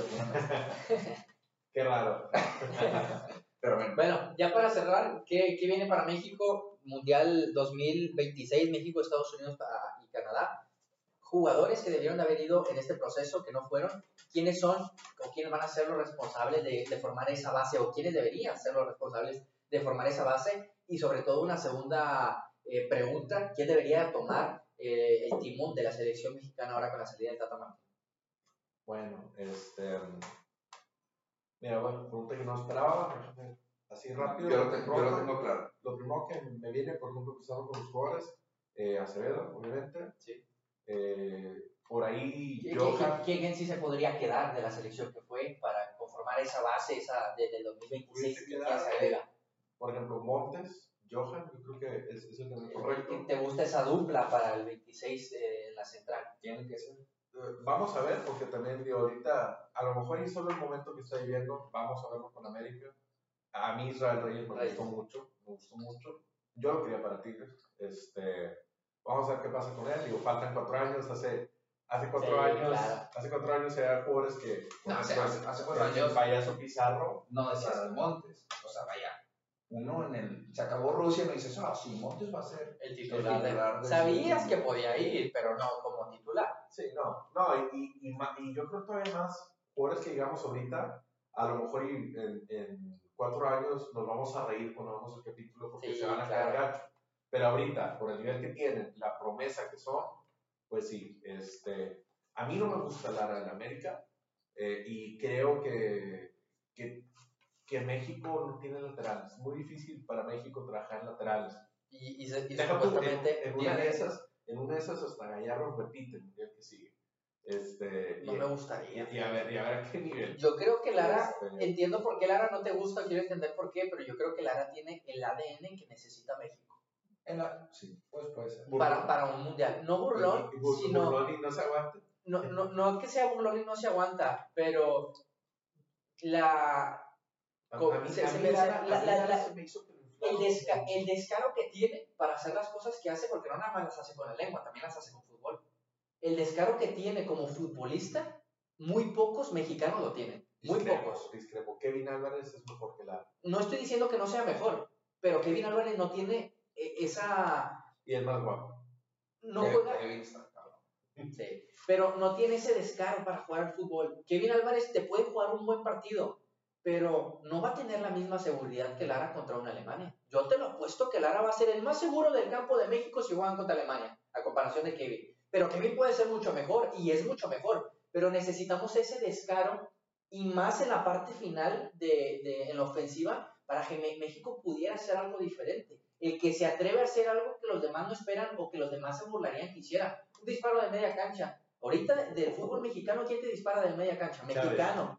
Speaker 6: Qué raro.
Speaker 5: Pero bueno.
Speaker 4: Bueno, ya para cerrar, ¿qué, qué viene para México? Mundial dos mil veintiséis, México, Estados Unidos ah, y Canadá. Jugadores que debieron de haber ido en este proceso, que no fueron. ¿Quiénes son o quiénes van a ser los responsables de, de formar esa base o quiénes deberían ser los responsables de formar esa base? Y sobre todo una segunda eh, pregunta, ¿quién debería tomar eh, el timón de la selección mexicana ahora con la salida del Tata Martino?
Speaker 6: Bueno, este. Mira, bueno, pregunta que no esperaba. Así rápido.
Speaker 5: Yo lo, tengo, yo lo tengo claro.
Speaker 6: Lo primero que me viene, por ejemplo, empezando con los jugadores, eh, Acevedo, obviamente.
Speaker 4: Sí.
Speaker 6: Eh, por ahí,
Speaker 4: ¿Quién,
Speaker 6: Johan.
Speaker 4: quién, quién sí se podría quedar de la selección que fue para conformar esa base esa desde el dos mil veintiséis?
Speaker 6: Pudiese
Speaker 4: ¿Quién
Speaker 6: quedar,
Speaker 4: se agrega?
Speaker 6: Por ejemplo, Montes, Johan, yo creo que es, es el que correcto.
Speaker 4: ¿Te gusta esa dupla para el veintiséis eh, en la central?
Speaker 5: Tiene que ser.
Speaker 6: Eh, Vamos a ver, porque también digo, ahorita, a lo mejor y solo el momento que está viviendo, vamos a verlo con América. A mí Israel Reyes me
Speaker 4: Reyes.
Speaker 6: gustó mucho, me gustó mucho. Yo lo quería para Tigres. Este, vamos a ver qué pasa con él. Digo, faltan cuatro años, hace, hace cuatro
Speaker 4: Sí,
Speaker 6: años,
Speaker 4: claro.
Speaker 6: hace cuatro años había jugadores que,
Speaker 5: No, hace- hace- hace cuatro
Speaker 6: el
Speaker 5: años-
Speaker 6: payaso Pizarro,
Speaker 5: No decías de Montes. O sea, vaya. Uno en el. Se acabó Rusia y no dices, ah, sí, Montes va a ser.
Speaker 4: El titular. de-
Speaker 5: titular del-
Speaker 4: Sabías que podía ir, pero no como titular.
Speaker 6: sí, no, no, y, y, y, ma- y yo creo todavía más jugadores que digamos ahorita, a lo mejor y en, en cuatro años nos vamos a reír cuando vamos al capítulo porque
Speaker 4: Sí,
Speaker 6: se van a
Speaker 4: claro.
Speaker 6: quedar gacho. Pero ahorita, por el nivel que tienen, la promesa que son, pues sí, este, A mí no me gusta Lara en América eh, y creo que, que, que México no tiene laterales. Es muy difícil para México trabajar en laterales.
Speaker 4: Y, y, se- y
Speaker 6: Deja tú, en,
Speaker 4: supuestamente
Speaker 6: en una
Speaker 4: tiene-
Speaker 6: de esas, en una de esas hasta Gallardo repite el mundial que sigue. Este,
Speaker 4: no
Speaker 6: y,
Speaker 4: me gustaría.
Speaker 6: y, y a ver, y a ver a qué nivel.
Speaker 4: Yo creo que Lara,
Speaker 6: Este-
Speaker 4: entiendo por qué Lara no te gusta, quiero entender por qué, pero yo creo que Lara tiene el A D N que necesita México
Speaker 5: En la, sí, pues puede ser.
Speaker 6: Burlón.
Speaker 4: para, para un mundial. No burlón,
Speaker 6: Y- y bur-
Speaker 4: sino
Speaker 6: burlón y no se aguanta.
Speaker 4: no, no, no que sea burlón y no se aguanta, pero la,
Speaker 6: A,
Speaker 4: Co-
Speaker 6: a mí,
Speaker 4: se-
Speaker 6: a
Speaker 4: se
Speaker 6: mí
Speaker 4: me-
Speaker 6: Lara-
Speaker 4: la-
Speaker 6: a mí
Speaker 4: la-
Speaker 6: Lara
Speaker 4: la-
Speaker 6: se me hizo que lo inflaron.
Speaker 4: el, desca- el descaro que tiene para hacer las cosas que hace, porque no nada más las hace con la lengua, también las hace con fútbol. El descaro que tiene como futbolista, muy pocos mexicanos lo tienen, muy
Speaker 6: Discrepo,
Speaker 4: pocos.
Speaker 6: discrepo. Kevin Álvarez es mejor que Lara.
Speaker 4: No estoy diciendo que no sea mejor, pero Kevin Álvarez no tiene eh, esa...
Speaker 6: Y el más guapo.
Speaker 4: No
Speaker 5: Ke-
Speaker 4: juega...
Speaker 5: Kevin está cabrón.
Speaker 4: Sí, pero no tiene ese descaro para jugar al fútbol. Kevin Álvarez te puede jugar un buen partido, pero no va a tener la misma seguridad que Lara contra una Alemania. Yo te lo apuesto que Lara va a ser el más seguro del campo de México si juegan contra Alemania, a comparación de Kevin. Pero Kevin puede ser mucho mejor, y es mucho mejor, pero necesitamos ese descaro, y más en la parte final, de, de, en la ofensiva, para que me- México pudiera hacer algo diferente. El que se atreve a hacer algo que los demás no esperan o que los demás se burlarían que hiciera. Un disparo de media cancha. Ahorita del fútbol mexicano, ¿quién te dispara de media cancha?
Speaker 6: Chávez.
Speaker 4: Mexicano.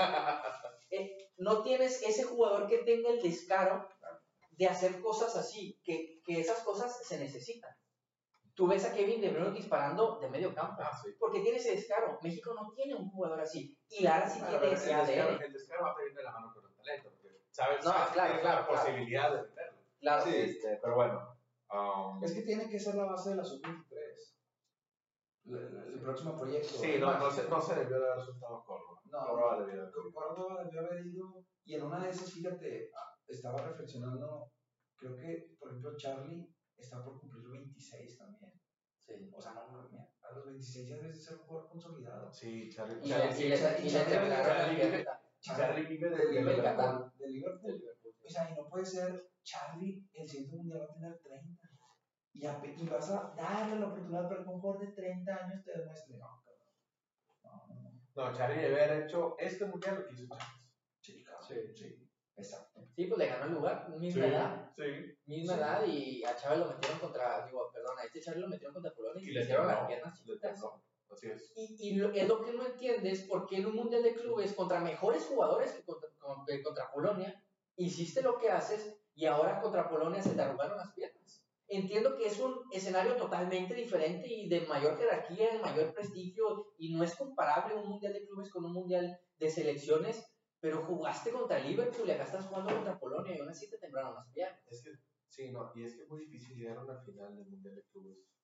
Speaker 4: Eh, no tienes ese jugador que tenga el descaro de hacer cosas así, que, que esas cosas se necesitan. Tú ves a Kevin De Bruyne disparando de medio campo,
Speaker 6: Ah, sí.
Speaker 4: porque tiene ese descaro. México no tiene un jugador así, y Lara sí
Speaker 6: Bueno,
Speaker 4: tiene
Speaker 6: el,
Speaker 4: ese
Speaker 6: descaro,
Speaker 4: A D N.
Speaker 6: el descaro va a pedir de la mano con el talento, porque sabes,
Speaker 4: No,
Speaker 6: sabes que
Speaker 4: claro,
Speaker 6: tienes
Speaker 4: claro,
Speaker 6: la
Speaker 4: claro.
Speaker 6: posibilidad de meterlo.
Speaker 4: Claro,
Speaker 5: Sí.
Speaker 6: Este, pero bueno. um,
Speaker 5: Es que tiene que ser la base de la sub veintitrés. El, el- el próximo proyecto.
Speaker 6: sí, no, no, se, no se debió de haber resultado Córdoba.
Speaker 5: No,
Speaker 6: Córdoba debió de haber
Speaker 5: Con Córdoba debió haber ido, y en una de esas, fíjate, ah, estaba reflexionando, creo que, por ejemplo, Charlie está por cumplir veintiséis también.
Speaker 4: sí.
Speaker 5: O sea, no, no, mira, a los veintiséis ya debes de ser un jugador consolidado.
Speaker 6: Sí, Charlie.
Speaker 4: Y,
Speaker 6: Charlie,
Speaker 4: le-
Speaker 6: sí,
Speaker 4: y le-
Speaker 6: Charlie-
Speaker 4: y le
Speaker 6: Charlie-
Speaker 4: temblaron
Speaker 6: Charlie
Speaker 4: las
Speaker 6: vive-
Speaker 4: piernas.
Speaker 6: Charlie vive de,
Speaker 5: Del
Speaker 6: de
Speaker 5: Liverpool.
Speaker 6: Liverpool.
Speaker 5: De Liverpool. O sea, y no puede ser, Charlie, el siguiente mundial va a tener treinta. Y, a, y vas a darle la oportunidad para que un jugador de treinta años te demuestre. No, cabrón. No, no, no.
Speaker 6: No, Charlie debe haber hecho este mundial lo que hizo Chávez.
Speaker 5: Sí, cabrón.
Speaker 4: Sí.
Speaker 5: Sí. Exacto.
Speaker 4: Sí, pues le ganó el lugar, misma edad,
Speaker 6: Sí.
Speaker 4: misma
Speaker 5: Sí.
Speaker 4: edad, y a Chávez lo metieron contra, digo, perdón, a este Charlie lo metieron contra Polonia y,
Speaker 6: Y
Speaker 4: le
Speaker 6: le
Speaker 4: hicieron las
Speaker 6: tembló,
Speaker 4: piernas
Speaker 6: le
Speaker 4: chiquitas.
Speaker 6: tembló. Así es.
Speaker 4: Y, y lo, es lo que no entiendes, porque en un mundial de clubes contra mejores jugadores que contra, con- que contra Polonia, hiciste lo que haces y ahora contra Polonia se te arrugaron las piernas. Entiendo que es un escenario totalmente diferente y de mayor jerarquía, de mayor prestigio, y no es comparable un mundial de clubes con un mundial de selecciones, pero jugaste contra Liverpool y acá estás jugando contra Polonia y aún así te temblaron las piernas.
Speaker 6: Es que, sí, no, y es que es muy difícil llegar a una final del Mundial de Clubes.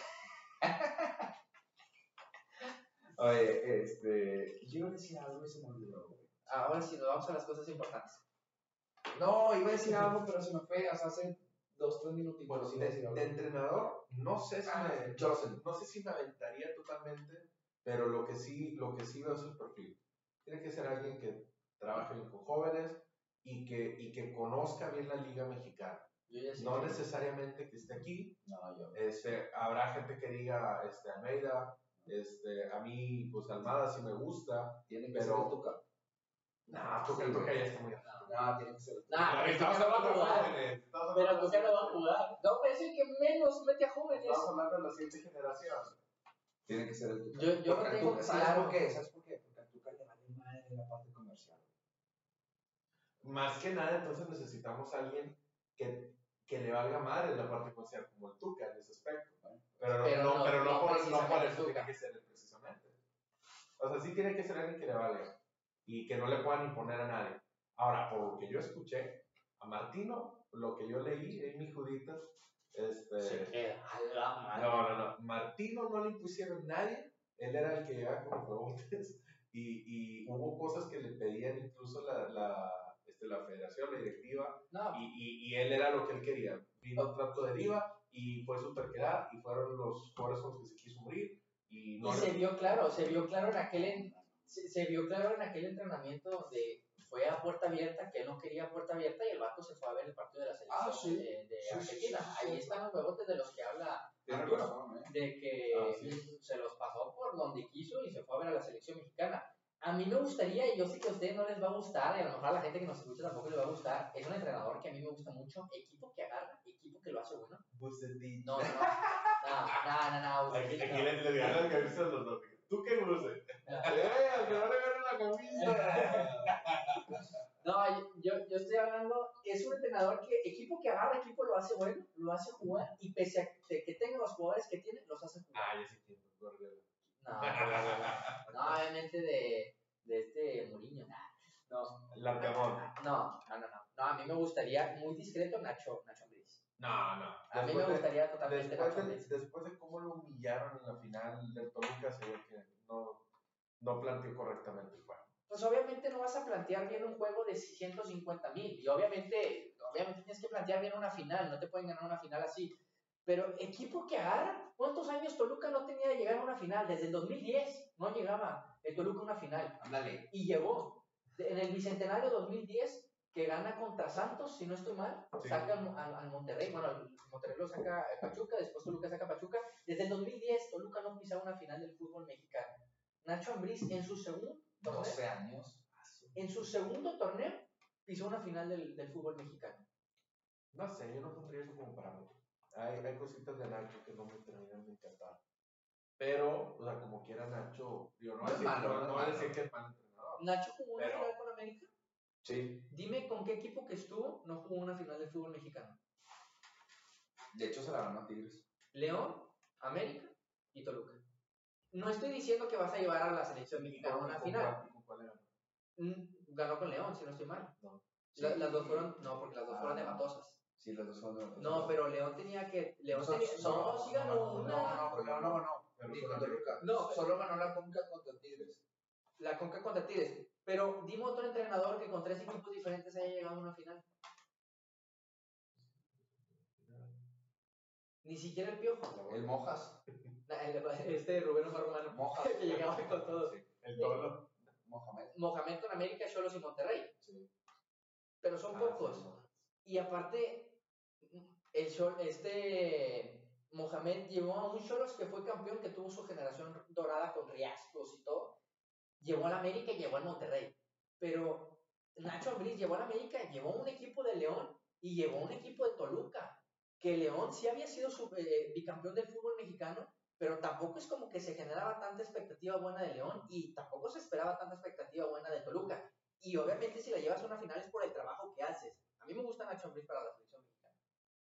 Speaker 5: Oye, este. Yo iba a decir algo y se me olvidó, güey.
Speaker 4: Ahora sí, nos vamos a las cosas importantes.
Speaker 5: No, iba a decir algo, pero se me fue. O sea, hace dos, tres minutitos.
Speaker 6: Bueno,
Speaker 5: sí,
Speaker 6: de,
Speaker 5: decir algo.
Speaker 6: de entrenador, no sé si
Speaker 5: Ah,
Speaker 6: me,
Speaker 5: Jocelyn.
Speaker 6: no sé si me aventaría totalmente, pero lo que sí, lo que sí veo es el perfil. Tiene que ser alguien que trabaje bien con jóvenes y que, y que conozca bien la liga mexicana.
Speaker 4: Yo ya sé
Speaker 6: No
Speaker 4: que-
Speaker 6: necesariamente que esté aquí.
Speaker 5: No, yo.
Speaker 6: Este, habrá gente que diga, este, Almeida, este, a mí, pues Almada sí me gusta.
Speaker 5: Tiene que
Speaker 6: Pero-
Speaker 5: ser el Tuca.
Speaker 6: Nah, tú que tú que ya está muy
Speaker 5: No, tiene que ser el Tuca.
Speaker 4: Nah, pero
Speaker 6: Estamos
Speaker 4: Tuca no va a
Speaker 6: hablando de
Speaker 4: jugar.
Speaker 6: jóvenes, estamos
Speaker 4: Pero
Speaker 6: hablando
Speaker 4: Tuca
Speaker 6: de
Speaker 4: no va a jugar. No, pero es el que menos mete a jóvenes.
Speaker 6: Estamos hablando de la siguiente generación.
Speaker 5: Tiene que ser el Tuca.
Speaker 4: Yo- yo
Speaker 5: Porque
Speaker 4: lo tengo
Speaker 5: al Tuca- ¿sabes
Speaker 4: claro.
Speaker 5: por qué? ¿Sabes por qué? Porque a Tuca le vale madre la parte comercial.
Speaker 6: Más que nada, entonces necesitamos a alguien que, que le valga madre la parte comercial, como el Tuca en ese aspecto.
Speaker 5: Bueno,
Speaker 6: Pero,
Speaker 4: Pero
Speaker 6: no,
Speaker 4: no-
Speaker 6: pero no,
Speaker 4: no
Speaker 6: por, no
Speaker 4: precisamente
Speaker 6: por eso
Speaker 4: Tuca.
Speaker 6: tiene que ser él precisamente. O sea, sí tiene que ser alguien que le valga y que no le puedan imponer a nadie. Ahora, por lo que yo escuché, a Martino, lo que yo leí en mis juditas, este...
Speaker 4: Se queda a la madre.
Speaker 6: No, no, no. Martino no le impusieron nadie. Él era el que llegaba con los rebotes. Y, y hubo cosas que le pedían incluso la, la, este, la federación, la directiva.
Speaker 4: No,
Speaker 6: Y, y, y él era lo que él quería. Vino un trato de Diva y fue súper quedar. Y fueron los jugadores con los que se quiso morir. Y no
Speaker 4: y
Speaker 6: le-
Speaker 4: se vio claro, se vio claro en aquel en- se, se vio claro en aquel entrenamiento donde fue a puerta abierta, que él no quería puerta abierta, y el vato se fue a ver el partido de la selección
Speaker 5: Ah, sí.
Speaker 4: de, de
Speaker 5: Sí,
Speaker 4: Argentina.
Speaker 5: sí, sí, sí,
Speaker 4: Ahí
Speaker 5: sí.
Speaker 4: están los huevotes de los que habla
Speaker 5: Tienes
Speaker 4: Arturo,
Speaker 5: razón, ¿eh?
Speaker 4: de que
Speaker 5: Ah, sí.
Speaker 4: se los pasó por donde quiso y se fue a ver a la selección mexicana. A mí me gustaría, y yo sé que a ustedes no les va a gustar, y a lo mejor a la gente que nos escucha tampoco les va a gustar, es un entrenador que a mí me gusta mucho, equipo que agarra, equipo que lo hace bueno.
Speaker 6: Bucetich.
Speaker 4: No, no, no, no, no, no, no,
Speaker 6: Aquí,
Speaker 4: Bucetich
Speaker 6: aquí
Speaker 4: no.
Speaker 6: les, les ganan las camisas a los dos. ¿Tú qué Buce? ¡Eh! Al que no le ganan la camisa.
Speaker 4: No, yo, yo estoy hablando, es un entrenador que, equipo que agarra, equipo lo hace bueno, lo hace jugar, y pese a que, que tenga los jugadores que tiene, los hace jugar.
Speaker 6: Ah, ya sé quién, Guardiola.
Speaker 4: No, no, no, obviamente de, de este Mourinho, nah, no.
Speaker 6: Larcamón.
Speaker 4: No, no, no, no, no, a mí me gustaría, muy discreto, Nacho, Nacho Ambriz.
Speaker 6: No, no.
Speaker 4: A mí me
Speaker 6: Después de-
Speaker 4: gustaría totalmente
Speaker 6: Después
Speaker 4: Nacho
Speaker 6: de,
Speaker 4: Ambriz.
Speaker 6: después de cómo lo humillaron en la final del Toluca, se ve que no, no planteó correctamente el juego.
Speaker 4: Pues obviamente no vas a plantear bien un juego de ciento cincuenta mil, y obviamente, obviamente tienes que plantear bien una final, no te pueden ganar una final así. Pero equipo que agarra, ¿cuántos años Toluca no tenía de llegar a una final? Desde el dos mil diez no llegaba el Toluca a una final.
Speaker 5: Ándale.
Speaker 4: Y llegó. En el Bicentenario dos mil diez, que gana contra Santos, si no estoy mal,
Speaker 6: Sí.
Speaker 4: saca al, al- al Monterrey, bueno, al Monterrey lo saca a Pachuca, después Toluca saca a Pachuca. Desde el dos mil diez, Toluca no pisaba una final del fútbol mexicano. Nacho Ambriz, en su segundo torneo,
Speaker 5: doce años.
Speaker 4: en su segundo torneo, pisó una final del, del fútbol mexicano.
Speaker 6: No sé, yo no pondría eso como parámetro. Hay, hay cositas de Nacho que no me terminan de encantar. Pero, o sea, como quiera Nacho, yo no
Speaker 5: No
Speaker 6: voy a
Speaker 5: es
Speaker 6: decir,
Speaker 5: malo,
Speaker 6: no,
Speaker 5: no es
Speaker 6: no voy a
Speaker 5: malo.
Speaker 6: decir que es mal entrenador.
Speaker 4: Nacho jugó una
Speaker 6: Pero-
Speaker 4: final con América.
Speaker 5: Sí.
Speaker 4: Dime con qué equipo que estuvo no jugó una final del fútbol mexicano.
Speaker 5: De hecho, se la ganó a Tigres.
Speaker 4: León, América y Toluca. No estoy diciendo que vas a llevar a la selección mexicana a una
Speaker 6: ¿Con
Speaker 4: final.
Speaker 6: cuál- con cuál le ganó?
Speaker 4: Mm, Ganó con León, si no estoy mal.
Speaker 6: No.
Speaker 4: La-
Speaker 5: Sí.
Speaker 4: las dos fueron, no, porque las dos
Speaker 5: Ah.
Speaker 4: fueron de Matosas.
Speaker 5: Sí, los dos son de
Speaker 4: No, pero León tenía que. León
Speaker 5: No,
Speaker 4: tenía.
Speaker 5: no,
Speaker 4: No, sí ganó
Speaker 5: no,
Speaker 4: una.
Speaker 5: No, no, con León no ganó.
Speaker 6: Pero
Speaker 5: Ni
Speaker 6: con
Speaker 5: con Toluca.
Speaker 4: No.
Speaker 5: Solo ganó la Conca contra Tigres.
Speaker 4: La Conca contra Tigres. Pero dime otro entrenador que con tres equipos diferentes haya llegado a una final. Ni siquiera el Piojo.
Speaker 5: El Mojas.
Speaker 4: Na- el- Este Rubén Omar Romano.
Speaker 5: Mojas.
Speaker 4: Que llegaba con todos.
Speaker 5: Sí.
Speaker 6: El Tolo.
Speaker 5: Mohamed.
Speaker 4: Mohamed con América, Cholos y Monterrey.
Speaker 5: Sí.
Speaker 4: Pero son
Speaker 6: Ah,
Speaker 4: pocos.
Speaker 6: sí, no.
Speaker 4: Y aparte, el Chol- este Mohamed llevó a un Cholos que fue campeón, que tuvo su generación dorada con Riascos y todo. Llevó al América y llevó al Monterrey. Pero Nacho Ambriz llevó al América, llevó un equipo de León y llevó un equipo de Toluca. Que León sí había sido su, eh, bicampeón del fútbol mexicano, pero tampoco es como que se generaba tanta expectativa buena de León y tampoco se esperaba tanta expectativa buena de Toluca. Y obviamente si la llevas a una final es por el trabajo que haces. A mí me gusta Nacho Ambriz para la selección mexicana.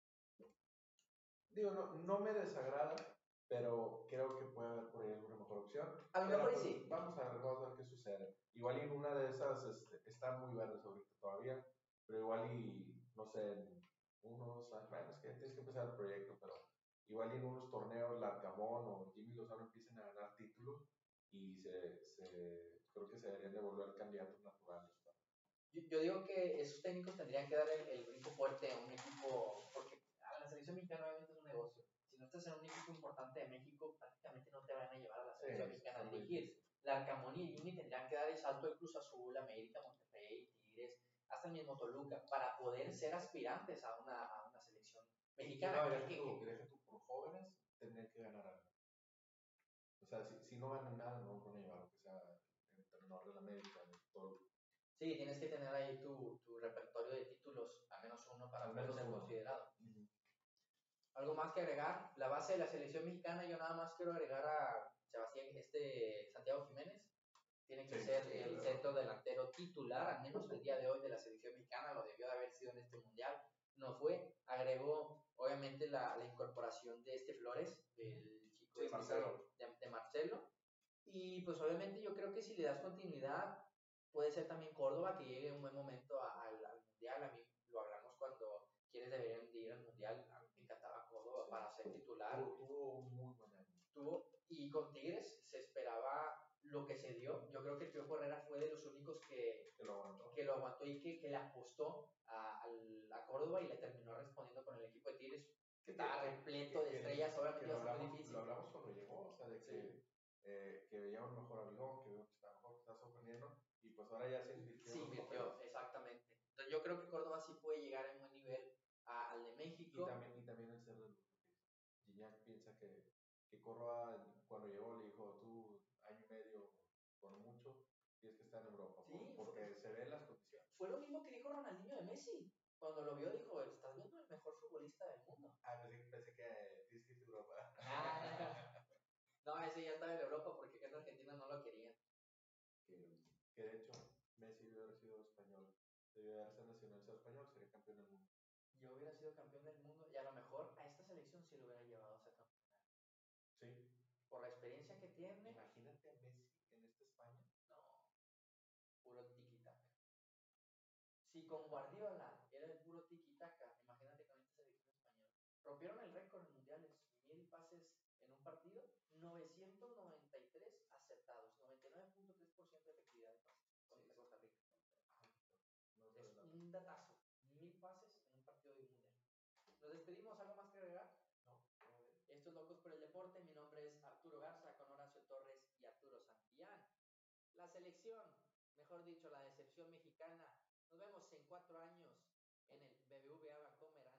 Speaker 6: Digo, no, no me desagrada, pero creo que puede haber por ahí alguna mejor opción.
Speaker 4: A lo
Speaker 6: Pero,
Speaker 4: mejor
Speaker 6: pues,
Speaker 4: sí.
Speaker 6: Vamos a ver, vamos a ver qué sucede. Igual y en una de esas este, están muy verdes ahorita todavía, pero igual y, no sé, en unos años, bueno, es que tienes que empezar el proyecto, pero igual y en unos torneos Larcamón o Jimmy Lozano empiecen a ganar títulos y se, se creo que se deberían de volver candidatos naturales. para-
Speaker 4: Yo, yo digo que esos técnicos tendrían que dar el, el brinco fuerte a un equipo, porque a la selección mexicana obviamente es un negocio. Si no estás en un equipo importante de México, prácticamente no te van a llevar a la selección
Speaker 6: Sí,
Speaker 4: mexicana a
Speaker 6: está muy
Speaker 4: dirigir. Larcamón y Jimmy tendrían que dar el salto del Cruz Azul, América, Monterrey, Tigres, hasta el mismo Toluca, para poder ser aspirantes a una, a una selección mexicana.
Speaker 6: No,
Speaker 4: que-
Speaker 6: deja
Speaker 4: que-
Speaker 6: tú, deja tú, por jóvenes tendrían que ganar algo. O sea, si, si no ganan nada, no van a llevar, aunque sea el entrenador de la América, en todo.
Speaker 4: Sí, tienes que tener ahí tu, tu repertorio de títulos, al menos uno para
Speaker 6: Al
Speaker 4: poder
Speaker 6: menos
Speaker 4: ser
Speaker 6: uno.
Speaker 4: considerado. Algo más que agregar, la base de la selección mexicana, yo nada más quiero agregar a Sebastián, este Santiago Jiménez, tiene que
Speaker 6: Sí,
Speaker 4: ser
Speaker 6: sí,
Speaker 4: el
Speaker 6: claro.
Speaker 4: centro delantero titular, al menos el día de hoy de la selección mexicana, lo debió de haber sido en este mundial, no fue, agregó obviamente la, la incorporación de este Flores, el chico
Speaker 5: Sí,
Speaker 4: este
Speaker 5: Marcelo.
Speaker 4: De, de Marcelo, y pues obviamente yo creo que si le das continuidad, puede ser también Córdoba que llegue en un buen momento a- al, al mundial, a mí lo hablamos cuando quienes deberían de ir al mundial, a mí me encantaba Córdoba
Speaker 6: Sí.
Speaker 4: para ser titular,
Speaker 6: Tuvo, tuvo un muy buen año.
Speaker 4: tuvo, y con Tigres se esperaba lo que se dio, yo creo que el Piojo Herrera fue de los únicos que,
Speaker 6: Que lo aguantó.
Speaker 4: que lo aguantó y que, que le apostó a, al- a Córdoba y le terminó respondiendo con el equipo de Tigres, que estaba
Speaker 6: Que-
Speaker 4: repleto de
Speaker 6: que-
Speaker 4: estrellas,
Speaker 6: que
Speaker 4: obviamente
Speaker 6: lo
Speaker 4: iba a ser muy
Speaker 6: hablamos,
Speaker 4: difícil.
Speaker 6: lo hablamos cuando llegó, o sea, de
Speaker 4: Sí.
Speaker 6: que, eh, que veía un mejor avión, que veo que está mejor, que está sorprendiendo, y pues ahora ya se invirtió.
Speaker 4: Sí,
Speaker 6: en los
Speaker 4: invirtió,
Speaker 6: papeles.
Speaker 4: México.
Speaker 6: Y también, y también el ser del grupo. Gignac piensa que, que Córdoba, cuando llegó, le dijo, tú, año y medio, con mucho, tienes que estar en Europa.
Speaker 4: Sí,
Speaker 6: por- porque
Speaker 4: fue-
Speaker 6: se ven las condiciones.
Speaker 4: Fue lo mismo que dijo Ronaldinho de Messi. Cuando lo vio dijo, estás viendo el mejor futbolista del mundo.
Speaker 6: Ah, pensé, pensé que tienes que irte a Europa.
Speaker 4: Ah, no, ese ya estaba en Europa porque acá en Argentina no lo querían.
Speaker 6: Que, que de hecho, Messi debió haber sido español. Debió haberse nacionalizado español, sería campeón del mundo.
Speaker 4: Yo hubiera sido campeón del mundo y a lo mejor a esta selección sí lo hubiera llevado a ser campeón.
Speaker 6: Sí.
Speaker 4: Por la experiencia que tiene,
Speaker 6: Imagínate a Messi en esta España.
Speaker 4: no, puro tiki-taka. Si con Guardiola era el puro tiki-taka, imagínate con esta selección española. Rompieron el récord en mundiales, mil pases en un partido, novecientos noventa y tres aceptados, noventa y nueve punto tres por ciento de efectividad de pases contra
Speaker 6: Sí.
Speaker 4: Costa Rica.
Speaker 6: No
Speaker 4: Es
Speaker 6: sé la-
Speaker 4: un datazo, mil pases en un partido de un mundial. Nos despedimos, ¿algo más que agregar?
Speaker 6: No, todo bien.
Speaker 4: Esto es Locos por el Deporte, mi nombre es Arturo Garza con Horacio Torres y Arturo Santillán. La selección, mejor dicho, la decepción mexicana. Nos vemos en cuatro años en el B B V A Bancomer.